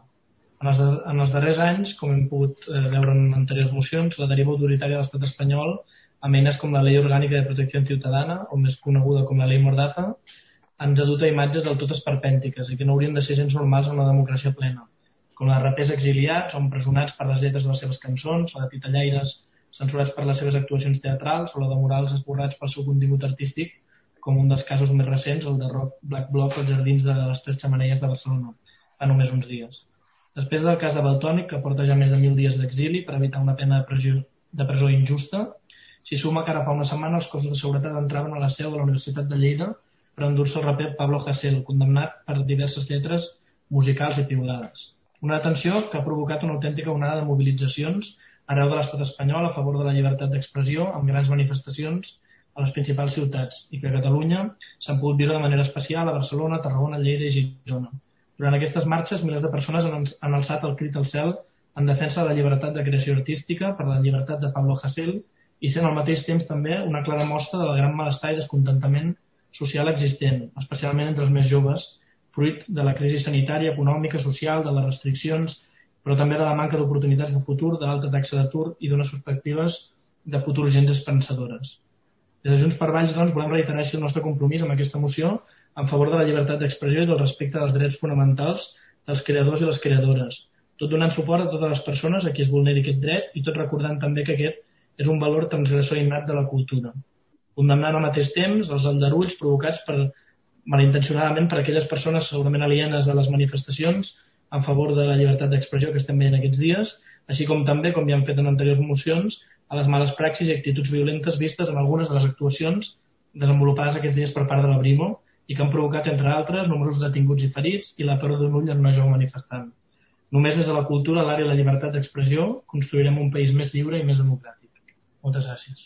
En els darrers anys, com hem pogut veure en anteriors mocions, la deriva autoritària de l'estat espanyol, amb eines com la Llei Orgànica de Protecció Ciutadana, o més coneguda com la Llei Mordaza, ens ha dut a imatges del tot esperpèntiques i que no haurien de ser gens normals en una democràcia plena, com les rapers exiliats o empresonats per les lletres de les seves cançons, la de titellaires censurats per les seves actuacions teatrals o la de murals esborrats pel seu contingut artístic, com un dels casos més recents, el de Rock Black Bloc als jardins de les Tres Xemeneies de Barcelona, fa només uns dies. Després del cas de Valtònyc, que porta ja més de 1.000 dies d'exili per evitar una pena de presó injusta, s'hi suma que ara fa una setmana els cossos de seguretat entraven a la seu de la Universitat de Lleida per endur-se el raper Pablo Hasél, condemnat per diverses lletres musicals i piulades. Una detenció que ha provocat una autèntica onada de mobilitzacions arreu de l'estat espanyol a favor de la llibertat d'expressió, amb grans manifestacions a les principals ciutats, i que a Catalunya s'han pogut viure de manera especial a Barcelona, Tarragona, Lleida i Girona. Durant aquestes marxes, milers de persones han alçat el crit al cel en defensa de la llibertat de creació artística, per la llibertat de Pablo Hasél, i sent al mateix temps també una clara mostra del gran malestar i descontentament social existent, especialment entre els més joves, fruit de la crisi sanitària, econòmica, social, de les restriccions, però també de la manca d'oportunitats de futur, de l'alta taxa d'atur i d'unes perspectives de futur gens esperançadores. Des de Junts per Valls, doncs, volem reiterar així el nostre compromís amb aquesta moció en favor de la llibertat d'expressió i del respecte dels drets fonamentals dels creadors i les creadores, tot donant suport a totes les persones a qui es vulneri aquest dret i tot recordant també que aquest és un valor transgressor innat de la cultura. Condemnant al mateix temps els aldarulls provocats malintencionadament per aquelles persones segurament alienes a les manifestacions en favor de la llibertat d'expressió que estem veient aquests dies, així com també, com ja hem fet en anteriors mocions, a les males praxis i actituds violentes vistes en algunes de les actuacions desenvolupades aquests dies per part de la Brimo i que han provocat, entre altres, nombrosos detinguts i ferits i la pèrdua d'un ull en una jove manifestant. Només des de la cultura, l'art i la llibertat d'expressió construirem un país més lliure i més democràtic. Moltes gràcies.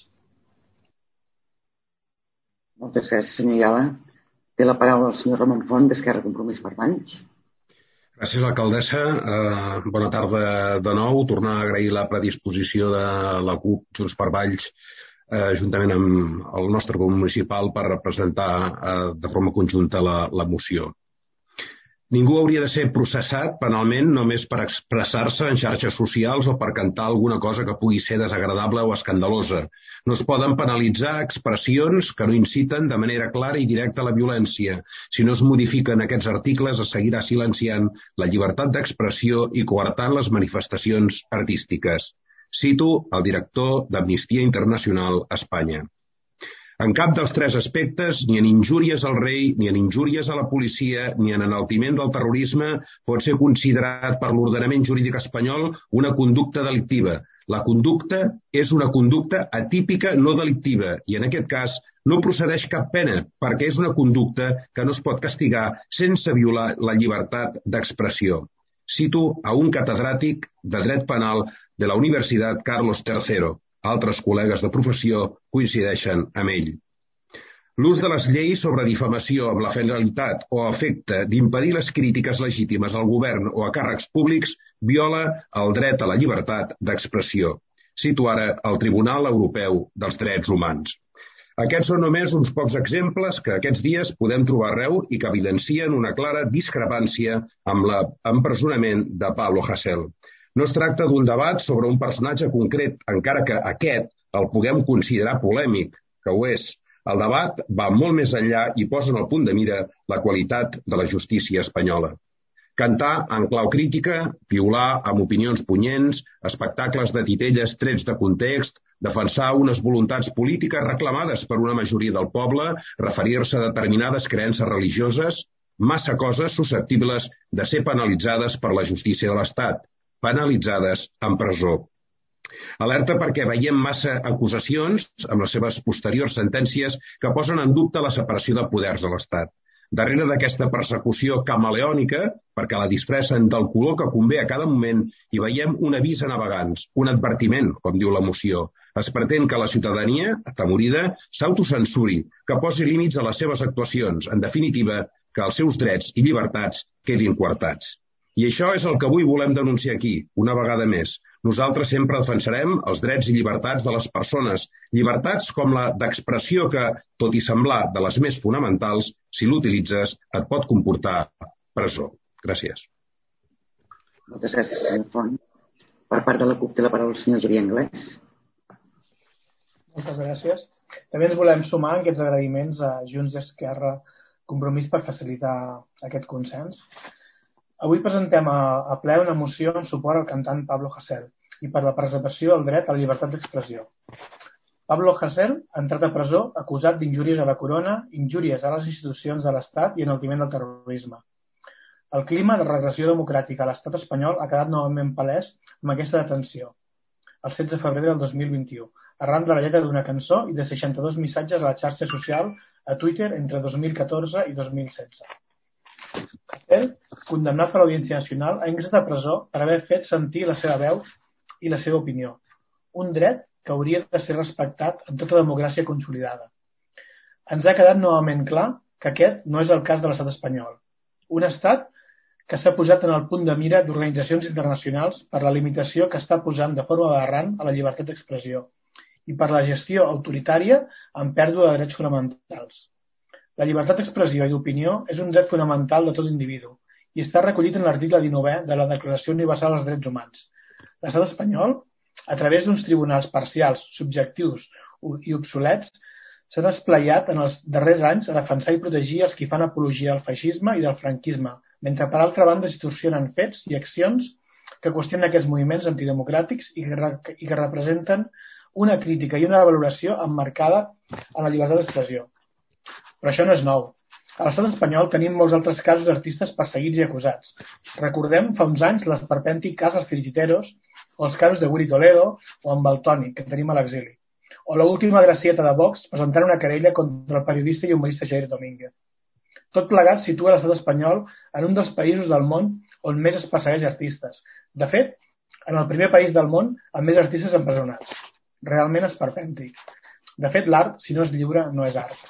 Moltes gràcies, senyor Ayala. Té la paraula el senyor Ramon Font, d'Esquerra Compromís per Valls. Gràcies, alcaldessa. Bona tarda de nou. Tornar a agrair la predisposició de la CUP Junts per Valls juntament amb el nostre grup municipal per representar de forma conjunta la moció. Ningú hauria de ser processat penalment només per expressar-se en xarxes socials o per cantar alguna cosa que pugui ser desagradable o escandalosa. No es poden penalitzar expressions que no inciten de manera clara i directa a la violència. Si no es modifiquen aquests articles, es seguirà silenciant la llibertat d'expressió i coartant les manifestacions artístiques. Cito el director d'Amnistia Internacional a Espanya. En cap dels tres aspectes, ni en injúries al rei, ni en injúries a la policia, ni en enaltiment del terrorisme, pot ser considerat per l'ordenament jurídic espanyol una conducta delictiva. La conducta és una conducta atípica no delictiva i en aquest cas no procedeix cap pena perquè és una conducta que no es pot castigar sense violar la llibertat d'expressió. Cito a un catedràtic de dret penal de la Universitat Carlos III. Altres col·legues de professió coincideixen amb ell. L'ús de les lleis sobre difamació amb la finalitat o efecte d'impedir les crítiques legítimes al govern o a càrrecs públics viola el dret a la llibertat d'expressió. Cito ara el Tribunal Europeu dels Drets Humans. Aquests són només uns pocs exemples que aquests dies podem trobar arreu i que evidencien una clara discrepància amb l'empresonament de Pablo Hasél. No es tracta d'un debat sobre un personatge concret, encara que aquest el puguem considerar polèmic, que ho és. El debat va molt més enllà i posa en el punt de mira la qualitat de la justícia espanyola. Cantar en clau crítica, piular amb opinions punyents, espectacles de titelles trets de context, defensar unes voluntats polítiques reclamades per una majoria del poble, referir-se a determinades creences religioses, massa coses susceptibles de ser penalitzades per la justícia de l'Estat, penalitzades en presó. Alerta perquè veiem massa acusacions amb les seves posteriors sentències que posen en dubte la separació de poders de l'Estat. Darrere d'aquesta persecució camaleònica, perquè la disfressen del color que convé a cada moment, hi veiem un avís a navegants, un advertiment, com diu la moció. Es pretén que la ciutadania, atemorida, s'autocensuri, que posi límits a les seves actuacions, en definitiva, que els seus drets i llibertats quedin coartats. I això és el que avui volem denunciar aquí, una vegada més. Nosaltres sempre defensarem els drets i llibertats de les persones, llibertats com la d'expressió que, tot i semblar de les més fonamentals, si l'utilitzes, et pot comportar presó. Gràcies. Moltes gràcies, senyor Font. Per part de la CUP té la paraula el senyor Xavier Anglès. Moltes gràcies. També ens volem sumar en aquests agraïments a Junts i Esquerra Compromís per facilitar aquest consens. Avui presentem a ple una moció en suport al cantant Pablo Hasél i per la preservació del dret a la llibertat d'expressió. Pablo Hasél ha entrat a presó acusat d'injúries a la corona, injúries a les institucions de l'Estat i enaltiment del terrorisme. El clima de regressió democràtica a l'Estat espanyol ha quedat novament palès amb aquesta detenció, el 16 de febrer del 2021, arran de la lletra d'una cançó i de 62 missatges a la xarxa social a Twitter entre 2014 i 2016. Hasél, condemnat per l'Audiència Nacional, ha ingressat a presó per haver fet sentir la seva veu i la seva opinió, un dret que hauria de ser respectat en tota democràcia consolidada. Ens ha quedat novament clar que aquest no és el cas de l'estat espanyol, un estat que s'ha posat en el punt de mira d'organitzacions internacionals per la limitació que està posant de forma aberrant a la llibertat d'expressió i per la gestió autoritària amb pèrdua de drets fonamentals. La llibertat d'expressió i d'opinió és un dret fonamental de tot individu i està recollit en l'article 19è de la Declaració Universal dels Drets Humans. L'estat espanyol, a través d'uns tribunals parcials, subjectius i obsolets, s'ha despleiat en els darrers anys a defensar i protegir els qui fan apologia al feixisme i del franquisme, mentre per altra banda es distorsionen fets i accions que qüestionen aquests moviments antidemocràtics i que representen una crítica i una valoració emmarcada en la llibertat d'expressió. Però això no és nou. A l'estat espanyol tenim molts altres casos d'artistes perseguits i acusats. Recordem fa uns anys l'esperpèntic cas dels Tirititeros o els casos de Willy Toledo o en Valtònic, que tenim a l'exili. O l'última gracieta de Vox presentant una querella contra el periodista i humorista Jair Domínguez. Tot plegat situa l'estat espanyol en un dels països del món on més es persegueix artistes. De fet, en el primer país del món amb més artistes empresonats. Realment esperpèntic. De fet, l'art, si no és lliure, no és art.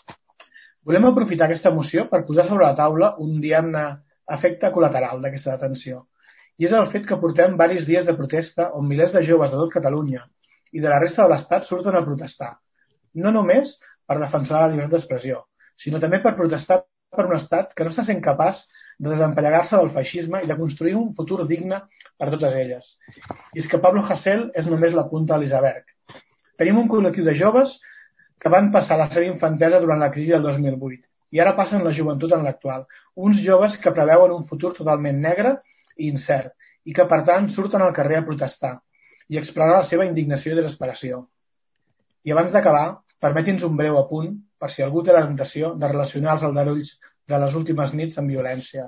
Volem aprofitar aquesta moció per posar sobre la taula un, diguem-ne, efecte col·lateral d'aquesta detenció. I és el fet que portem diversos dies de protesta on milers de joves de tot Catalunya i de la resta de l'Estat surten a protestar. No només per defensar la llibertat d'expressió, sinó també per protestar per un Estat que no està sent capaç de desempallegar-se del feixisme i de construir un futur digne per totes elles. I és que Pablo Hasél és només la punta de l'iceberg. Tenim un col·lectiu de joves que van passar la seva infantesa durant la crisi del 2008 i ara passen la joventut en l'actual. Uns joves que preveuen un futur totalment negre i incert i que, per tant, surten al carrer a protestar i a expressar la seva indignació i desesperació. I abans d'acabar, permeti'ns un breu apunt per si algú té la tentació de relacionar els aldarulls de les últimes nits amb violència.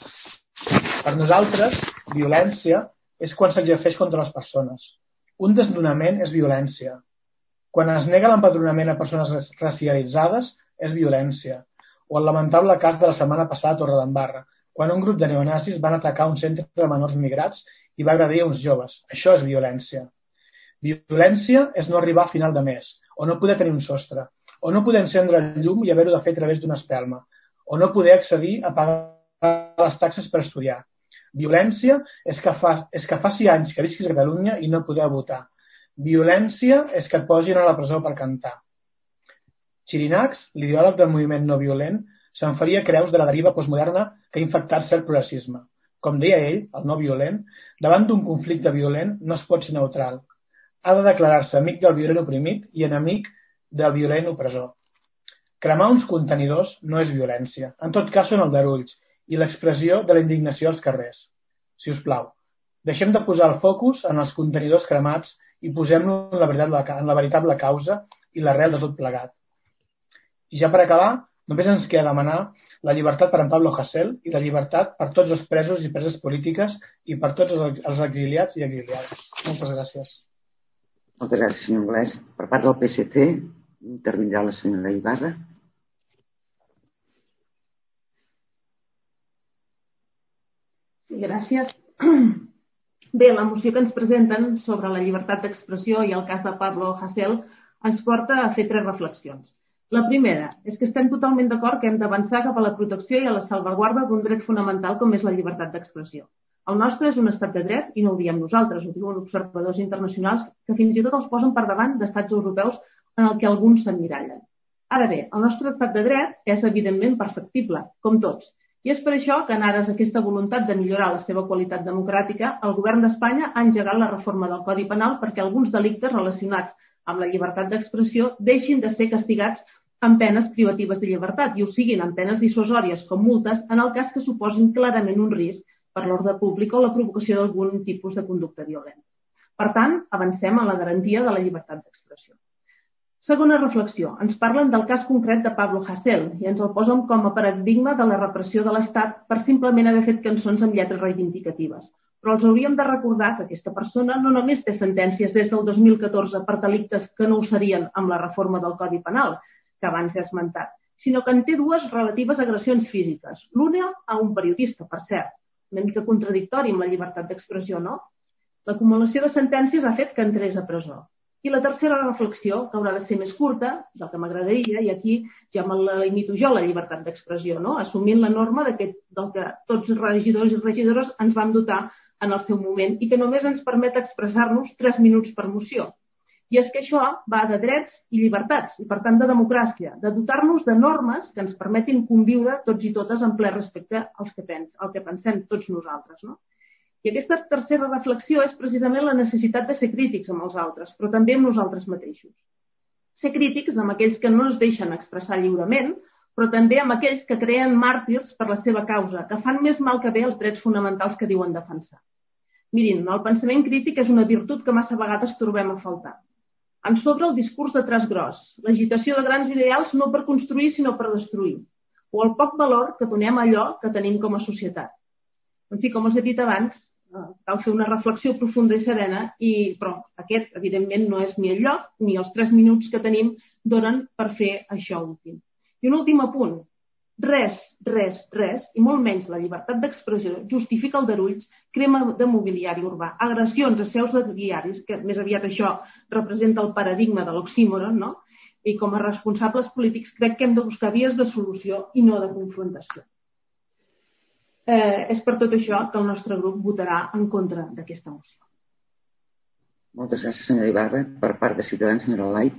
Per nosaltres, violència és quan s'exerceix contra les persones. Un desnonament és violència. Quan es nega l'empadronament a persones racialitzades, és violència. O el lamentable cas de la setmana passada a Torredembarra, quan un grup de neonazis van atacar un centre de menors migrats i va agredir uns joves. Això és violència. Violència és no arribar a final de mes, o no poder tenir un sostre, o no poder encendre el llum i haver-ho de fer a través d'una espelma, o no poder accedir a pagar les taxes per estudiar. Violència és que faci anys que visquis a Catalunya i no poder votar. Violència és que et posin a la presó per cantar. Xirinacs, l'ideòleg del moviment no violent, se'n faria creus de la deriva postmoderna que ha infectat cert progressisme. Com deia ell, el no violent, davant d'un conflicte violent no es pot ser neutral. Ha de declarar-se amic del violent oprimit i enemic del violent opressor. Cremar uns contenidors no és violència. En tot cas són aldarulls i l'expressió de la indignació als carrers. Si us plau, deixem de posar el focus en els contenidors cremats i posem-lo en la veritable causa i l'arrel de tot plegat. I ja per acabar, només ens queda demanar la llibertat per en Pablo Hasél i la llibertat per tots els presos i preses polítiques i per tots els exiliats i exiliades. Moltes gràcies. Moltes gràcies, senyor Anglès. Per part del PSC, intervindrà la senyora Ibarra. Gràcies. Bé, la moció que ens presenten sobre la llibertat d'expressió i el cas de Pablo Hasél ens porta a fer 3 reflexions. La primera és que estem totalment d'acord que hem d'avançar cap a la protecció i a la salvaguarda d'un dret fonamental com és la llibertat d'expressió. El nostre és un estat de dret i no ho diem nosaltres, ho diuen observadors internacionals que fins i tot els posen per davant d'estats europeus en el que alguns s'emmirallen. Ara bé, el nostre estat de dret és evidentment perfectible, com tots, i és per això que en ares d'aquesta voluntat de millorar la seva qualitat democràtica, el govern d'Espanya ha engegat la reforma del Codi Penal perquè alguns delictes relacionats amb la llibertat d'expressió deixin de ser castigats amb penes privatives de llibertat i ho siguin amb penes dissuasòries com multes en el cas que suposin clarament un risc per l'ordre públic o la provocació d'algun tipus de conducta violenta. Per tant, avancem en la garantia de la llibertat d'expressió. Segona reflexió. Ens parlen del cas concret de Pablo Hasél i ens el posen com a paradigma de la repressió de l'Estat per simplement haver fet cançons amb lletres reivindicatives. Però els hauríem de recordar que aquesta persona no només té sentències des del 2014 per delictes que no ho serien amb la reforma del Codi Penal, que abans he esmentat, sinó que en té 2 relatives agressions físiques. L'una a un periodista, per cert, una mica contradictori amb la llibertat d'expressió, no? L'acumulació de sentències ha fet que entrés a presó. I la tercera reflexió, que haurà de ser més curta, del que m'agradaria, i aquí ja me la limito jo, la llibertat d'expressió, no? Assumint la norma del que tots els regidors i regidores ens vam dotar en el seu moment i que només ens permet expressar-nos 3 minuts per moció. I és que això va de drets i llibertats, i per tant de democràcia, de dotar-nos de normes que ens permetin conviure tots i totes en ple respecte al que pensem tots nosaltres, no? I aquesta tercera reflexió és precisament la necessitat de ser crítics amb els altres, però també amb nosaltres mateixos. Ser crítics amb aquells que no es deixen expressar lliurement, però també amb aquells que creen màrtirs per la seva causa, que fan més mal que bé els drets fonamentals que diuen defensar. Mirin, el pensament crític és una virtut que massa vegades trobem a faltar. Ens sobra el discurs de traç gros, l'agitació de grans ideals no per construir sinó per destruir, o el poc valor que donem a allò que tenim com a societat. En fi, com us he dit abans, cal fer una reflexió profunda i serena, però aquest, evidentment, no és ni el lloc ni els 3 minuts que tenim donen per fer això últim. I un últim apunt. Res, i molt menys la llibertat d'expressió, justifica aldarulls, crema de mobiliari urbà, agressions a seus de diaris, que més aviat això representa el paradigma de l'oxímoron, no? I com a responsables polítics crec que hem de buscar vies de solució i no de confrontació. És per tot això que el nostre grup votarà en contra d'aquesta moció. Moltes gràcies, senyora Ibarra. Per part de Ciutadans, senyora Light.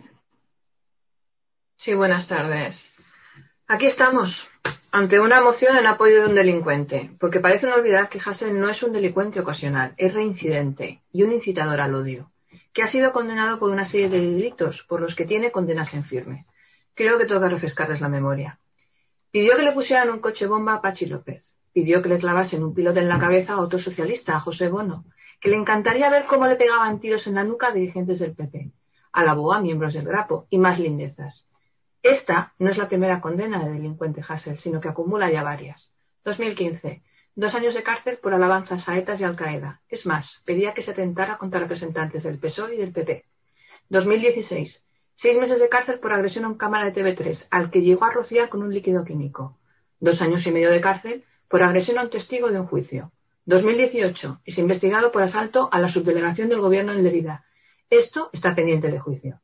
Sí, buenas tardes. Aquí estamos, ante una moción en apoyo de un delincuente, porque parecen olvidar que Hasél no es un delincuente ocasional, es reincidente y un incitador al odio, que ha sido condenado por una serie de delitos por los que tiene condenas en firme. Creo que toca refrescarles la memoria. Pidió que le pusieran un coche bomba a Pachi López. Pidió que le clavasen un pilote en la cabeza a otro socialista, a José Bono, que le encantaría ver cómo le pegaban tiros en la nuca a dirigentes del PP, alabó a miembros del Grapo y más lindezas. Esta no es la primera condena del delincuente Hasél, sino que acumula ya varias. 2015, 2 años de cárcel por alabanzas a ETA y Al Qaeda. Es más, pedía que se atentara contra representantes del PSOE y del PP. 2016, 6 meses de cárcel por agresión a un cámara de TV3, al que llegó a rociar con un líquido químico. 2 años y medio de cárcel por agresión a un testigo de un juicio. 2018, es investigado por asalto a la subdelegación del gobierno en Lerida. Esto está pendiente de juicio.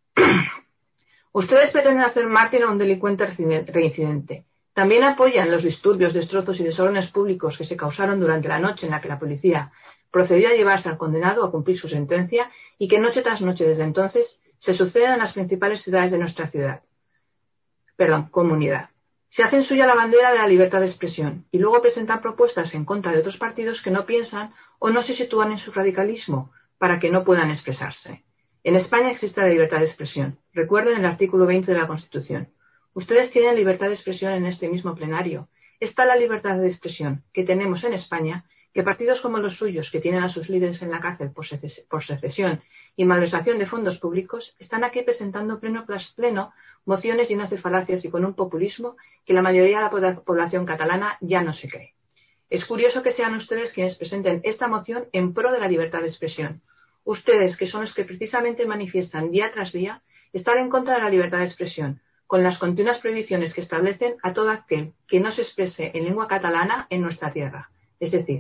Ustedes pretenden hacer mártir a un delincuente reincidente. También apoyan los disturbios, destrozos y desórdenes públicos que se causaron durante la noche en la que la policía procedió a llevarse al condenado a cumplir su sentencia y que noche tras noche desde entonces se suceden en las principales ciudades de nuestra comunidad. Se hacen suya la bandera de la libertad de expresión y luego presentan propuestas en contra de otros partidos que no piensan o no se sitúan en su radicalismo para que no puedan expresarse. En España existe la libertad de expresión. Recuerden el artículo 20 de la Constitución. Ustedes tienen libertad de expresión en este mismo plenario. Está la libertad de expresión que tenemos en España, que partidos como los suyos, que tienen a sus líderes en la cárcel por secesión y malversación de fondos públicos, están aquí presentando pleno mociones llenas de falacias y con un populismo que la mayoría de la población catalana ya no se cree. Es curioso que sean ustedes quienes presenten esta moción en pro de la libertad de expresión. Ustedes, que son los que precisamente manifiestan día tras día estar en contra de la libertad de expresión, con las continuas prohibiciones que establecen a todo aquel que no se exprese en lengua catalana en nuestra tierra, es decir,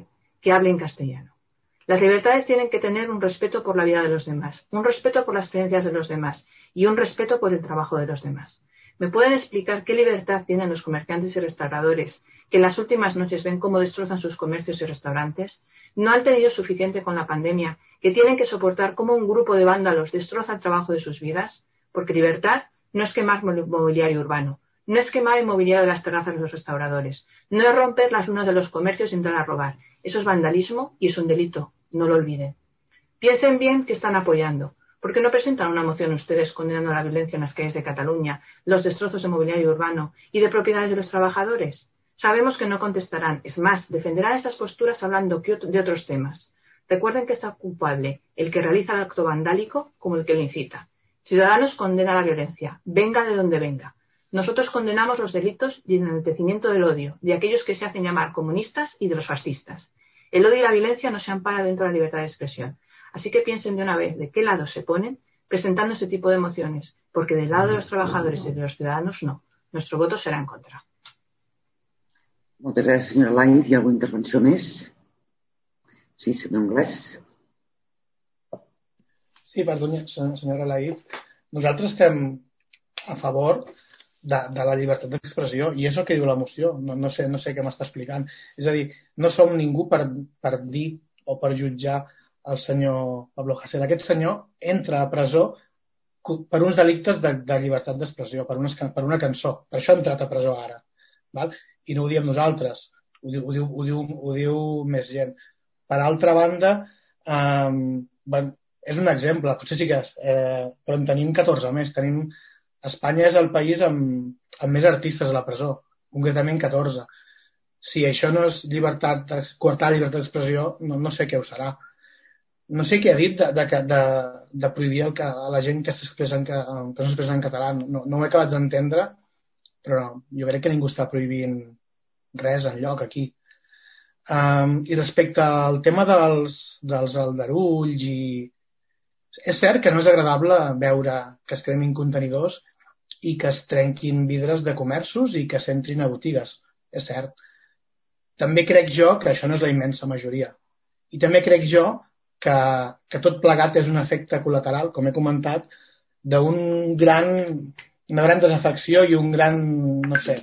que hable en castellano. Las libertades tienen que tener un respeto por la vida de los demás, un respeto por las creencias de los demás y un respeto por el trabajo de los demás. ¿Me pueden explicar qué libertad tienen los comerciantes y restauradores que en las últimas noches ven cómo destrozan sus comercios y restaurantes? ¿No han tenido suficiente con la pandemia que tienen que soportar cómo un grupo de vándalos destroza el trabajo de sus vidas? Porque libertad no es quemar mobiliario urbano, no es quemar el mobiliario de las terrazas de los restauradores, no es romper las lunas de los comercios y entrar a robar. Eso es vandalismo y es un delito, no lo olviden. Piensen bien qué están apoyando. ¿Por qué no presentan una moción ustedes condenando la violencia en las calles de Cataluña, los destrozos de mobiliario urbano y de propiedades de los trabajadores? Sabemos que no contestarán. Es más, defenderán estas posturas hablando de otros temas. Recuerden que está culpable el que realiza el acto vandálico como el que lo incita. Ciudadanos condena la violencia, venga de donde venga. Nosotros condenamos los delitos y el enaltecimiento del odio de aquellos que se hacen llamar comunistas y de los fascistas. El odio y la violencia no se amparan dentro de la libertad de expresión. Así que piensen de una vez de qué lado se ponen presentando ese tipo de mociones, porque del lado de los trabajadores y de los ciudadanos no. Nuestro voto será en contra. Moltes gràcies, senyora Laïd. Hi ha alguna intervenció més? Sí, senyor Anglès. Sí, perdoni, senyora Laïd. Nosaltres estem a favor de la llibertat d'expressió i és el que diu la moció. No sé què m'està explicant. És a dir, no som ningú per dir o per jutjar el senyor Pablo Hasél. Aquest senyor entra a presó per uns delictes de llibertat d'expressió, per una cançó. Per això ha entrat a presó ara. Val? I no ho diem nosaltres, ho diu més gent. Per altra banda, és un exemple, potser sí que és, però en tenim 14 més. Espanya és el país amb més artistes a la presó, concretament 14. Si això no és coartar la llibertat d'expressió, no sé què ho serà. No sé què ha dit de prohibir a la gent que s'expressa en català. No ho he acabat d'entendre, però jo crec que ningú està prohibint res enlloc aquí. I respecte al tema dels aldarulls, és cert que no és agradable veure que es cremin contenidors i que es trenquin vidres de comerços i que s'entrin a botigues. És cert. També crec jo que això no és la immensa majoria. I també crec jo que tot plegat és un efecte col·lateral, com he comentat, d'una gran desafecció i un gran, no sé,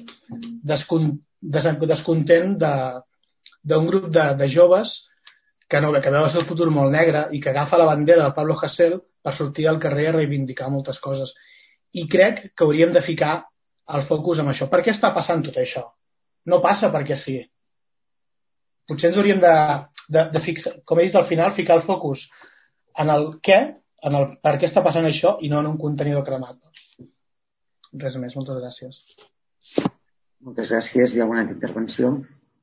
descontent d'un grup de joves que veu el seu futur molt negre i que agafa la bandera del Pablo Hasél per sortir al carrer a reivindicar moltes coses. I crec que hauríem de ficar el focus en això. Per què està passant tot això? No passa perquè sí. Potser ens hauríem de fixar, com he dit al final, ficar el focus en el què, en el per què està passant això i no en un contenidor cremat. Res més, moltes gràcies. Moltes gràcies. Hi ha alguna intervenció?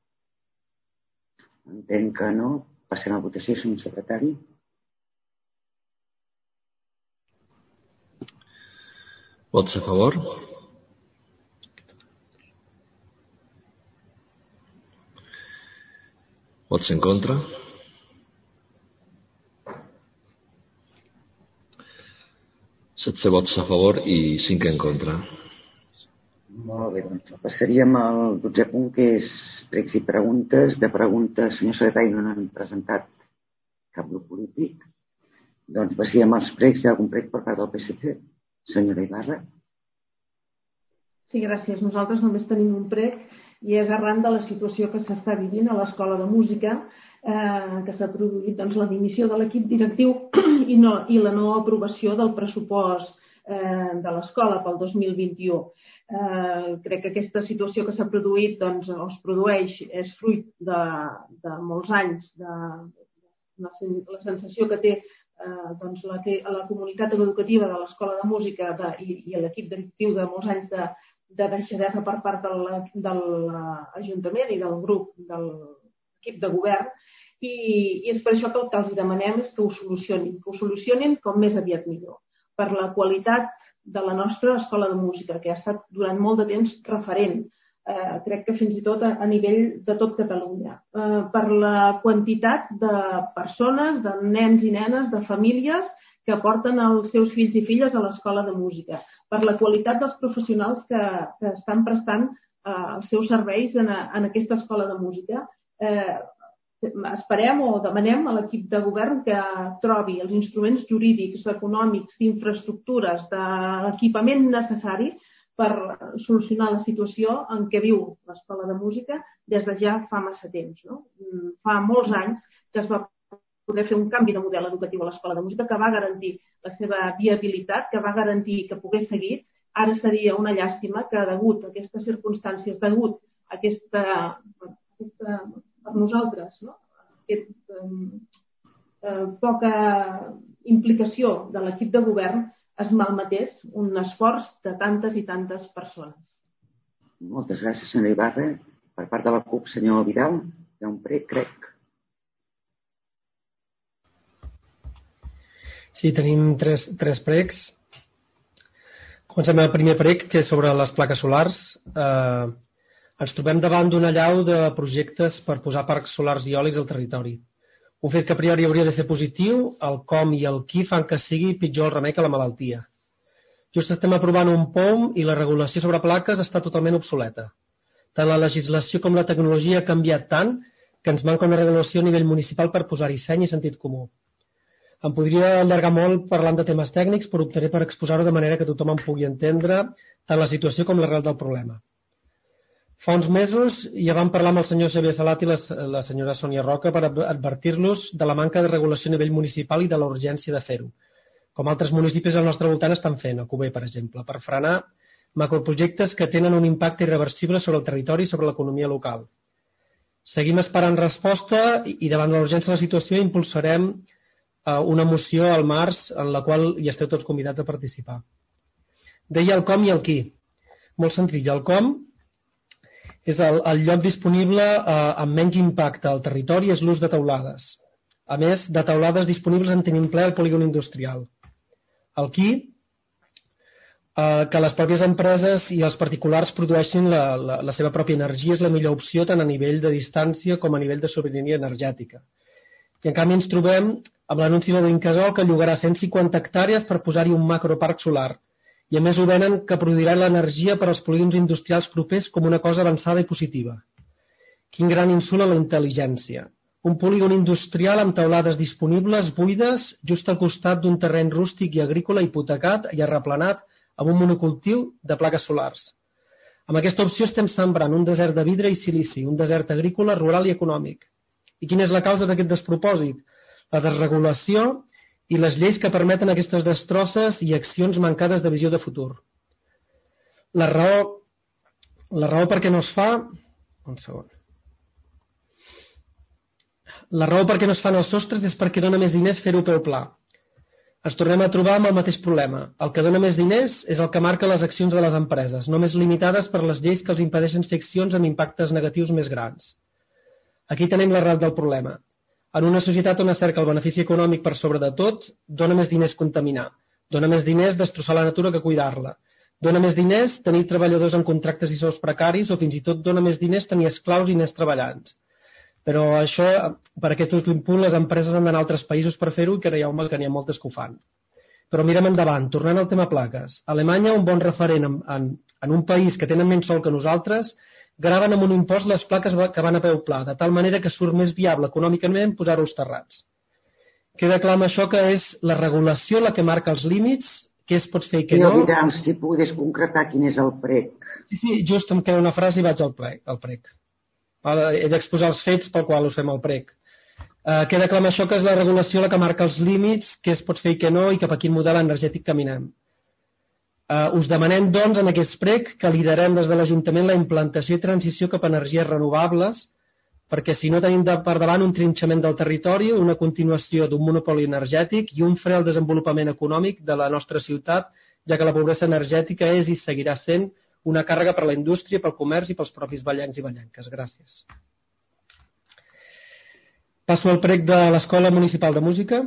Entenc que no. Passem a votació, senyor secretari. Vots a favor? Vots en contra? Setze vots a favor i 5 en contra. Molt bé, doncs passaríem al 12è punt, que és pregs i preguntes. De preguntes, senyor secretari, no n'han presentat cap grup polític. Doncs passaríem als pregs. Hi ha algun preg per part del PSC? Senyora Ibarra. Sí, gràcies. Nosaltres només tenim un preg i és arran de la situació que s'està vivint a l'Escola de Música, que s'ha produït la dimissió de l'equip directiu i la no aprovació del pressupost de l'escola pel 2021. Crec que aquesta situació que s'ha produït o es produeix és fruit de molts anys, de la sensació que té la comunitat educativa de l'Escola de Música i l'equip directiu de molts anys de deixadesa per part de l'Ajuntament i del grup de l'equip de govern, i és per això que el que els demanem és que ho solucionin com més aviat millor, per la qualitat de la nostra Escola de Música, que ha estat durant molt de temps referent, crec que fins i tot a nivell de tot Catalunya, per la quantitat de persones, de nens i nenes, de famílies que porten els seus fills i filles a l'Escola de Música, per la qualitat dels professionals que estan prestant els seus serveis en aquesta Escola de Música, esperem o demanem a l'equip de govern que trobi els instruments jurídics, econòmics, d'infraestructures, d'equipament necessari per solucionar la situació en què viu l'Escola de Música des de ja fa massa temps. Fa molts anys que es va poder fer un canvi de model educatiu a l'Escola de Música que va garantir la seva viabilitat, que va garantir que pogués seguir. Ara seria una llàstima que degut a aquestes circumstàncies, degut a aquesta per nosaltres, poca implicació de l'equip de govern, es malmetés un esforç de tantes i tantes persones. Moltes gràcies, senyora Ibarra. Per part de la CUP, senyor Vidal, hi ha un prec, crec. Sí, tenim tres pregs. Comencem amb el primer prec, que és sobre les plaques solars. Ens trobem davant d'una allau de projectes per posar parcs solars i eòlics al territori. Un fet que a priori hauria de ser positiu, el com i el qui fan que sigui pitjor el remei que la malaltia. Just estem aprovant un POM i la regulació sobre plaques està totalment obsoleta. Tant la legislació com la tecnologia ha canviat tant que ens manca una regulació a nivell municipal per posar-hi seny i sentit comú. Em podria allargar molt parlant de temes tècnics, però optaré per exposar-ho de manera que tothom en pugui entendre tant la situació com l'arrel del problema. Fa uns mesos ja vam parlar amb el senyor Xavier Salat i la senyora Sònia Roca per advertir-los de la manca de regulació a nivell municipal i de la urgència de fer-ho, com altres municipis al nostre voltant estan fent, a Cuber, per exemple, per frenar macroprojectes que tenen un impacte irreversible sobre el territori i sobre l'economia local. Seguim esperant resposta i davant de l'urgència de la situació impulsarem una moció al març en la qual hi esteu tots convidats a participar. Deia el com i el qui. Molt senzill. El com és el lloc disponible amb menys impacte al territori és l'ús de teulades. A més, de teulades disponibles en tenim ple al polígon industrial. El qui, que les pròpies empreses i els particulars produeixin la seva pròpia energia és la millor opció tant a nivell de distància com a nivell de sobirania energètica. I en canvi ens trobem amb l'anunci de l'Incasòl que llogarà 150 hectàrees per posar-hi un macroparc solar. I a més ho venen que produirà l'energia per als polígons industrials propers com una cosa avançada i positiva. Quin gran insult a la intel·ligència. Un polígon industrial amb teulades disponibles, buides, just al costat d'un terreny rústic i agrícola hipotecat i arreplenat amb un monocultiu de plaques solars. Amb aquesta opció estem sembrant un desert de vidre i silici, un desert agrícola, rural i econòmic. I quina és la causa d'aquest despropòsit? La desregulació i les lleis que permeten aquestes destrosses i accions mancades de visió de futur. La raó per què no es fa... Un segon. La raó per què no es fan els sostres és perquè dona més diners fer-ho peu pla. Ens tornem a trobar amb el mateix problema. El que dona més diners és el que marca les accions de les empreses, només limitades per les lleis que els impedeixen fer accions amb impactes negatius més grans. Aquí tenim l'arrel del problema. En una societat on es cerca el benefici econòmic per sobre de tot, dona més diners contaminar, dona més diners destrossar la natura que cuidar-la, dona més diners tenir treballadors amb contractes i sous precaris o fins i tot dona més diners tenir esclaus i nens treballants. Però això, per aquest últim punt, les empreses han d'anar a altres països per fer-ho i creieu-me que n'hi ha moltes que ho fan. Però mirem endavant, tornant al tema plaques. A Alemanya, un bon referent en un país que tenen menys sol que nosaltres, graven amb un impost les plaques que van a peu pla, de tal manera que surt més viable econòmicament posar-ho als terrats. Queda clar amb això que és la regulació la que marca els límits, què es pot fer i què no. Vidal, si pogués concretar quin és el prec. Sí, just em queda una frase i vaig al prec. He d'exposar els fets pel qual us fem el prec. Queda clar amb això que és la regulació la que marca els límits, què es pot fer i què no i cap a quin model energètic caminem. Us demanem, doncs, en aquest prec que liderem des de l'Ajuntament la implantació i transició cap a energies renovables, perquè si no tenim per davant un trinxament del territori, una continuació d'un monopoli energètic i un fre al desenvolupament econòmic de la nostra ciutat, ja que la pobresa energètica és i seguirà sent una càrrega per a la indústria, pel comerç i pels propis ballencs i ballenques. Gràcies. Passo al prec de l'Escola Municipal de Música.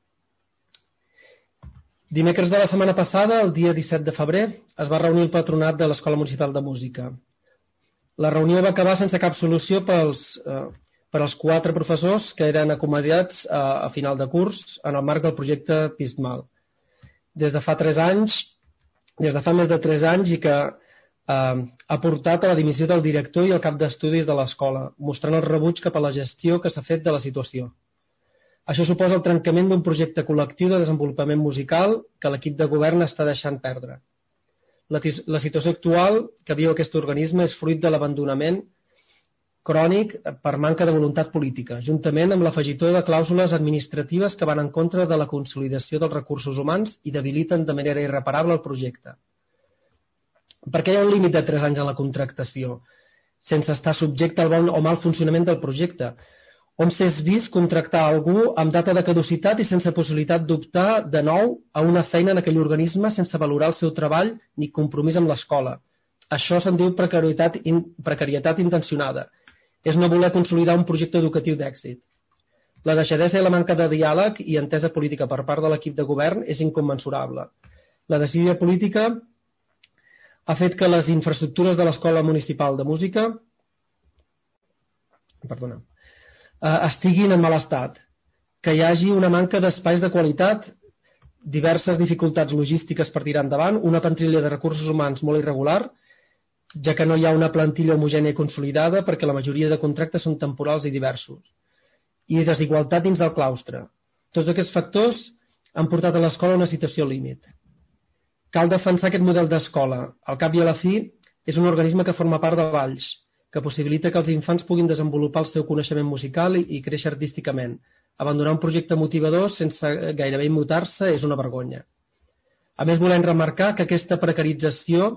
Dimecres de la setmana passada, el dia 17 de febrer, es va reunir el patronat de l'Escola Municipal de Música. La reunió va acabar sense cap solució per als 4 professors que eren acomodats a final de curs en el marc del projecte PISMAL. Des de fa més de 3 anys i que ha portat a la dimissió del director i el cap d'estudis de l'escola, mostrant el rebuig cap a la gestió que s'ha fet de la situació. Això suposa el trencament d'un projecte col·lectiu de desenvolupament musical que l'equip de govern està deixant perdre. La situació actual que viu aquest organisme és fruit de l'abandonament crònic per manca de voluntat política, juntament amb l'afegitó de clàusules administratives que van en contra de la consolidació dels recursos humans i debiliten de manera irreparable el projecte. Per què hi ha un límit de 3 anys a la contractació, sense estar subjecte al bon o mal funcionament del projecte? On s'és vist contractar algú amb data de caducitat i sense possibilitat d'optar de nou a una feina en aquell organisme sense valorar el seu treball ni compromís amb l'escola. Això se'n diu precarietat intencionada. És no voler consolidar un projecte educatiu d'èxit. La deixadesa i la manca de diàleg i entesa política per part de l'equip de govern és incommensurable. La decisió política ha fet que les infraestructures de l'Escola Municipal de Música estiguin en mal estat, que hi hagi una manca d'espais de qualitat, diverses dificultats logístiques per tirar endavant, una plantilla de recursos humans molt irregular, ja que no hi ha una plantilla homogènia i consolidada perquè la majoria de contractes són temporals i diversos, i desigualtat dins del claustre. Tots aquests factors han portat a l'escola a una situació límit. Cal defensar aquest model d'escola. Al cap i a la fi, és un organisme que forma part de Valls, que possibilita que els infants puguin desenvolupar el seu coneixement musical i créixer artísticament. Abandonar un projecte motivador sense gairebé immutar-se és una vergonya. A més, volem remarcar que aquesta precarització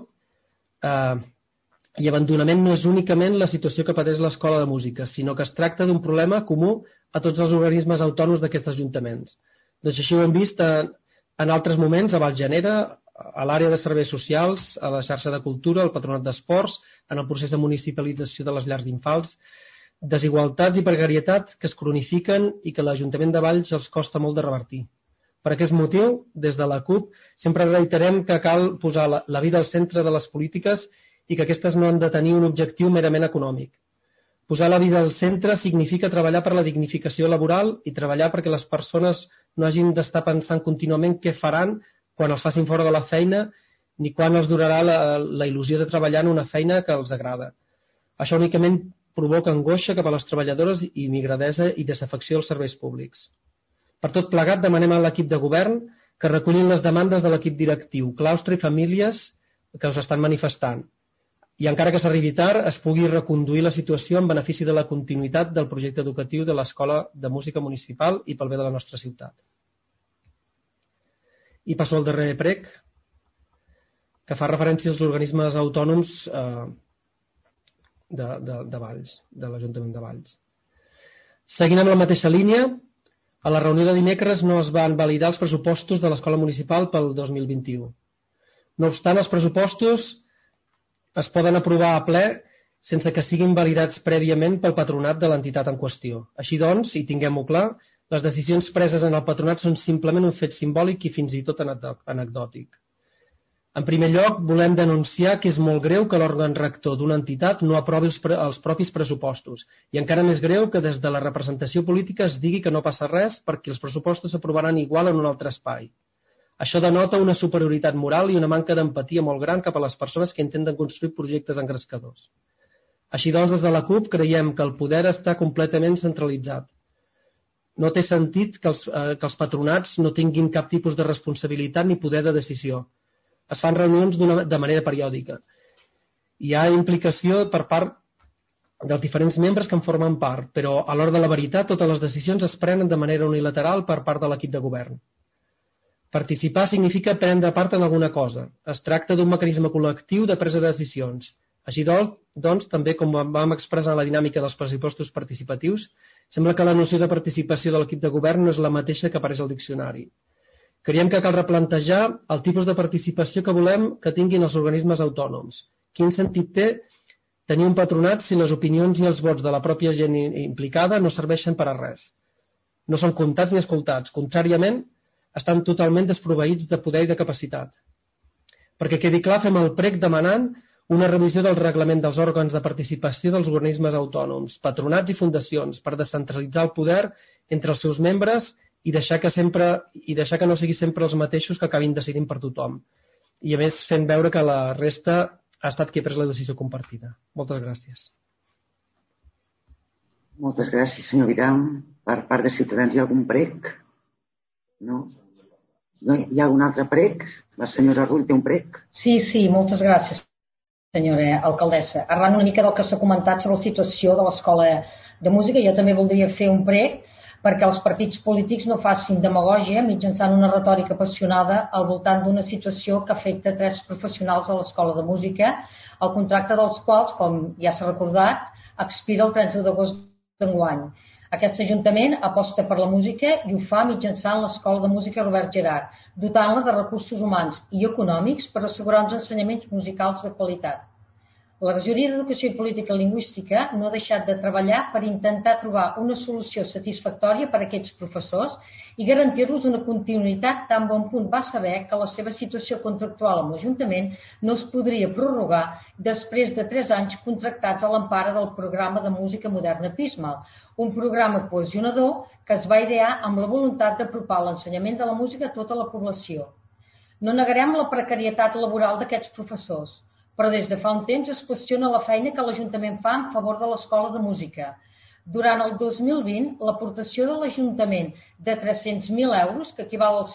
i abandonament no és únicament la situació que pateix l'Escola de Música, sinó que es tracta d'un problema comú a tots els organismes autònoms d'aquests ajuntaments. Doncs així ho hem vist en altres moments a Valgenera, a l'àrea de serveis socials, a la xarxa de cultura, al patronat d'esports, en el procés de municipalització de les llars d'infants, desigualtats i precarietats que es cronifiquen i que l'Ajuntament de Valls els costa molt de revertir. Per aquest motiu, des de la CUP, sempre reiterem que cal posar la vida al centre de les polítiques i que aquestes no han de tenir un objectiu merament econòmic. Posar la vida al centre significa treballar per la dignificació laboral i treballar perquè les persones no hagin d'estar pensant contínuament què faran quan els facin fora de la feina ni quan els durarà la il·lusió de treballar en una feina que els agrada. Això únicament provoca angoixa cap a les treballadores i migradesa i desafecció als serveis públics. Per tot plegat, demanem a l'equip de govern que recullin les demandes de l'equip directiu, claustre i famílies que us estan manifestant. I encara que s'arribi tard, es pugui reconduir la situació en benefici de la continuïtat del projecte educatiu de l'Escola de Música Municipal i pel bé de la nostra ciutat. I passo al darrer prec, que fa referència als organismes autònoms de Valls, de l'Ajuntament de Valls. Seguint amb la mateixa línia, a la reunió de dimecres no es van validar els pressupostos de l'Escola Municipal pel 2021. No obstant, els pressupostos es poden aprovar a ple sense que siguin validats prèviament pel patronat de l'entitat en qüestió. Així doncs, i tinguem-ho clar, les decisions preses en el patronat són simplement un fet simbòlic i fins i tot anecdòtic. En primer lloc, volem denunciar que és molt greu que l'òrgan rector d'una entitat no aprovi els propis pressupostos i encara més greu que des de la representació política es digui que no passa res perquè els pressupostos s'aprovaran igual en un altre espai. Això denota una superioritat moral i una manca d'empatia molt gran cap a les persones que intenten construir projectes engrescadors. Així doncs, des de la CUP creiem que el poder està completament centralitzat. No té sentit que els patronats no tinguin cap tipus de responsabilitat ni poder de decisió. Es fan reunions de manera periòdica. Hi ha implicació per part dels diferents membres que en formen part, però a l'hora de la veritat totes les decisions es prenen de manera unilateral per part de l'equip de govern. Participar significa prendre part en alguna cosa. Es tracta d'un mecanisme col·lectiu de presa de decisions. Així doncs, també com vam expressar la dinàmica dels pressupostos participatius, sembla que la noció de participació de l'equip de govern no és la mateixa que apareix al diccionari. Creiem que cal replantejar el tipus de participació que volem que tinguin els organismes autònoms. Quin sentit té tenir un patronat si les opinions i els vots de la pròpia gent implicada no serveixen per a res? No són comptats ni escoltats. Contràriament, estan totalment desproveïts de poder i de capacitat. Perquè quedi clar, fem el prec demanant una revisió del reglament dels òrgans de participació dels organismes autònoms, patronats i fundacions, per descentralitzar el poder entre els seus membres i deixar que no sigui sempre els mateixos que acabin decidint per tothom. I a més fent veure que la resta ha estat qui ha pres la decisió compartida. Moltes gràcies. Moltes gràcies, senyor Vidal. Per part de Ciutadans hi ha algun prec? No? No hi ha algun altre prec? La senyora Rull té un prec? Sí, moltes gràcies, senyora alcaldessa. Arran una mica del que s'ha comentat sobre la situació de l'Escola de Música, jo també voldria fer un prec perquè els partits polítics no facin demagògia mitjançant una retòrica apassionada al voltant d'una situació que afecta 3 professionals de l'Escola de Música, el contracte dels quals, com ja s'ha recordat, expira el 30 d'agost d'enguany. Aquest Ajuntament aposta per la música i ho fa mitjançant l'Escola de Música Robert Gerhard, dotant-la de recursos humans i econòmics per assegurar uns ensenyaments musicals de qualitat. La regidoria d'Educació i Política Lingüística no ha deixat de treballar per intentar trobar una solució satisfactòria per a aquests professors i garantir-los una continuïtat tan bon punt va saber que la seva situació contractual amb l'Ajuntament no es podria prorrogar després de 3 anys contractats a l'empara del programa de música moderna Pismal, un programa cohesionador que es va idear amb la voluntat d'apropar l'ensenyament de la música a tota la població. No negarem la precarietat laboral d'aquests professors, però des de fa un temps es qüestiona la feina que l'Ajuntament fa en favor de l'Escola de Música. Durant el 2020, l'aportació de l'Ajuntament de 300.000 euros, que equival al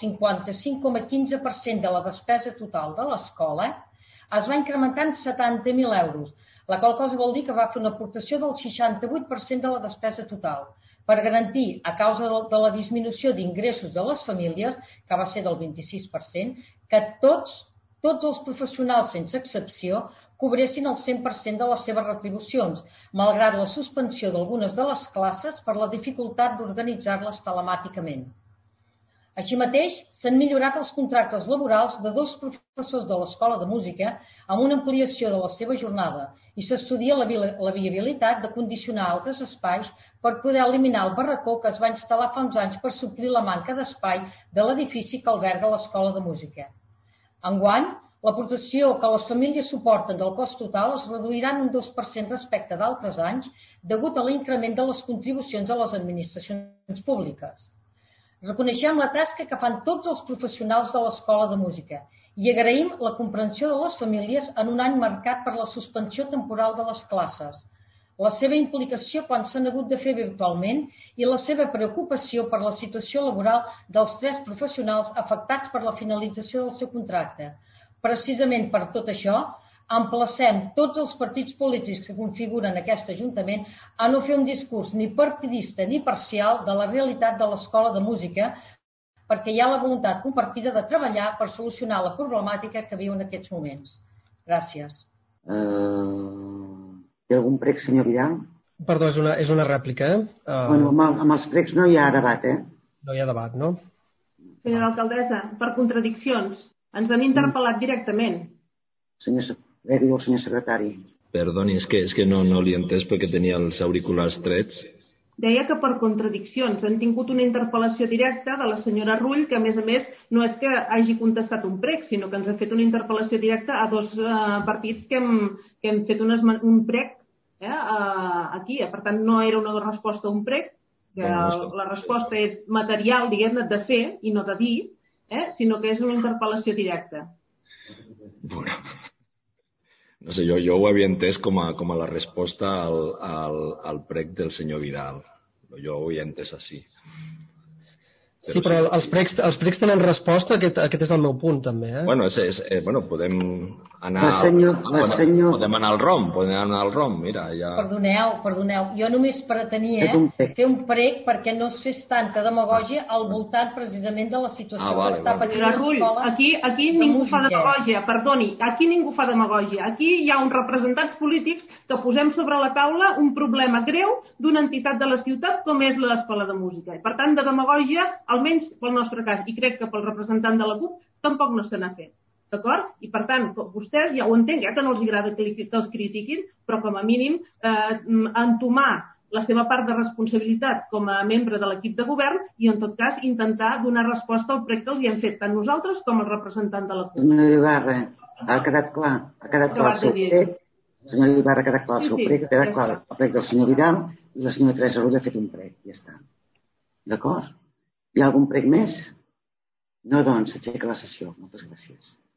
55,15% de la despesa total de l'escola, es va incrementar en 70.000 euros, la qual cosa vol dir que va fer una aportació del 68% de la despesa total, per garantir, a causa de la disminució d'ingressos de les famílies, que va ser del 26%, que tots els professionals, sense excepció, cobressin el 100% de les seves retribucions, malgrat la suspensió d'algunes de les classes per la dificultat d'organitzar-les telemàticament. Així mateix, s'han millorat els contractes laborals de 2 professors de l'Escola de Música amb una ampliació de la seva jornada i s'estudia la viabilitat de condicionar altres espais per poder eliminar el barracó que es va instal·lar fa uns anys per suplir la manca d'espai de l'edifici que alberga l'Escola de Música. Enguany, l'aportació que les famílies suporten del cost total es reduirà en un 2% respecte d'altres anys degut a l'increment de les contribucions a les administracions públiques. Reconeixem la tasca que fan tots els professionals de l'Escola de Música i agraïm la comprensió de les famílies en un any marcat per la suspensió temporal de les classes, la seva implicació quan s'han hagut de fer virtualment i la seva preocupació per la situació laboral dels 3 professionals afectats per la finalització del seu contracte. Precisament per tot això, emplacem tots els partits polítics que configuren aquest Ajuntament a no fer un discurs ni partidista ni parcial de la realitat de l'Escola de Música, perquè hi ha la voluntat compartida de treballar per solucionar la problemàtica que viu en aquests moments. Gràcies. Té algun prec, senyor Vidal? Perdó, és una rèplica. Bueno, amb els precs no hi ha debat, No hi ha debat, no? Senyora alcaldessa, per contradiccions, ens han interpel·lat directament. Diu el senyor secretari. Perdoni, és que no l'he entès perquè tenia els auriculars trets. Deia que per contradiccions han tingut una interpel·lació directa de la senyora Rull, que a més no és que hagi contestat un prec, sinó que ens ha fet una interpel·lació directa a 2 partits que hem fet un prec aquí. Per tant, no era una resposta a un prec, que la resposta és material, diguem-ne, de fer i no de dir, sinó que és una interpel·lació directa. Bueno, no sé, jo ho havia entès com a la resposta al prec del senyor Vidal. Jo ho havia entès així. Sí, però els precs tenen resposta, aquest és el meu punt, també. Bueno, podem anar al ROM, mira, ja... Perdoneu, jo només pretenia fer un prec perquè no es fes tanta demagògia al voltant precisament de la situació que està patint l'escola. Aquí ningú fa demagògia, perdoni, aquí ningú fa demagògia. Aquí hi ha uns representants polítics que posem sobre la taula un problema greu d'una entitat de la ciutat com és l'Escola de Música. I per tant, de demagògia, almenys pel nostre cas, i crec que pel representant de la CUP, tampoc no se n'ha fet. D'acord? I per tant, vostès, ja ho entenc, que no els agrada que els critiquin, però com a mínim entomar la seva part de responsabilitat com a membre de l'equip de govern i, en tot cas, intentar donar resposta al prec que els hi hem fet tant nosaltres com el representant de la CUP. Senyor Ibarra, ha quedat clar el seu prec. Senyor Ibarra, ha quedat clar el seu prec, ha quedat clar el prec del senyor Vidal i la senyora Teresa Rull ha fet un prec, ja està. D'acord? Hi ha algun prec més? No, doncs, s'aixeca la sessió. Moltes gràcies.